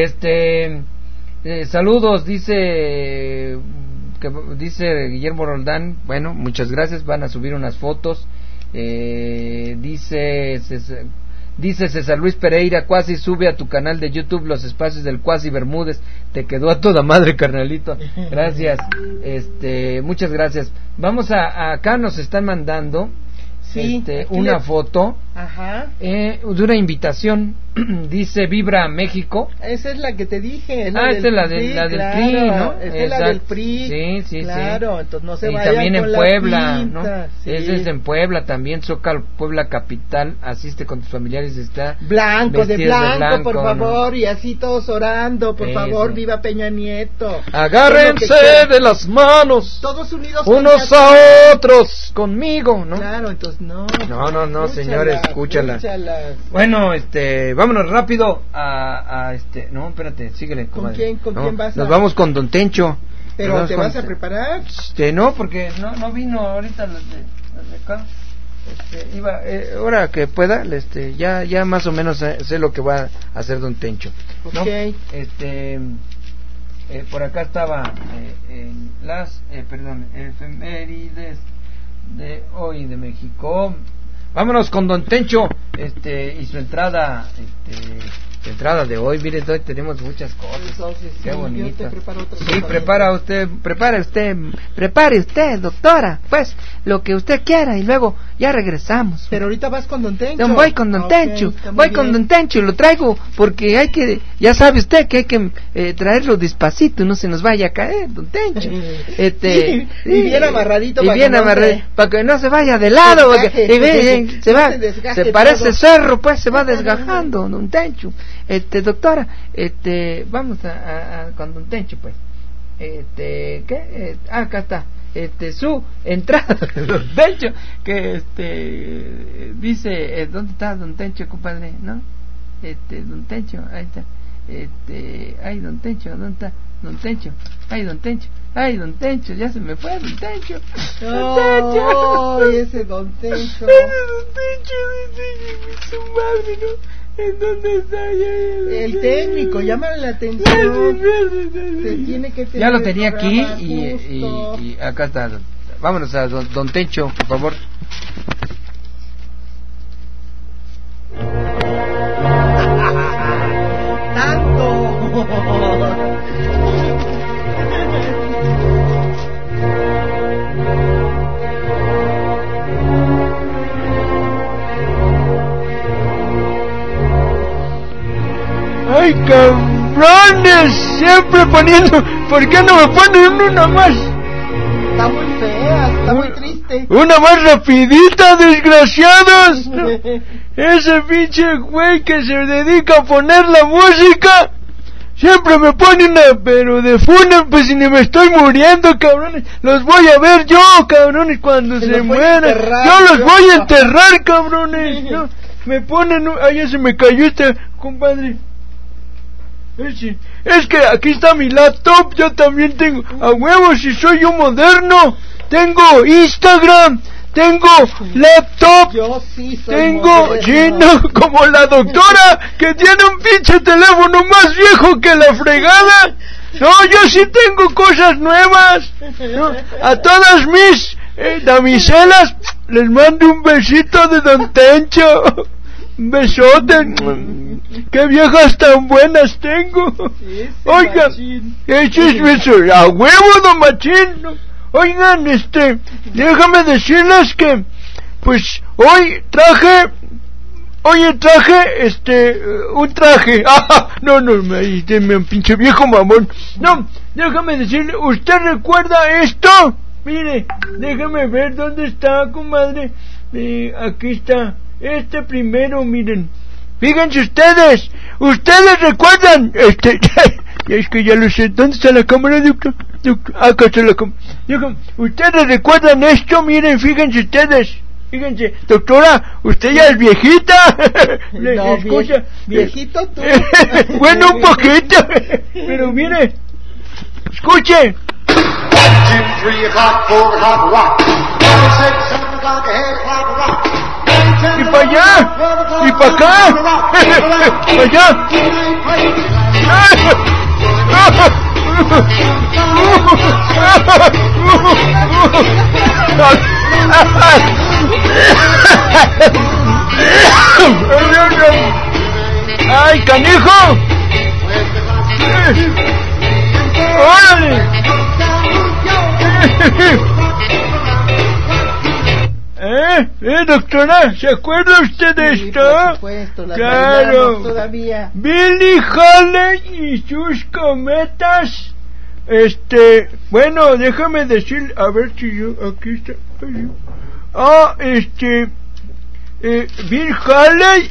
Saludos, dice Guillermo Roldán. Bueno, muchas gracias, van a subir unas fotos. Dice César Luis Pereira, Cuasi, sube a tu canal de YouTube los espacios del Cuasi Bermúdez, te quedó a toda madre, carnalito. Gracias, muchas gracias. Vamos acá nos están mandando una foto de una invitación. Dice Vibra México. Esa es la que te dije. Esa es la del PRI, ¿no? Esa es la del PRI. Sí, claro, entonces no se y vayan también con en la Puebla, pinta, ¿no? sí. Ese es en Puebla también, Zócalo, Puebla capital. Asiste con tus familiares, está blanco, de blanco, por favor, ¿no? Y así todos orando, por favor, viva Peña Nieto. Agárrense de las manos, todos unidos unos a otros, conmigo, ¿no? Claro, entonces no, señores, escúchala. Bueno, vámonos rápido no, espérate, síguele, comadre. ¿Con quién vas? Nos vamos con Don Tencho. ¿Pero te vas a preparar? No, porque no vino ahorita los de acá. Ahora que pueda, ya más o menos sé lo que va a hacer Don Tencho, ¿no? Okay. Por acá estaba las efemérides de hoy de México. Vámonos con Don Tencho, y su entrada, de hoy. Miren, hoy tenemos muchas cosas. Entonces, qué bonito. Sí, prepare usted, doctora, pues, lo que usted quiera, y luego ya regresamos. Pero ahorita vas con Don Tencho. Voy con Don Tencho, lo traigo, porque hay que, ya sabe usted que hay que traerlo despacito, no se nos vaya a caer, Don Tencho. Sí, y bien amarradito, para que no se vaya de lado, porque se parece todo. Cerro, pues se va desgajando, Don Tencho. Doctora, vamos a con Don Tencho, pues. ¿Qué? Acá está. Su entrada de Don Tencho, que dice, ¿dónde está Don Tencho, compadre? ¿No? Don Tencho, ahí está. Ay, Don Tencho, ¿dónde está? Don Tencho, ay, Don Tencho, ay, Don Tencho, ya se me fue Don Tencho. Don Tencho. Ay, ese Don Tencho. Ese Don Tencho, su madre, ¿no? ¿En dónde está? El técnico, llámale la atención. Se tiene que tener. Ya lo tenía aquí y acá está. Vámonos a Don Tencho, por favor. ¡Ay, cabrones! Siempre poniendo... ¿Por qué no me ponen una más? Está muy fea, está muy triste. ¡Una más rapidita, desgraciados! Ese pinche güey que se dedica a poner la música... Siempre me ponen una... Pero de fúnebre, pues si ni me estoy muriendo, cabrones. Los voy a ver yo, cabrones, cuando se mueran. Yo los voy a enterrar, cabrones. No, me ponen... Ay, ya se me cayó este compadre. Es que aquí está mi laptop, yo también tengo, a huevos, si soy un moderno, tengo Instagram, tengo laptop, yo sí soy tengo, sí, no, como la doctora, que tiene un pinche teléfono más viejo que la fregada. No, yo sí tengo cosas nuevas, ¿no? A todas mis damiselas, les mando un besito de Don Tencho. Un besote. Qué viejas tan buenas tengo. Oigan, ese es beso a huevo, Don Machín. Oigan, déjame decirles que pues hoy traje un traje. No, me pinche viejo mamón. No, déjame decirle, ¿usted recuerda esto? Mire, déjame ver dónde está, comadre. Aquí está. Primero, miren. Fíjense ustedes recuerdan, es que ya lo sé. ¿Dónde está la cámara, doctor? Acá está la cámara. Ustedes recuerdan esto, miren, fíjense ustedes. Fíjense, doctora, usted ya es viejita. No, escucha. Viejito tú. Bueno, un poquito. Pero mire, escuche. 1, 2, 3 o'clock, 4 o'clock, rock. 5, 6, 7 o'clock, 8 o'clock, rock. Y para allá, y para acá, para allá. ¡Ay, canijo! ¡Órale! Doctora, ¿se acuerda usted de esto? Por supuesto, la claro. Todavía. Billy Haley y sus cometas. Bueno, déjame decir, a ver si yo, aquí está. Bill Haley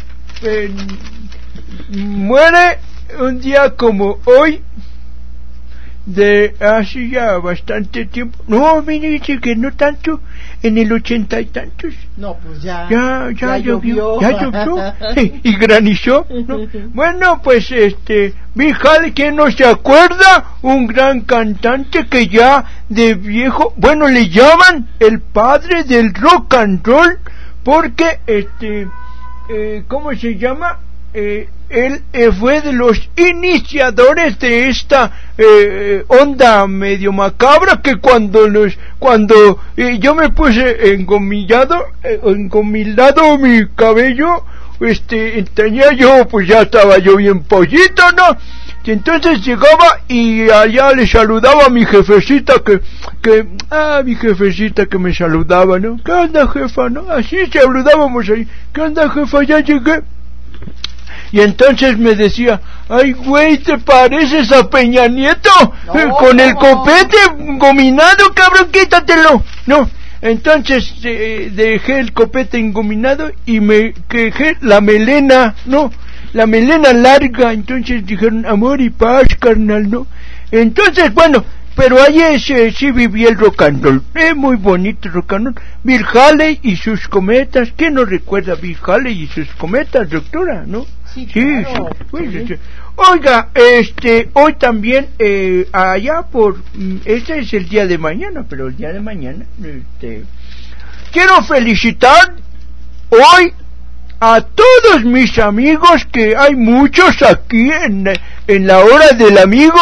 muere un día como hoy, de hace ya bastante tiempo. No, mire, dice que no tanto, en el 80 y tantos. No, pues ya llovió. Ya llovió y granizó, ¿no? Bueno, pues Bill Haley, ¿quién no se acuerda? Un gran cantante que ya de viejo, bueno, le llaman el padre del rock and roll, porque ¿cómo se llama? Él fue de los iniciadores de esta onda medio macabra, que cuando yo me puse engomillado mi cabello, tenía yo, pues ya estaba yo bien pollito, ¿no? Y entonces llegaba y allá le saludaba a mi jefecita mi jefecita que me saludaba, ¿no? ¿Qué onda, jefa? ¿No? Así saludábamos ahí. ¿Qué onda, jefa? Ya llegué. Y entonces me decía, ay, güey, ¿te pareces a Peña Nieto? Con el copete engominado, cabrón, quítatelo. No, entonces dejé el copete engominado y me quejé la melena, ¿no? La melena larga. Entonces dijeron, amor y paz, carnal, ¿no? Entonces, bueno, pero allí sí vivía el rock and roll. Muy bonito el rock and roll. Bill Haley y sus cometas. ¿Quién no recuerda a Bill Haley y sus cometas, doctora? ¿No? Sí, claro. Sí. Oiga, hoy también, allá por, este es el día de mañana, pero el día de mañana, quiero felicitar hoy a todos mis amigos, que hay muchos aquí en la hora del amigo.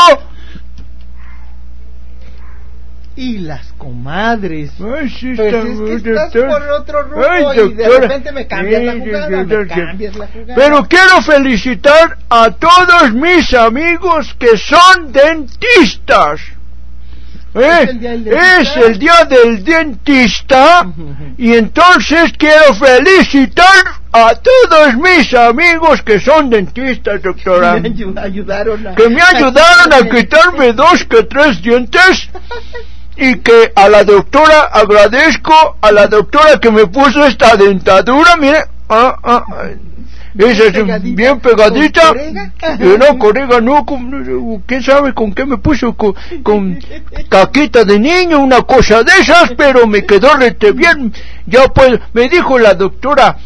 Y las comadres. Ay, sí, pues es que estás por otro rumbo y de repente me cambias la jugada, Pero quiero felicitar a todos mis amigos que son dentistas. ¿Es el día del dentista? Y entonces quiero felicitar a todos mis amigos que son dentistas, doctora. Que me ayudaron a quitarme 2 que 3 dientes. Y que a la doctora agradezco, a la doctora que me puso esta dentadura, mire, esa es bien pegadita. No, corega, no, quién sabe con qué me puso, con caquita de niño, una cosa de esas, pero me quedó rete bien. Ya pues, me dijo la doctora,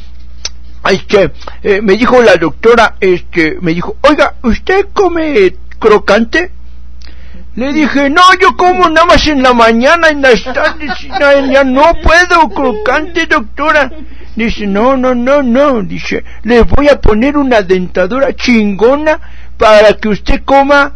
me dijo, oiga, ¿usted come crocante? Le dije, no, yo como nada más en la mañana, en las tardes, ya no puedo crocante, doctora. Dice, no, dice, le voy a poner una dentadura chingona para que usted coma,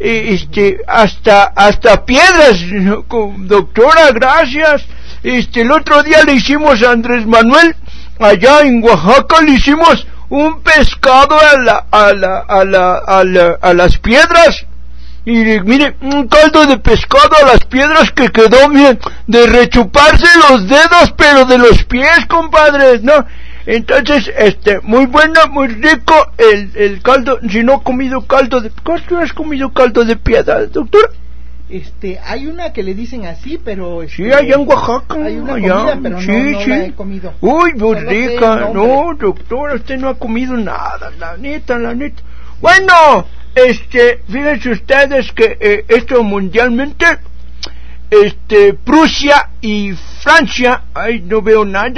hasta piedras, doctora, gracias. El otro día le hicimos a Andrés Manuel, allá en Oaxaca, le hicimos un pescado a las piedras. Y mire, un caldo de pescado a las piedras que quedó bien, de rechuparse los dedos, pero de los pies, compadres, ¿no? Entonces, muy bueno, muy rico el caldo. Si no he comido caldo de... ¿Cuándo has comido caldo de piedra, doctora? Hay una que le dicen así, pero... sí, allá en Oaxaca. Hay una allá, comida, pero no la he comido. Uy, muy rica. No, doctora, usted no ha comido nada, la neta. Bueno... fíjense ustedes que esto mundialmente, Prusia y Francia, no veo nada,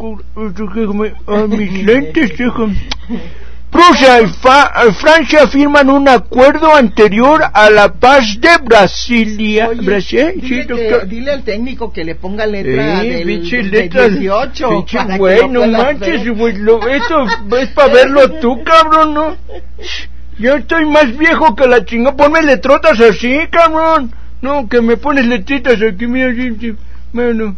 mis lentes, Prusia y Francia firman un acuerdo anterior a la paz de Brasilia. Oye, dile al técnico que le ponga letra del 18. Güey, no manches, güey, esto es para verlo tú, cabrón, ¿no? Yo estoy más viejo que la chingada. Ponme letrotas así, cabrón. No, que me pones letritas aquí, mira. Bueno,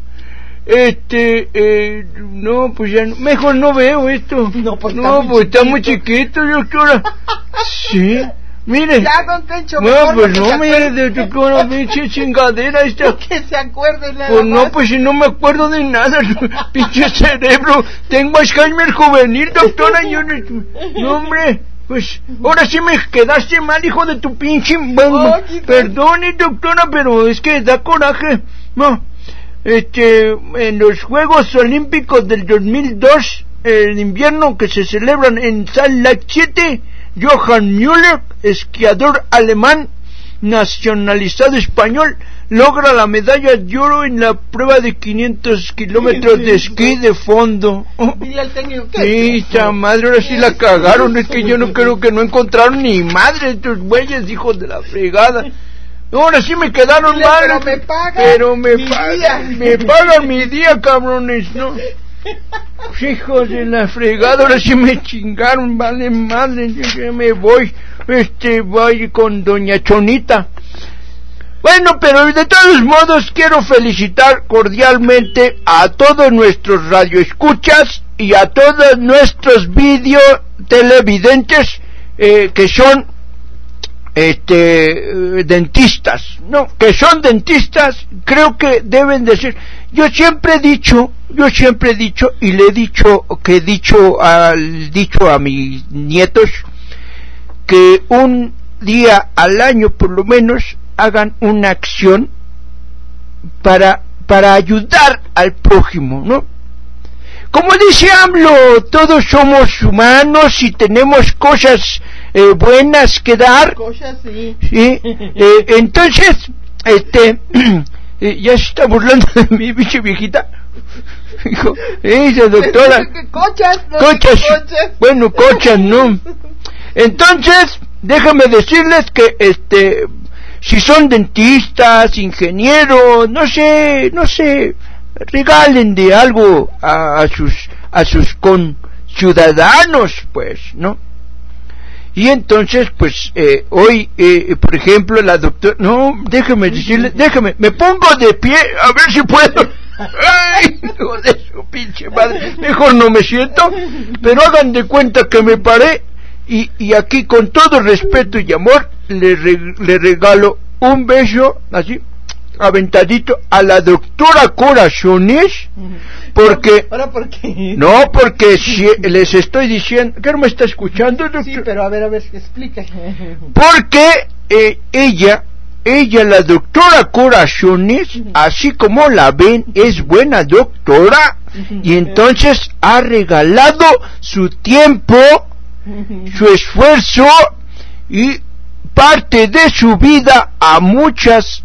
no, pues ya no, mejor no veo esto. No, pues está muy chiquito, doctora. Sí, mire. Ya, don Tencho. No, pues no, mire, doctora, pinche chingadera esta. Que se acuerde nada pues más. No, pues si no me acuerdo de nada, pinche cerebro. Tengo Alzheimer juvenil, doctora, yo no, hombre. Pues, ahora sí me quedaste mal, hijo de tu pinche... Perdone, doctora, pero es que da coraje. No, en los Juegos Olímpicos del 2002, en invierno, que se celebran en Salt Lake City, Johann Müller, esquiador alemán, nacionalizado español, logra la medalla de oro en la prueba de 500 kilómetros de esquí de fondo. Dile al técnico que... Sí, esta madre, ahora sí la cagaron. Es que yo no creo que no encontraron ni madre estos güeyes, hijos de la fregada. Ahora sí me quedaron mal. Pero me pagan mi día, cabrones, ¿no? Hijos de la fregada, ahora sí me chingaron, vale madre, yo me voy. Voy con doña Chonita. Bueno, pero de todos modos quiero felicitar cordialmente a todos nuestros radioescuchas y a todos nuestros televidentes que son dentistas, no, que son dentistas, creo que deben de ser. Yo siempre he dicho y le he dicho a mis nietos que un día al año por lo menos hagan una acción para ayudar al prójimo, ¿no? Como dice AMLO, todos somos humanos y tenemos cosas buenas que dar. Cosas, sí. ¿Sí? Entonces, ya se está burlando de mi biche viejita. Dijo, esa doctora. Cochas. Bueno, cochas, ¿no? Entonces, déjame decirles que, si son dentistas, ingenieros, no sé, regalen de algo a sus conciudadanos, pues, ¿no? Y entonces, pues, hoy, por ejemplo, la doctora... No, déjame decirle, me pongo de pie, a ver si puedo... ¡Ay, hijo de su pinche madre! Mejor no me siento, pero hagan de cuenta que me paré, y aquí, con todo respeto y amor, le regalo un beso, así, aventadito, a la doctora Corazones, porque... ¿Ahora por qué? No, porque si les estoy diciendo... ¿Qué no me está escuchando, doctor? Sí, pero a ver, explica. Porque ella, la doctora Corazones, así como la ven, es buena doctora, y entonces ha regalado su tiempo, su esfuerzo y parte de su vida a muchas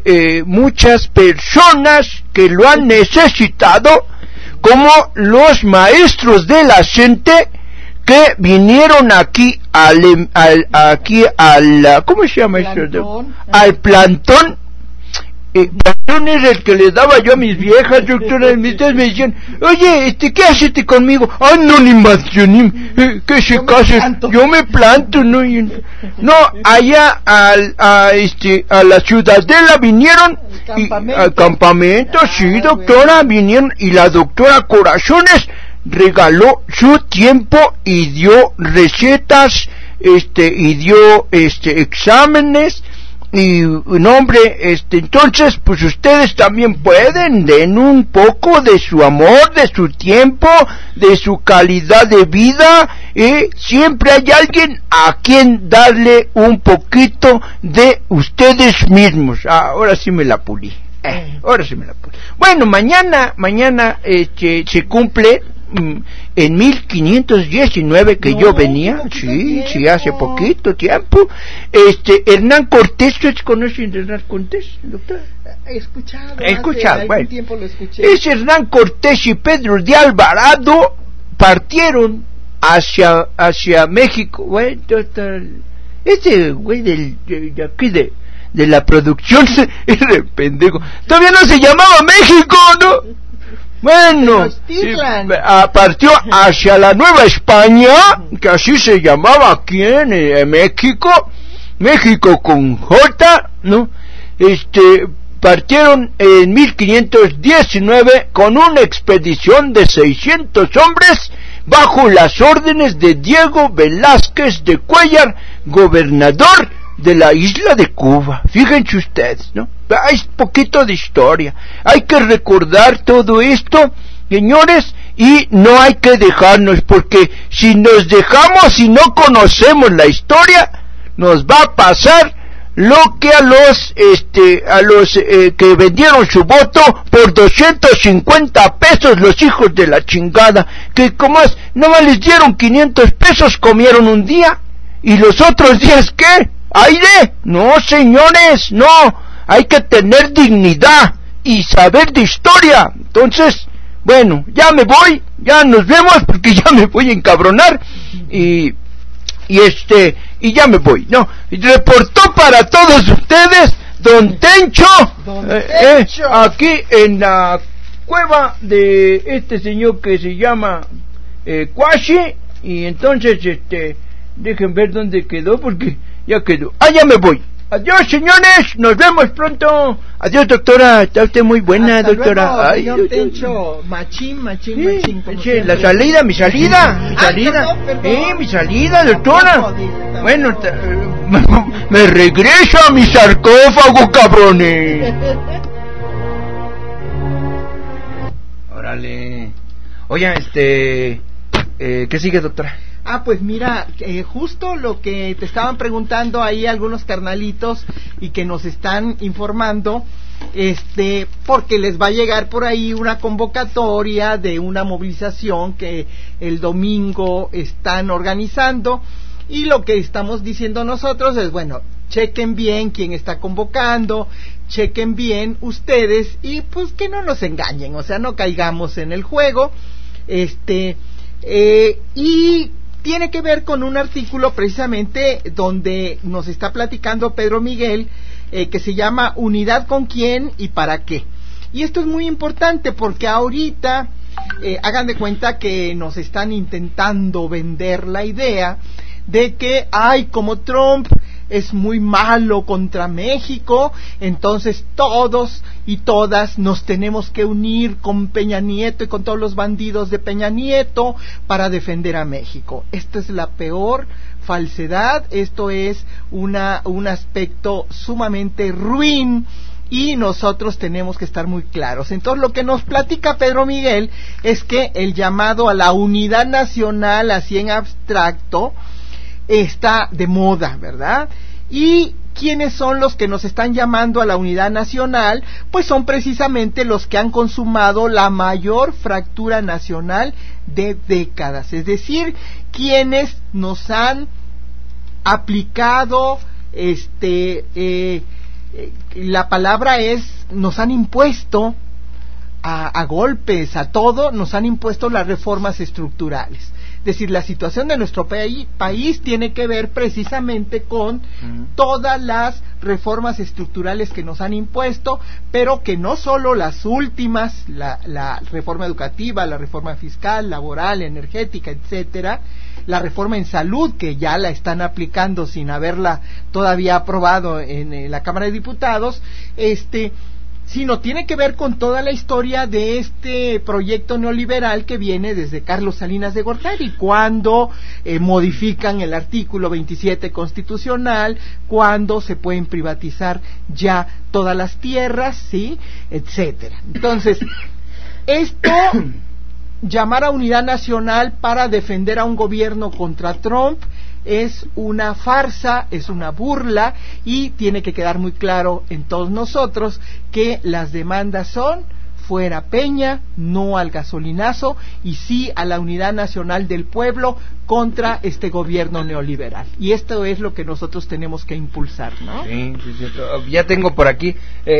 personas que lo han necesitado, como los maestros de la gente que vinieron aquí ¿cómo se llama esto? Al plantón. Plantón es el que le daba yo a mis viejas, doctora. Ustedes me decían, oye, ¿qué haces conmigo? Ah, no, ni más, que se case, yo me planto, no, allá a la ciudadela vinieron, al campamento, sí, doctora, vinieron, y la doctora Corazones regaló su tiempo y dio recetas, y dio, exámenes, y hombre, entonces pues ustedes también pueden, den un poco de su amor, de su tiempo, de su calidad de vida, siempre hay alguien a quien darle un poquito de ustedes mismos. Ahora sí me la pulí, Bueno, mañana se cumple en 1519 que yo venía, sí, hace poquito tiempo, Hernán Cortés. ¿Ustedes conocen a Hernán Cortés, doctor? He escuchado, bueno, tiempo lo escuché. Es Hernán Cortés y Pedro de Alvarado partieron hacia México. Bueno, ese güey de aquí de la producción es de pendejo. Todavía no se llamaba México, ¿no? Bueno, partió hacia la Nueva España, que así se llamaba aquí en México con J, ¿no? Partieron en 1519 con una expedición de 600 hombres bajo las órdenes de Diego Velázquez de Cuéllar, gobernador de la isla de Cuba. Fíjense ustedes, ¿no? Hay poquito de historia. Hay que recordar todo esto, señores, y no hay que dejarnos, porque si nos dejamos y no conocemos la historia, nos va a pasar lo que a los que vendieron su voto por 250 pesos, los hijos de la chingada, que como es, nomás les dieron 500 pesos, comieron un día, y los otros días, ¿qué? ¿Aire? No, señores, no. Hay que tener dignidad y saber de historia. Entonces, bueno, ya me voy, ya nos vemos, porque ya me voy a encabronar, y ya me voy, ¿no? Reportó para todos ustedes Don Tencho, aquí en la cueva de este señor que se llama Cuashi, y entonces, dejen ver dónde quedó, porque ya quedó. Ya me voy. Adiós, señores, nos vemos pronto. Adiós, doctora, está usted muy buena, hasta doctora. Luego, ay, señor Tencho, machín. La salida, mi salida. Perdón. Mi salida, doctora. Bueno, me regreso a mi sarcófago, cabrones. Órale. Oye, ¿qué sigue, doctora? Pues mira, justo lo que te estaban preguntando ahí algunos carnalitos y que nos están informando, porque les va a llegar por ahí una convocatoria de una movilización que el domingo están organizando, y lo que estamos diciendo nosotros es, bueno, chequen bien quién está convocando, chequen bien ustedes y pues que no nos engañen, o sea, no caigamos en el juego. Y tiene que ver con un artículo precisamente donde nos está platicando Pedro Miguel, que se llama Unidad con quién y para qué. Y esto es muy importante porque ahorita hagan de cuenta que nos están intentando vender la idea de que como Trump es muy malo contra México, entonces todos y todas nos tenemos que unir con Peña Nieto y con todos los bandidos de Peña Nieto para defender a México. Esta es la peor falsedad, esto es un aspecto sumamente ruin y nosotros tenemos que estar muy claros. Entonces lo que nos platica Pedro Miguel es que el llamado a la unidad nacional así en abstracto está de moda, ¿verdad? Y ¿quiénes son los que nos están llamando a la unidad nacional? Pues son precisamente los que han consumado la mayor fractura nacional de décadas, es decir, quienes nos han aplicado, la palabra es, nos han impuesto a golpes, a todo, nos han impuesto las reformas estructurales. Es decir, la situación de nuestro país tiene que ver precisamente con todas las reformas estructurales que nos han impuesto, pero que no solo las últimas, la reforma educativa, la reforma fiscal, laboral, energética, etcétera, la reforma en salud, que ya la están aplicando sin haberla todavía aprobado en la Cámara de Diputados, sino tiene que ver con toda la historia de este proyecto neoliberal que viene desde Carlos Salinas de Gortari, cuando modifican el artículo 27 constitucional, cuando se pueden privatizar ya todas las tierras, ¿sí?, etcétera. Entonces, esto, llamar a unidad nacional para defender a un gobierno contra Trump, es una farsa, es una burla, y tiene que quedar muy claro en todos nosotros que las demandas son fuera Peña, no al gasolinazo, y sí a la unidad nacional del pueblo contra este gobierno neoliberal. Y esto es lo que nosotros tenemos que impulsar, ¿no? Sí, ya tengo por aquí,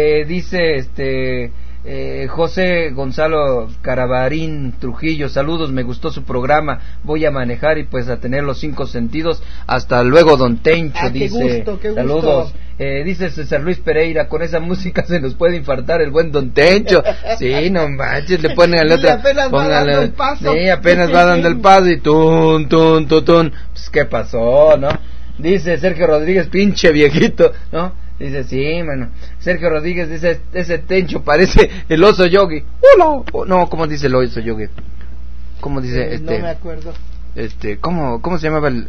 dice José Gonzalo Caravarín Trujillo, saludos, me gustó su programa, voy a manejar y pues a tener los 5 sentidos, hasta luego don Tencho, dice, qué gusto. Saludos, dice César Luis Pereira, con esa música se nos puede infartar el buen don Tencho, sí, no manches, le ponen al otro, pónganle, sí, apenas va dando el paso y tun, pues qué pasó, ¿no? Dice Sergio Rodríguez, pinche viejito, ¿no? Dice, sí, mano. Sergio Rodríguez dice, ese Tencho parece el oso Yogi. ¡Hola! No, ¿cómo dice el oso Yogi? ¿Cómo dice no me acuerdo. ¿Cómo se llamaba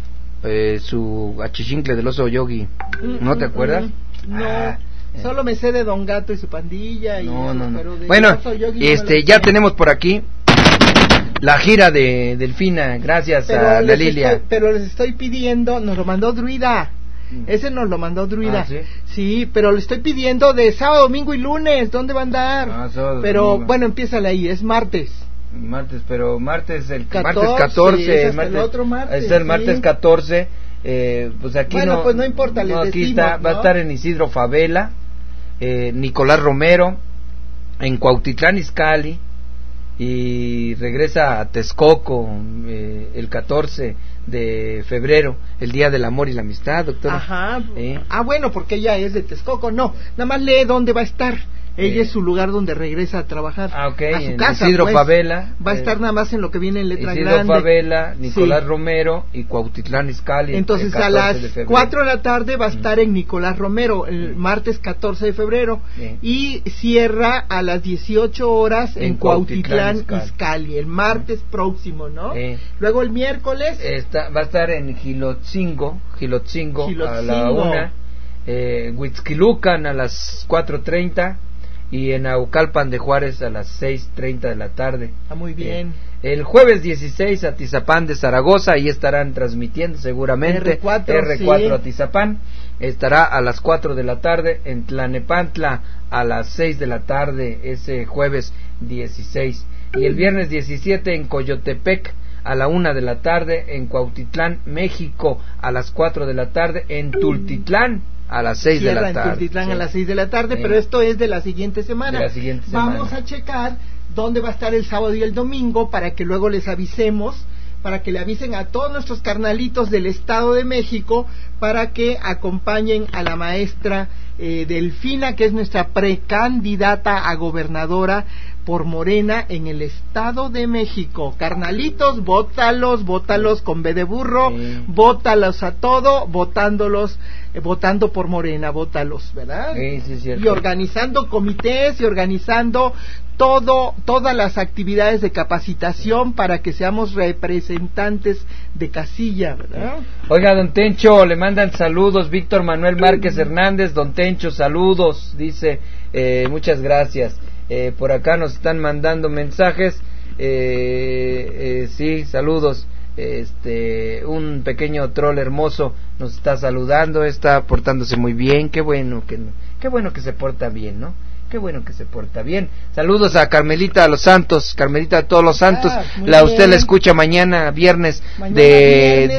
su achichincle del oso Yogi? ¿No te acuerdas? No. Solo me sé de Don Gato y su pandilla y no. Bueno, ya tenemos por aquí la gira de Delfina, gracias a la Lilia. Pero les estoy pidiendo, nos lo mandó Druida. Ese nos lo mandó Druida. ¿Sí? Sí, pero le estoy pidiendo de sábado, domingo y lunes. ¿Dónde va a andar? Pero domingo. Bueno, empiézale ahí, es martes. Martes el 14, martes 14, sí, es el otro martes. Es el martes 14. Pues aquí pues no importa, les aquí decimos, está, va a estar en Isidro Favela, Nicolás Romero, en Cuautitlán Izcalli, y regresa a Texcoco el 14 de febrero, el Día del Amor y la Amistad, doctora. Ajá. Bueno, porque ella es de Texcoco. No, nada más lee dónde va a estar. Ella es su lugar donde regresa a trabajar. A su casa, Isidro Favela. Va a estar nada más en lo que viene en letra Isidro grande. Favela, Nicolás Romero y Cuautitlán Izcalli. Entonces a las 4 de la tarde va a estar en Nicolás Romero, el martes 14 de febrero. Y cierra a las 18 horas en Cuautitlán Izcalli, el martes próximo, ¿no? Luego el miércoles va a estar en Gilotzingo a la 1, Huitzquilucan a las 4:30 y en Naucalpan de Juárez a las 6:30 de la tarde. Muy bien. El jueves 16 a Tizapán de Zaragoza, ahí estarán transmitiendo seguramente. R4 Atizapán, estará a las 4 de la tarde. En Tlanepantla a las 6 de la tarde ese jueves 16. Y el viernes 17 en Coyotepec a la 1 de la tarde en Cuautitlán, México, a las 4 de la tarde en Tultitlán, a las 6 de la tarde. En Tultitlán a las 6 de la tarde, pero esto es de la siguiente semana. Vamos a checar dónde va a estar el sábado y el domingo para que luego les avisemos, para que le avisen a todos nuestros carnalitos del Estado de México para que acompañen a la maestra Delfina, que es nuestra precandidata a gobernadora por Morena en el Estado de México. Carnalitos, bótalos con B de burro, bótalos a todo, votando por Morena, bótalos, ¿verdad? Sí, cierto. Y organizando comités y organizando todas las actividades de capacitación para que seamos representantes de casilla, ¿verdad? Oiga, don Tencho, le mandan saludos, Víctor Manuel Márquez Hernández. Don Tencho, saludos, dice, muchas gracias. Por acá nos están mandando mensajes, sí, saludos. Un pequeño troll hermoso nos está saludando, está portándose muy bien. Qué bueno que se porta bien, ¿no? Qué bueno que se porta bien. Saludos a Carmelita de los Santos, Carmelita de todos los santos. Usted la escucha mañana viernes de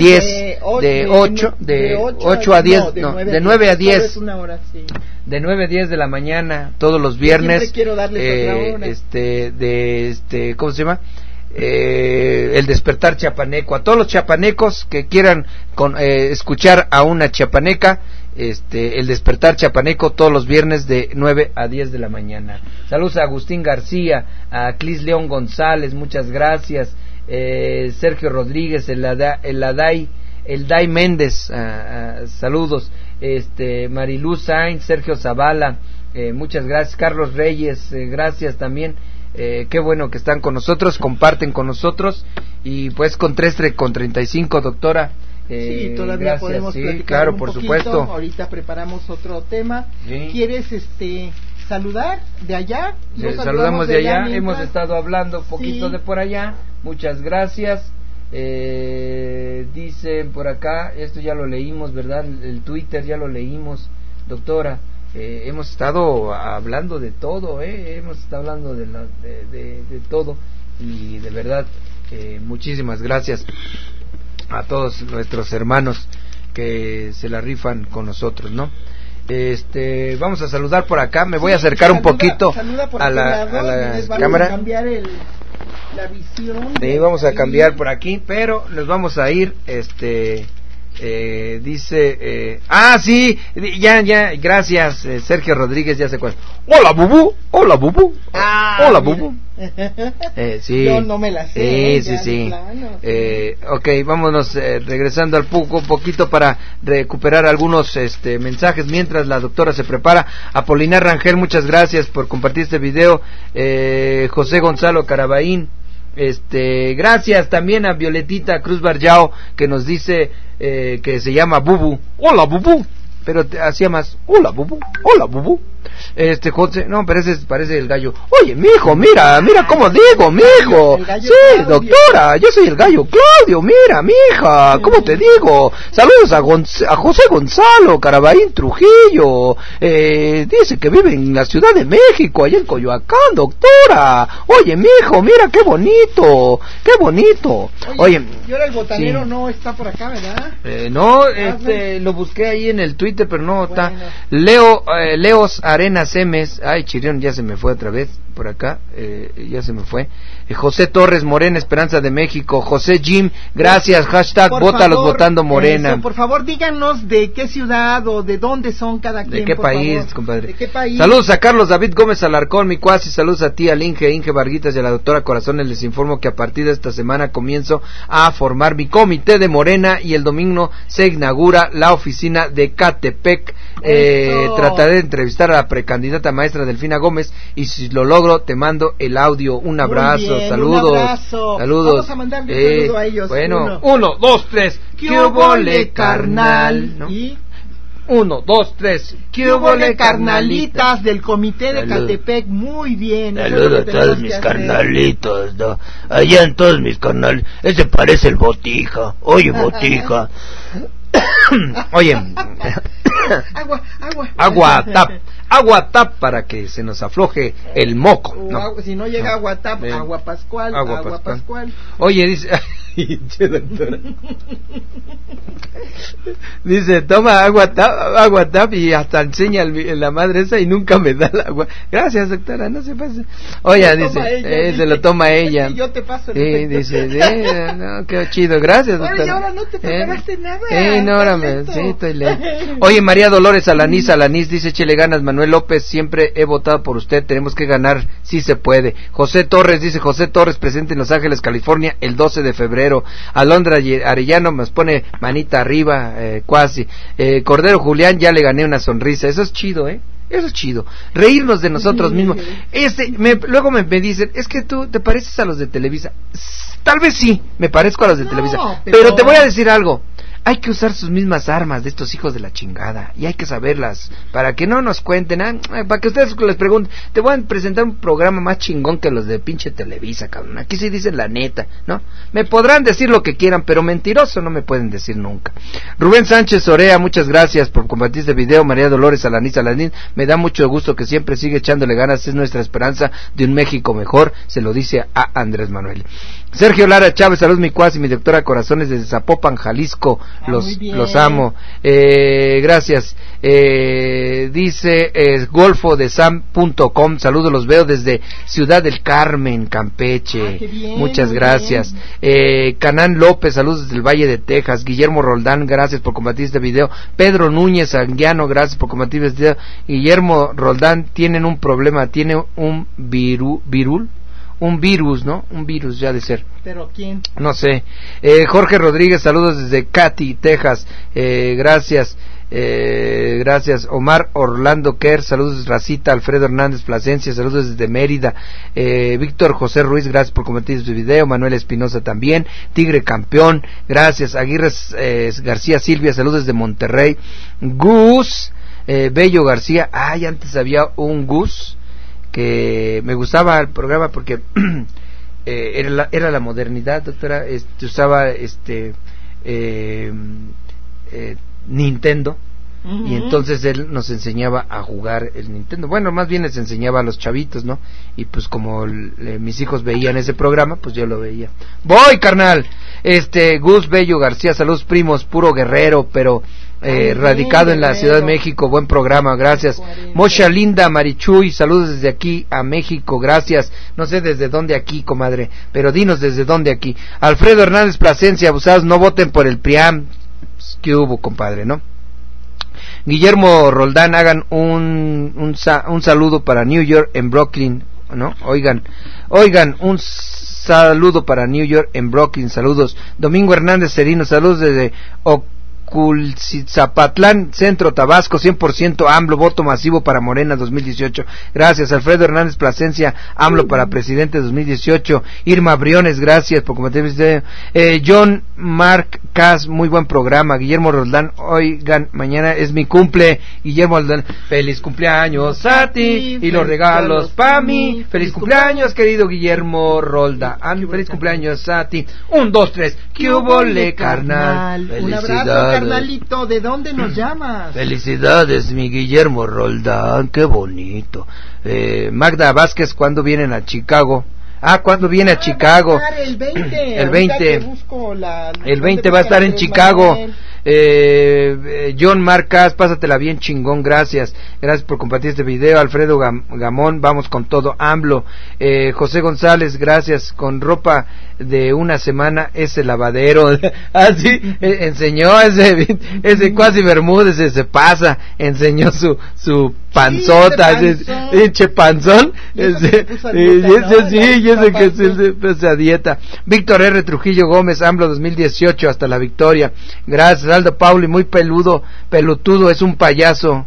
8 a 10, de 9 a 10. De 9 a 10 de la mañana todos los viernes. Quiero darles otra hora. ¿Cómo se llama? El despertar chiapaneco. A todos los chiapanecos que quieran escuchar a una chiapaneca, el despertar chiapaneco todos los viernes de 9 a 10 de la mañana. Saludos a Agustín García, a Clis León González, muchas gracias. Sergio Rodríguez, el Day Méndez, saludos. Mariluz Sainz, Sergio Zavala, muchas gracias. Carlos Reyes, gracias también. Qué bueno que están con nosotros, comparten con nosotros. Y pues con 35, doctora. Sí, todavía gracias, podemos platicar claro, un por poquito. supuesto. Ahorita preparamos otro tema. Sí. ¿Quieres saludar de allá? Saludamos de allá, hemos estado hablando un poquito de por allá. Muchas gracias. Dicen por acá, esto ya lo leímos, ¿verdad? El Twitter ya lo leímos, doctora. Hemos estado hablando de todo, hemos estado hablando de todo, y de verdad muchísimas gracias a todos nuestros hermanos que se la rifan con nosotros, ¿no? Vamos a saludar por acá. Me voy a acercar un poquito a la cámara. Vamos a cambiar la visión. Sí, vamos a cambiar por aquí, pero nos vamos a ir, dice, sí, ya, gracias, Sergio Rodríguez, ya sé cuál. Hola, Bubu. Hola, Bubu. Sí. Yo no me la sé. Sí. Ok, vámonos regresando al un poquito para recuperar algunos mensajes mientras la doctora se prepara. Apolinar Rangel, muchas gracias por compartir este video. José Gonzalo Carabaín, gracias también a Violetita Cruz Barjao, que nos dice que se llama Bubu. Hola, Bubu. Pero hacía más, hola Bubu. José, no, pero ese parece el gallo. Oye, mijo, mira cómo digo, mijo. Sí, Claudio. Doctora, yo soy el gallo Claudio, mira, mija, ¿cómo te digo? Saludos a José Gonzalo Carabaín Trujillo. Dice que vive en la Ciudad de México, allá en Coyoacán, doctora. Oye, mijo, mira qué bonito. Oye, y ahora el botanero no está por acá, ¿verdad? No, lo busqué ahí en el Twitter, pero no está. Leos Arenas Emes, ay, Chirión, ya se me fue otra vez por acá, ya se me fue. José Torres Morena, Esperanza de México. José Jim, gracias, hashtag Bótalos votando Morena. Por favor, díganos de qué ciudad o de dónde son cada quien. ¿De qué país, favor? Compadre? ¿De qué país? Saludos a Carlos David Gómez Alarcón, mi cuasi, saludos a ti, al Inge Varguitas y a la doctora Corazones. Les informo que a partir de esta semana comienzo a formar mi comité de Morena y el domingo se inaugura la oficina de Catepec. Trataré de entrevistar a la precandidata maestra Delfina Gómez y si lo logro te mando el audio. Un abrazo, saludos. Un abrazo. Saludos. Vamos a mandarle un saludo a ellos. Bueno, 1, 2, 3. ¿Qué obole, carnal? ¿No? Y 1, 2, 3. ¿Qué obole, carnalitas del comité de Catepec? Muy bien. Saludos a todos mis carnalitos, ¿no? Allá en todos mis carnales. Ese parece el Botija. Oye, Botija. Oye. Agua. Agua tap para que se nos afloje el moco. Si no llega agua tap, agua Pascual. Oye, dice Pinche doctora. Dice, toma agua tap y hasta enseña la madre esa y nunca me da el agua. Gracias, doctora, no se pase. Oye, dice, se lo toma ella. Yo te paso el sí, dice, no, qué chido, gracias, doctora. Oye, ahora no te preparaste nada. No, ahora sí, estoy lento. Oye, María Dolores Alanís dice, échele ganas, Manuel López, siempre he votado por usted, tenemos que ganar, sí se puede. José Torres dice, José Torres presente en Los Ángeles, California, el 12 de febrero. Alondra Arellano nos pone manita arriba, cuasi. Cordero Julián, ya le gané una sonrisa, eso es chido, Eso es chido, reírnos de nosotros mismos. Luego me dicen, es que tú te pareces a los de Televisa. Tal vez sí, me parezco a los de Televisa, pero te voy a decir algo. Hay que usar sus mismas armas de estos hijos de la chingada y hay que saberlas para que no nos cuenten, para que ustedes les pregunten. Te voy a presentar un programa más chingón que los de pinche Televisa, cabrón. Aquí sí dicen la neta, ¿no? Me podrán decir lo que quieran, pero mentiroso no me pueden decir nunca. Rubén Sánchez Orea, muchas gracias por compartir este video. María Dolores Alanís, me da mucho gusto que siempre sigue echándole ganas, es nuestra esperanza de un México mejor, se lo dice a Andrés Manuel. Sergio Lara Chávez, saludos mi cuasi, mi doctora Corazones desde Zapopan, Jalisco, los amo, gracias. Dice golfodesam.com, saludos, los veo desde Ciudad del Carmen, Campeche, muchas gracias. Canán López, saludos desde el Valle de Texas. Guillermo Roldán, gracias por compartir este video. Pedro Núñez Anguiano, gracias por compartir este video. Guillermo Roldán, tienen un problema, tiene un un virus, ¿no? Un virus ya de ser. ¿Pero quién? No sé. Jorge Rodríguez, saludos desde Katy, Texas. Gracias. Gracias. Omar Orlando Kerr, saludos Racita. Alfredo Hernández Plasencia, saludos desde Mérida. Víctor José Ruiz, gracias por compartir este video. Manuel Espinosa también. Tigre Campeón, gracias. Aguirre García Silvia, saludos desde Monterrey. Gus Bello García, antes había un Gus que me gustaba el programa porque era la modernidad, doctora. Usaba Nintendo, y entonces él nos enseñaba a jugar el Nintendo. Bueno, más bien les enseñaba a los chavitos, ¿no? Y pues como mis hijos veían ese programa, pues yo lo veía. ¡Voy, carnal! Gus Bello García, saludos primos, puro guerrero, pero radicado en la Ciudad de México, buen programa, gracias. Mocha Linda Marichuy, saludos desde aquí a México, gracias. No sé desde dónde aquí, comadre, pero dinos desde dónde aquí. Alfredo Hernández Plasencia, abusados, no voten por el PRIAM. ¿Qué hubo, compadre, no? Guillermo Roldán, hagan un saludo para New York en Brooklyn, ¿no? Oigan, un saludo para New York en Brooklyn, saludos. Domingo Hernández Serino, saludos desde Zapatlán, Centro, Tabasco, 100% AMLO, voto masivo para Morena 2018. Gracias. Alfredo Hernández Plasencia, AMLO para presidente 2018. Irma Briones, gracias por compartir este video. John Mark Cas, muy buen programa. Guillermo Roldán, oigan, mañana es mi cumple. Guillermo Roldán, feliz cumpleaños a ti y los regalos pa' mí. Feliz cumpleaños, querido Guillermo Roldán. Feliz cumpleaños a ti. 1, 2, 3. ¿Qué hubo, le carnal? Un abrazo, carnalito, ¿de dónde nos llamas? Felicidades, mi Guillermo Roldán, qué bonito. Magda Vázquez, ¿cuándo vienen a Chicago? ¿Cuándo viene a Chicago? El 20. El 20. El 20 va a estar en Chicago. John Marcas, pásatela bien chingón, gracias por compartir este video. Alfredo Gamón, vamos con todo, AMLO. José González, gracias. Con ropa de una semana ese lavadero, así enseñó ese cuasi Bermúdez, se pasa, enseñó su panzota, ese panzón, ese que se a dieta. Víctor R. Trujillo Gómez, AMLO 2018 hasta la victoria, gracias. Aldo Pauli, muy pelotudo, es un payaso,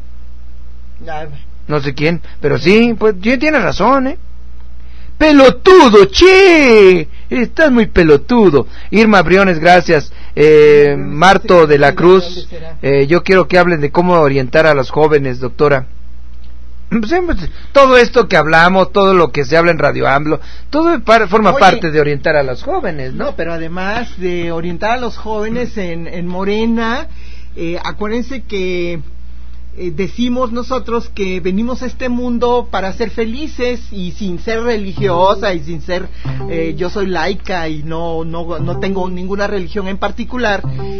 no sé quién, pero sí, pues tiene razón, pelotudo, che, estás muy pelotudo. Irma Briones, gracias. Marto de la Cruz, yo quiero que hablen de cómo orientar a los jóvenes, doctora. Todo esto que hablamos, todo lo que se habla en Radio AMLO, todo forma parte de orientar a los jóvenes, ¿no? No, pero además de orientar a los jóvenes en Morena, acuérdense que decimos nosotros que venimos a este mundo para ser felices y sin ser religiosa y sin ser yo soy laica y no tengo ninguna religión en particular.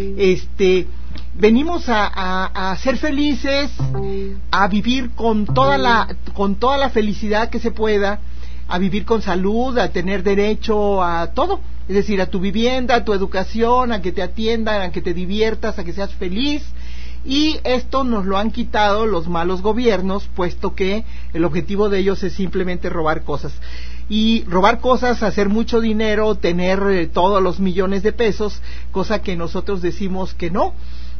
Venimos a ser felices, a vivir con toda la felicidad que se pueda, a vivir con salud, a tener derecho a todo, es decir, a tu vivienda, a tu educación, a que te atiendan, a que te diviertas, a que seas feliz. Y esto nos lo han quitado los malos gobiernos, puesto que el objetivo de ellos es simplemente robar cosas. Y robar cosas, hacer mucho dinero, tener todos los millones de pesos, cosa que nosotros decimos que no,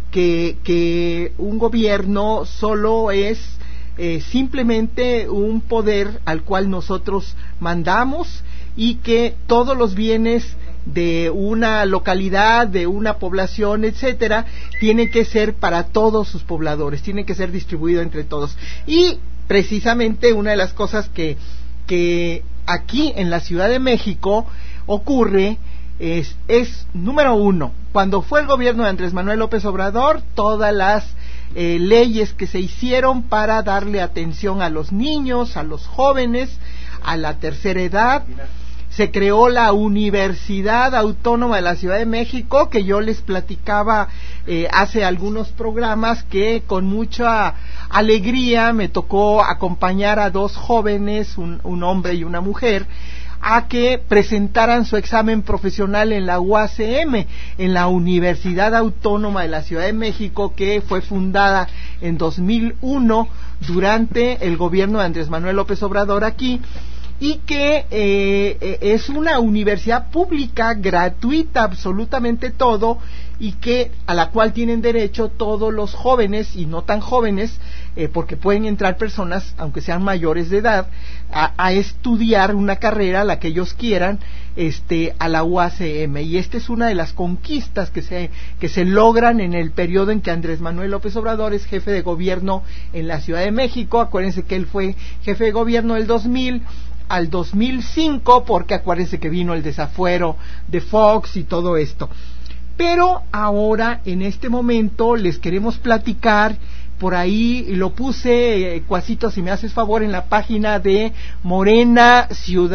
que un gobierno solo es simplemente un poder al cual nosotros mandamos, y que todos los bienes de una localidad, de una población, etcétera, tiene que ser para todos sus pobladores, tiene que ser distribuido entre todos. Y precisamente una de las cosas que aquí en la Ciudad de México ocurre es número uno, cuando fue el gobierno de Andrés Manuel López Obrador, todas las leyes que se hicieron para darle atención a los niños, a los jóvenes, a la tercera edad. Se creó la Universidad Autónoma de la Ciudad de México, que yo les platicaba hace algunos programas, que con mucha alegría me tocó acompañar a dos jóvenes, un hombre y una mujer, a que presentaran su examen profesional en la UACM, en la Universidad Autónoma de la Ciudad de México, que fue fundada en 2001 durante el gobierno de Andrés Manuel López Obrador aquí, y que es una universidad pública, gratuita, absolutamente todo, y que a la cual tienen derecho todos los jóvenes y no tan jóvenes, porque pueden entrar personas, aunque sean mayores de edad, a estudiar una carrera, la que ellos quieran, a la UACM. Y esta es una de las conquistas que se logran en el periodo en que Andrés Manuel López Obrador es jefe de gobierno en la Ciudad de México. Acuérdense que él fue jefe de gobierno del 2000 al 2005, porque acuérdense que vino el desafuero de Fox y todo esto. Pero ahora, en este momento, les queremos platicar, por ahí lo puse, Cuasito, si me haces favor, en la página de Morena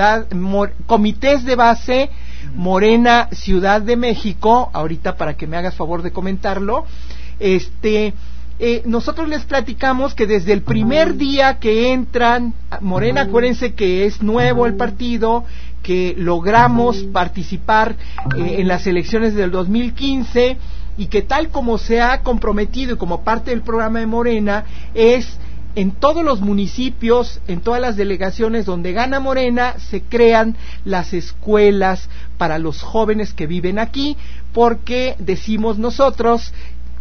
Comités de Base Morena Ciudad de México, ahorita para que me hagas favor de comentarlo. Nosotros les platicamos que desde el primer día que entran Morena, acuérdense que es nuevo el partido, que logramos participar en las elecciones del 2015, y que tal como se ha comprometido y como parte del programa de Morena, es en todos los municipios, en todas las delegaciones donde gana Morena, se crean las escuelas para los jóvenes que viven aquí, porque decimos nosotras,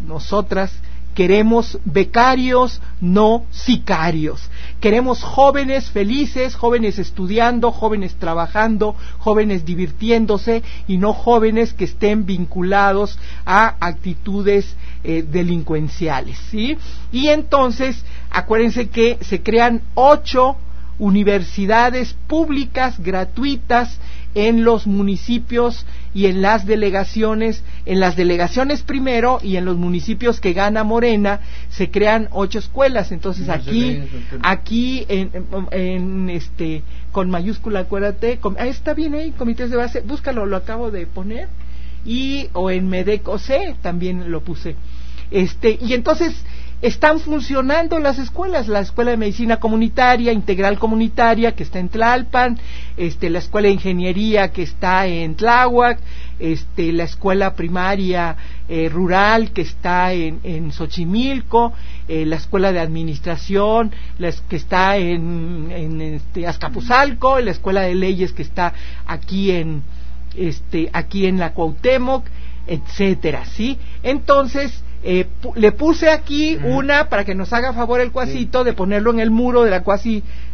queremos becarios, no sicarios. Queremos jóvenes felices, jóvenes estudiando, jóvenes trabajando, jóvenes divirtiéndose, y no jóvenes que estén vinculados a actitudes delincuenciales, ¿sí? Y entonces, acuérdense que se crean 8 universidades públicas gratuitas en los municipios y en las delegaciones primero, y en los municipios que gana Morena se crean 8 escuelas. Entonces aquí en con mayúscula, acuérdate, está bien ahí, comités de base, búscalo, lo acabo de poner, o en Medeco C también lo puse, y entonces están funcionando las escuelas, la Escuela de Medicina Comunitaria, Integral Comunitaria, que está en Tlalpan, la Escuela de Ingeniería, que está en Tláhuac, la Escuela Primaria Rural, que está en Xochimilco, la Escuela de Administración, que está en Azcapotzalco, la Escuela de Leyes, que está aquí en la Cuauhtémoc, etcétera, ¿sí? Entonces, le puse aquí una, para que nos haga favor el Cuasito, de ponerlo en el muro de la Cuasi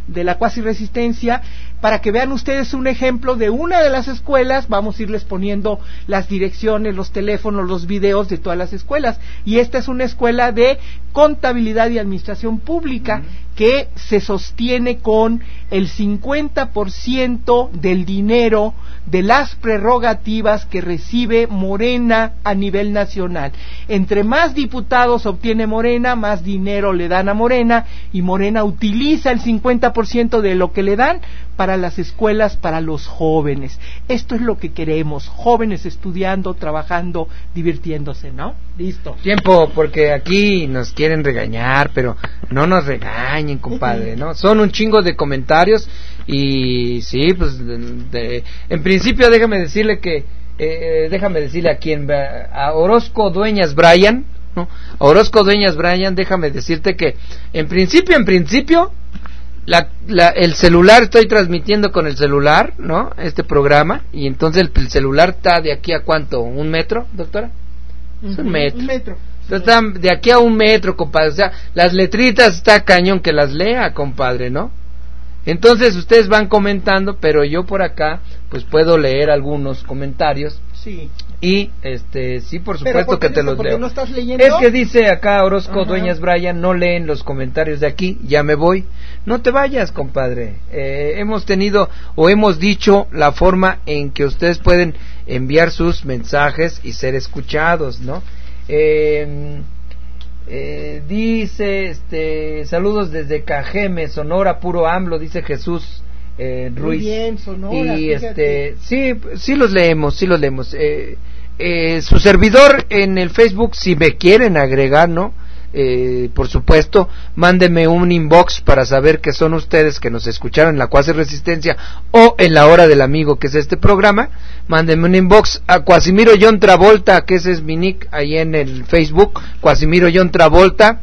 de la Cuasi Resistencia, para que vean ustedes un ejemplo de una de las escuelas. Vamos a irles poniendo las direcciones, los teléfonos, los videos de todas las escuelas, y esta es una escuela de contabilidad y administración pública que se sostiene con el 50% del dinero de las prerrogativas que recibe Morena a nivel nacional. Entre más diputados obtiene Morena, más dinero le dan a Morena, y Morena utiliza el 50% de lo que le dan para las escuelas, para los jóvenes. Esto es lo que queremos, jóvenes estudiando, trabajando, divirtiéndose, ¿no? Listo. Tiempo, porque aquí nos quieren regañar, pero no nos regañen, compadre, ¿no? Son un chingo de comentarios y sí, pues en principio déjame decirle a quien, a Orozco Dueñas Bryan, ¿no? Orozco Dueñas Bryan, déjame decirte que en principio el celular, estoy transmitiendo con el celular, ¿no? Este programa, y entonces el celular está de aquí a ¿cuánto? ¿1 metro, doctora? Es 1 metro. 1 metro. Entonces están de aquí a 1 metro, compadre. O sea, las letritas está cañón que las lea, compadre, ¿no? Entonces ustedes van comentando, pero yo por acá pues puedo leer algunos comentarios. Sí. Y sí, por supuesto que te los leo. ¿No estás leyendo? Es que dice acá Orozco Dueñas Bryan, no leen los comentarios de aquí, ya me voy. No te vayas, compadre. Hemos dicho la forma en que ustedes pueden enviar sus mensajes y ser escuchados, ¿no? Dice, saludos desde Cajeme, Sonora, puro AMLO, dice Jesús Ruiz. Muy bien, Sonora, y fíjate. sí los leemos. Su servidor en el Facebook, si me quieren agregar, ¿no? Por supuesto, mándenme un inbox para saber que son ustedes que nos escucharon en la Cuasi Resistencia o en la Hora del Amigo, que es este programa. Mándenme un inbox a Cuasimiro John Travolta, que ese es mi nick ahí en el Facebook, Cuasimiro John Travolta,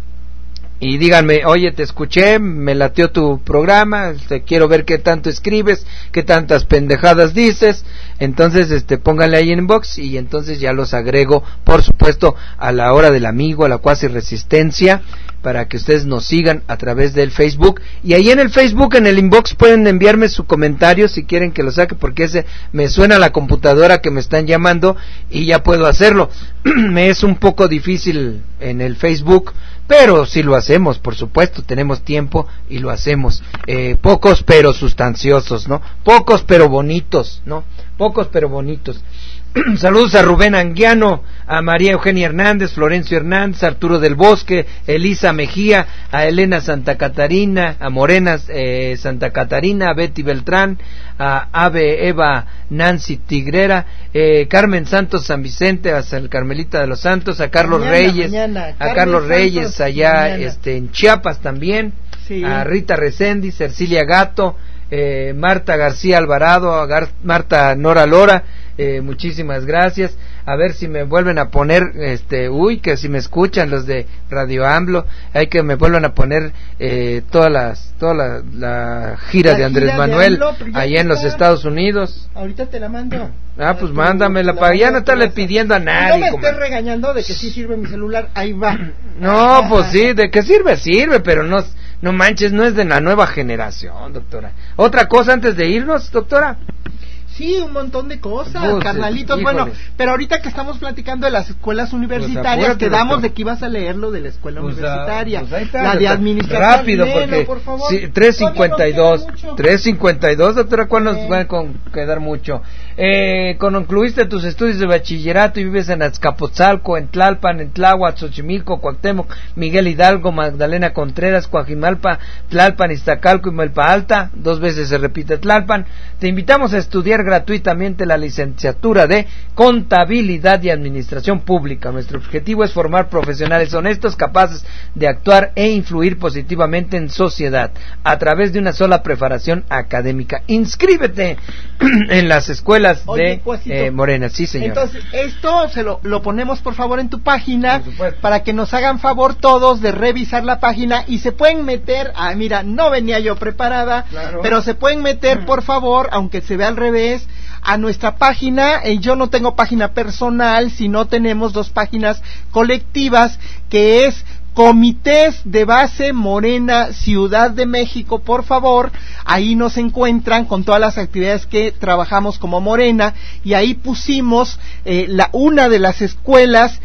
y díganme, oye, te escuché, me latió tu programa, quiero ver qué tanto escribes, qué tantas pendejadas dices. Entonces pónganle ahí en inbox y entonces ya los agrego, por supuesto, a la Hora del Amigo, a la Cuasi Resistencia, para que ustedes nos sigan a través del Facebook. Y ahí en el Facebook, en el inbox, pueden enviarme su comentario si quieren que lo saque, porque ese me suena a la computadora que me están llamando y ya puedo hacerlo. Me es un poco difícil en el Facebook, pero sí lo hacemos, por supuesto, tenemos tiempo y lo hacemos. Pocos pero sustanciosos, ¿no? Pocos pero bonitos, ¿no? Pocos pero bonitos. Saludos a Rubén Anguiano, a María Eugenia Hernández, Florencio Hernández, Arturo del Bosque, Elisa Mejía, a Elena Santa Catarina, a Morena Santa Catarina, a Betty Beltrán, a Ave Eva Nancy Tigrera, Carmen Santos San Vicente, a San Carmelita de los Santos, a Carlos Reyes, a Carlos Reyes Santos, allá en Chiapas también, sí. A Rita Reséndiz, Ercilia Gato, Marta García Alvarado, a Marta Nora Lora. Muchísimas gracias. A ver si me vuelven a poner que si me escuchan los de Radio AMLO, hay que me vuelvan a poner toda la gira de Andrés Manuel allá en los Estados Unidos. Ahorita te la mando. Pues mándamela para ya no estarle pidiendo a nadie. No me estés regañando de que sí sirve mi celular, ahí va. No, pues sí, de que sirve, pero no manches, no es de la nueva generación, doctora. Otra cosa antes de irnos, doctora. Sí, un montón de cosas, carnalitos. Bueno, pero ahorita que estamos platicando de las escuelas universitarias, quedamos de que ibas a leer lo de la escuela universitaria, la de administración. Rápido, porque por favor. Sí, 352, doctora, ¿cuál nos va a quedar mucho? Concluiste tus estudios de bachillerato y vives en Azcapotzalco, en Tlalpan, en Tláhuac, Xochimilco, Cuauhtémoc, Miguel Hidalgo, Magdalena Contreras, Coajimalpa, Tlalpan, Iztacalco y Milpa Alta. 2 veces se repite Tlalpan. Te invitamos a estudiar gratuitamente la licenciatura de Contabilidad y Administración Pública. Nuestro objetivo es formar profesionales honestos, capaces de actuar e influir positivamente en sociedad a través de una sola preparación académica. Inscríbete en las escuelas de Morena. Sí, señor. Entonces, esto se lo ponemos por favor en tu página para que nos hagan favor todos de revisar la página y se pueden meter, mira, no venía yo preparada, claro, pero se pueden meter por favor, aunque se vea al revés, a nuestra página. Yo no tengo página personal, sino tenemos 2 páginas colectivas, que es Comités de Base Morena Ciudad de México, por favor, ahí nos encuentran con todas las actividades que trabajamos como Morena, y ahí pusimos una de las escuelas,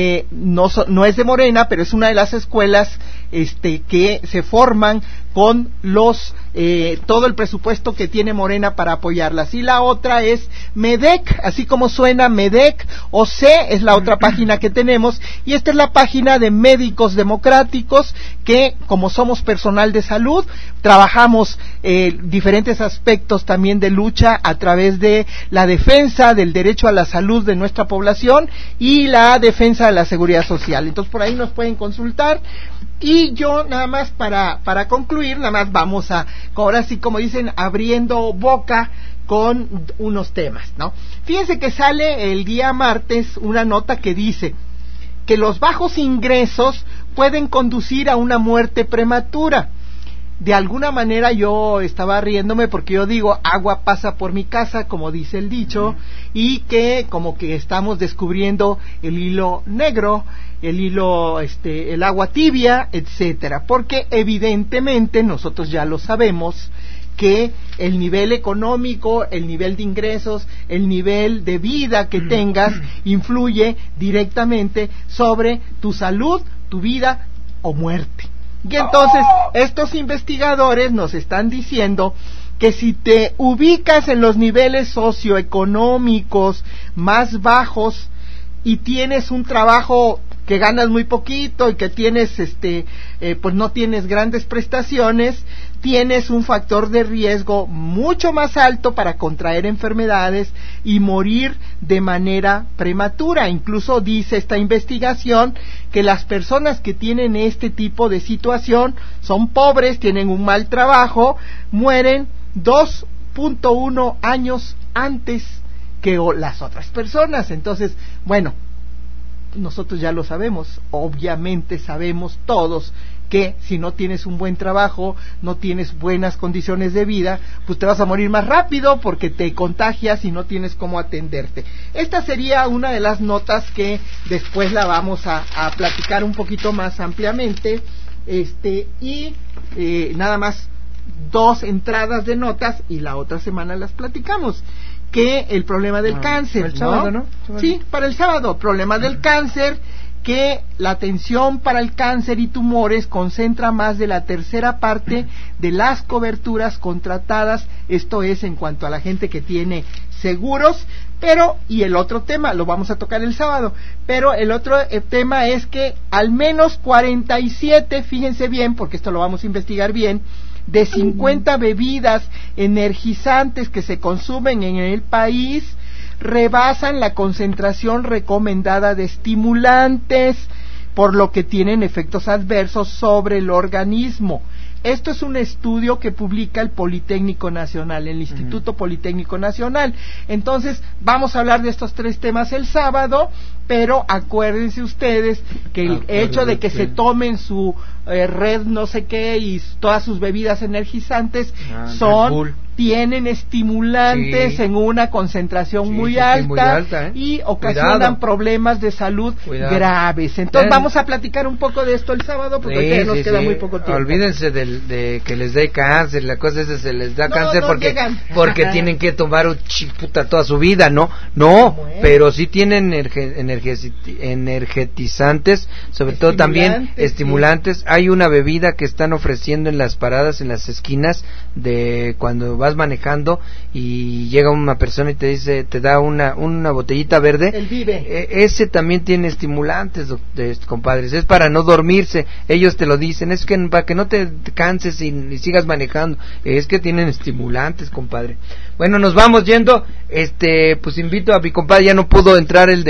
no es de Morena, pero es una de las escuelas que se forman con todo el presupuesto que tiene Morena para apoyarlas. Y la otra es MEDEC, así como suena MEDEC, OC es la otra página que tenemos, y esta es la página de Médicos Democráticos, que como somos personal de salud, trabajamos diferentes aspectos también de lucha a través de la defensa del derecho a la salud de nuestra población y la defensa de la seguridad social. Entonces por ahí nos pueden consultar. Y yo nada más para concluir, nada más vamos ahora sí, como dicen, abriendo boca con unos temas, ¿no? Fíjense que sale el día martes una nota que dice que los bajos ingresos pueden conducir a una muerte prematura. De alguna manera yo estaba riéndome porque yo digo, agua pasa por mi casa, como dice el dicho, y que como que estamos descubriendo el hilo negro, el hilo, el agua tibia, etcétera, porque evidentemente nosotros ya lo sabemos que el nivel económico, el nivel de ingresos, el nivel de vida que tengas influye directamente sobre tu salud, tu vida o muerte. Y entonces estos investigadores nos están diciendo que si te ubicas en los niveles socioeconómicos más bajos y tienes un trabajo que ganas muy poquito y que tienes pues no tienes grandes prestaciones, tienes un factor de riesgo mucho más alto para contraer enfermedades y morir de manera prematura. Incluso dice esta investigación que las personas que tienen este tipo de situación son pobres, tienen un mal trabajo, mueren 2.1 años antes que las otras personas. Entonces, bueno, nosotros ya lo sabemos, obviamente sabemos todos que si no tienes un buen trabajo, no tienes buenas condiciones de vida, pues te vas a morir más rápido porque te contagias y no tienes cómo atenderte. Esta sería una de las notas que después la vamos a platicar un poquito más ampliamente, nada más 2 entradas de notas y la otra semana las platicamos. Que el problema del cáncer, el sábado, ¿no? Sí, para el sábado, problema del cáncer, que la atención para el cáncer y tumores concentra más de la tercera parte de las coberturas contratadas, esto es en cuanto a la gente que tiene seguros, y el otro tema, lo vamos a tocar el sábado, pero el otro tema es que al menos 47, fíjense bien, porque esto lo vamos a investigar bien, de 50 bebidas energizantes que se consumen en el país rebasan la concentración recomendada de estimulantes, por lo que tienen efectos adversos sobre el organismo. Esto es un estudio que publica el Politécnico Nacional, el Instituto Politécnico Nacional. Entonces, vamos a hablar de estos 3 temas el sábado, pero acuérdense ustedes que el hecho de que se tomen su red no sé qué y todas sus bebidas energizantes tienen estimulantes en una concentración muy alta, y ocasionan problemas de salud graves. Entonces vamos a platicar un poco de esto el sábado porque nos queda muy poco tiempo. Olvídense de que les dé cáncer, la cosa es que se les da cáncer porque tienen que tomar toda su vida, ¿no? Pero sí tienen energetizantes, sobre todo también estimulantes. Hay una bebida que están ofreciendo en las paradas, en las esquinas, de cuando vas manejando y llega una persona y te da una botellita verde. El Vive. Ese también tiene estimulantes, compadres. Es para no dormirse. Ellos te lo dicen. Es que para que no te canses y sigas manejando. Es que tienen estimulantes, compadre. Bueno, nos vamos yendo. Pues invito a mi compadre. Ya no pudo entrar el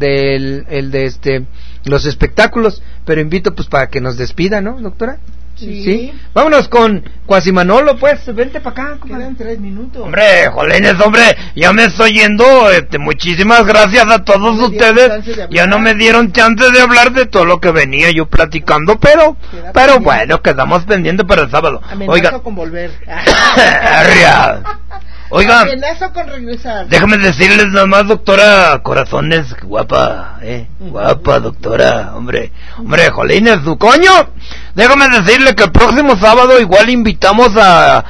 de los espectáculos, pero invito pues para que nos despida, ¿no, doctora? Sí. Vámonos con Cuasimanolo, pues, vente para acá. Quedan 3 minutos. Hombre, jolines, ya me estoy yendo. Muchísimas gracias a todos ustedes. Ya no me dieron chance de hablar de todo lo que venía yo platicando, pero bueno, quedamos pendientes para el sábado. Amenazo con volver. Oiga, con regresar. Déjame decirles nada más, doctora Corazones, guapa, guapa, doctora, hombre, jolines, tu coño. Déjame decirle que el próximo sábado igual invitamos a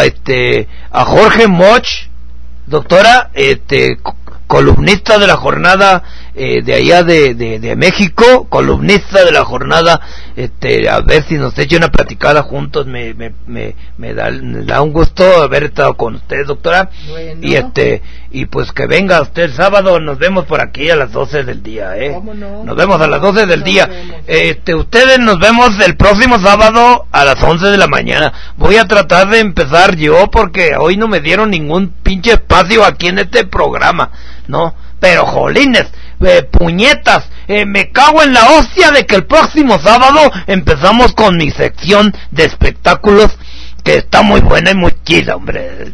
Jorge Moch, doctora, columnista de la jornada de allá de México, columnista de la jornada, a ver si nos echa una platicada juntos. Me da un gusto haber estado con usted, doctora. Bueno. Y pues que venga usted el sábado, nos vemos por aquí a las 12 del día, ¿Cómo no? Nos vemos a las 12 del día. Ustedes nos vemos el próximo sábado a las 11 de la mañana. Voy a tratar de empezar yo porque hoy no me dieron ningún pinche espacio aquí en este programa, ¿no? Pero jolines, puñetas, me cago en la hostia de que el próximo sábado empezamos con mi sección de espectáculos, que está muy buena y muy chida, hombre.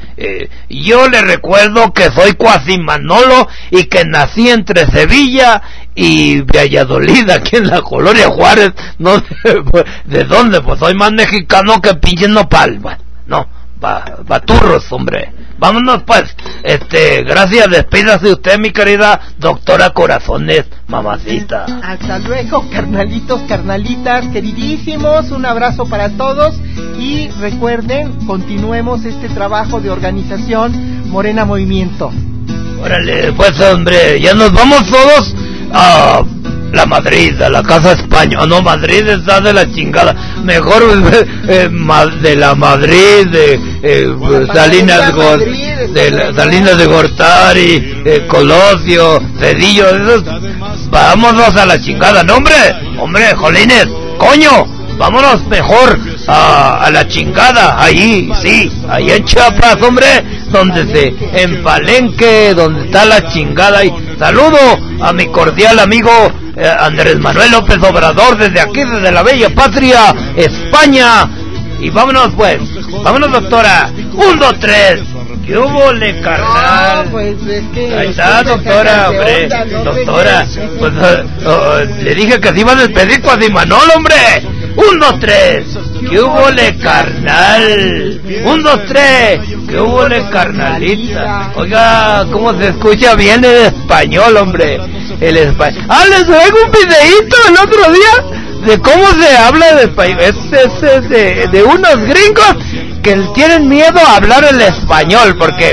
Yo le recuerdo que soy Cuasimanolo y que nací entre Sevilla y Valladolid, aquí en la Colonia Juárez. No sé de dónde, pues soy más mexicano que pinche nopal, no, baturros, hombre. Vámonos pues, gracias, despídase usted, mi querida doctora Corazones, mamacita. Hasta luego, carnalitos, carnalitas, queridísimos, un abrazo para todos y recuerden, continuemos este trabajo de organización Morena Movimiento. Órale, pues hombre, ya nos vamos todos a la Madrid, a la Casa España. No, Madrid está de la chingada. Mejor de la Madrid, Salinas de Gortari, Colosio, Cedillo, esos. Vámonos a la chingada, no, hombre, jolines, coño, vámonos mejor a la chingada, ahí, sí, ahí en Chiapas, hombre, en Palenque, donde está la chingada. Y saludo a mi cordial amigo Andrés Manuel López Obrador, desde aquí, desde la bella patria, España. Y vámonos pues, vámonos, doctora. 1, 2, 3. ¿Qué hubo, le carnal? No, pues es que ahí está, doctora, hombre, doctora. Pues le dije que se iba a despedir Cuasimanol, hombre. 1, 2, 3. ¿Qué hubo, le carnal? 1, 2, 3. ¿Qué hubo, le carnalita? Oiga, cómo se escucha bien el español, hombre. El español. Les traigo un videíto el otro día de cómo se habla de español. Es de unos gringos que tienen miedo a hablar el español porque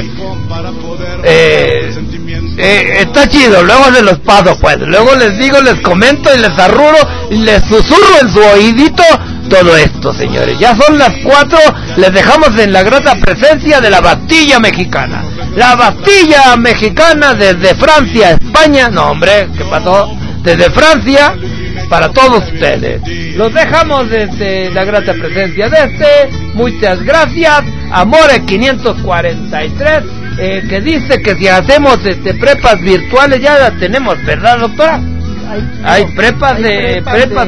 está chido. Luego se los paso, pues. Luego les digo, les comento y les arruro y les susurro en su oídito todo esto, señores. Ya son las 4. Les dejamos en la grata presencia de la Bastilla Mexicana. La Bastilla Mexicana desde Francia, España. No, hombre, ¿qué pasó? Desde Francia, para todos ustedes. Los dejamos desde la grata presencia de muchas gracias. Amore 543, que dice que si hacemos prepas virtuales ya las tenemos, ¿verdad, doctora? Hay prepas en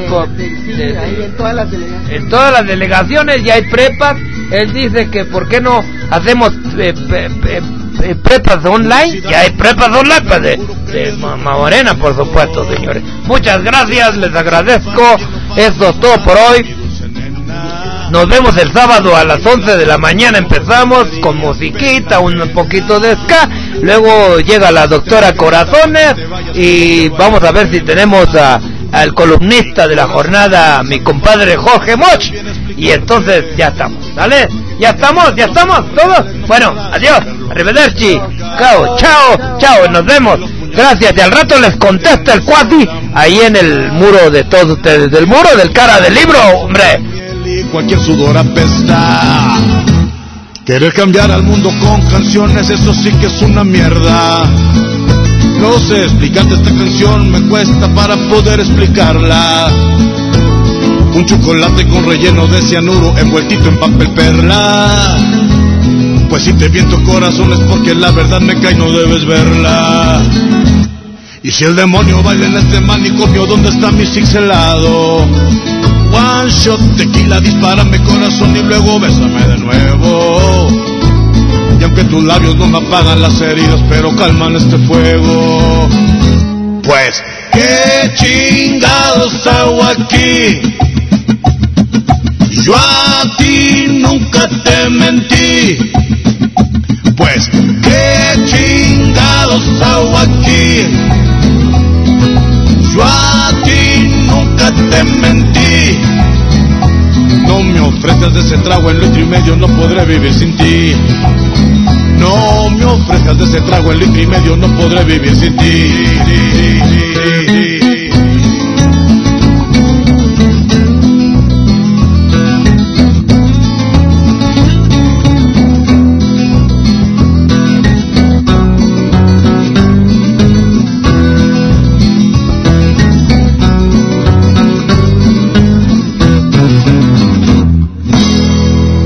todas las delegaciones ya hay prepas. Él dice que por qué no hacemos prepas online. Ya hay prepas online, pues de Mamá Morena, por supuesto, señores. Muchas gracias, les agradezco. Esto es todo por hoy. Nos vemos el sábado a las 11 de la mañana. Empezamos con musiquita, un poquito de ska. Luego llega la doctora Corazones y vamos a ver si tenemos al columnista de la jornada, mi compadre Jorge Moch. Y entonces ya estamos, ¿sale? Ya estamos todos. Bueno, adiós, arrivederci, chao, nos vemos. Gracias, y al rato les contesta el cuati ahí en el muro de todos ustedes, del muro del cara del libro, hombre. Cualquier sudor apesta. Querer cambiar al mundo con canciones, eso sí que es una mierda. No sé explicarte esta canción, me cuesta para poder explicarla. Un chocolate con relleno de cianuro envueltito en papel perla. Pues si te viento corazones porque la verdad me cae, no debes verla. Y si el demonio baila en este manicomio, ¿dónde está mi helado? One shot, tequila, dispárame corazón y luego bésame de nuevo. Y aunque tus labios no me apagan las heridas, pero calman este fuego. Pues, ¿qué chingados hago aquí? Yo a ti nunca te mentí. Pues, ¿qué chingados hago aquí? Yo a ti nunca te mentí. No me ofrezcas de ese trago, en litro y medio no podré vivir sin ti. No me ofrezcas de ese trago, en litro y medio no podré vivir sin ti.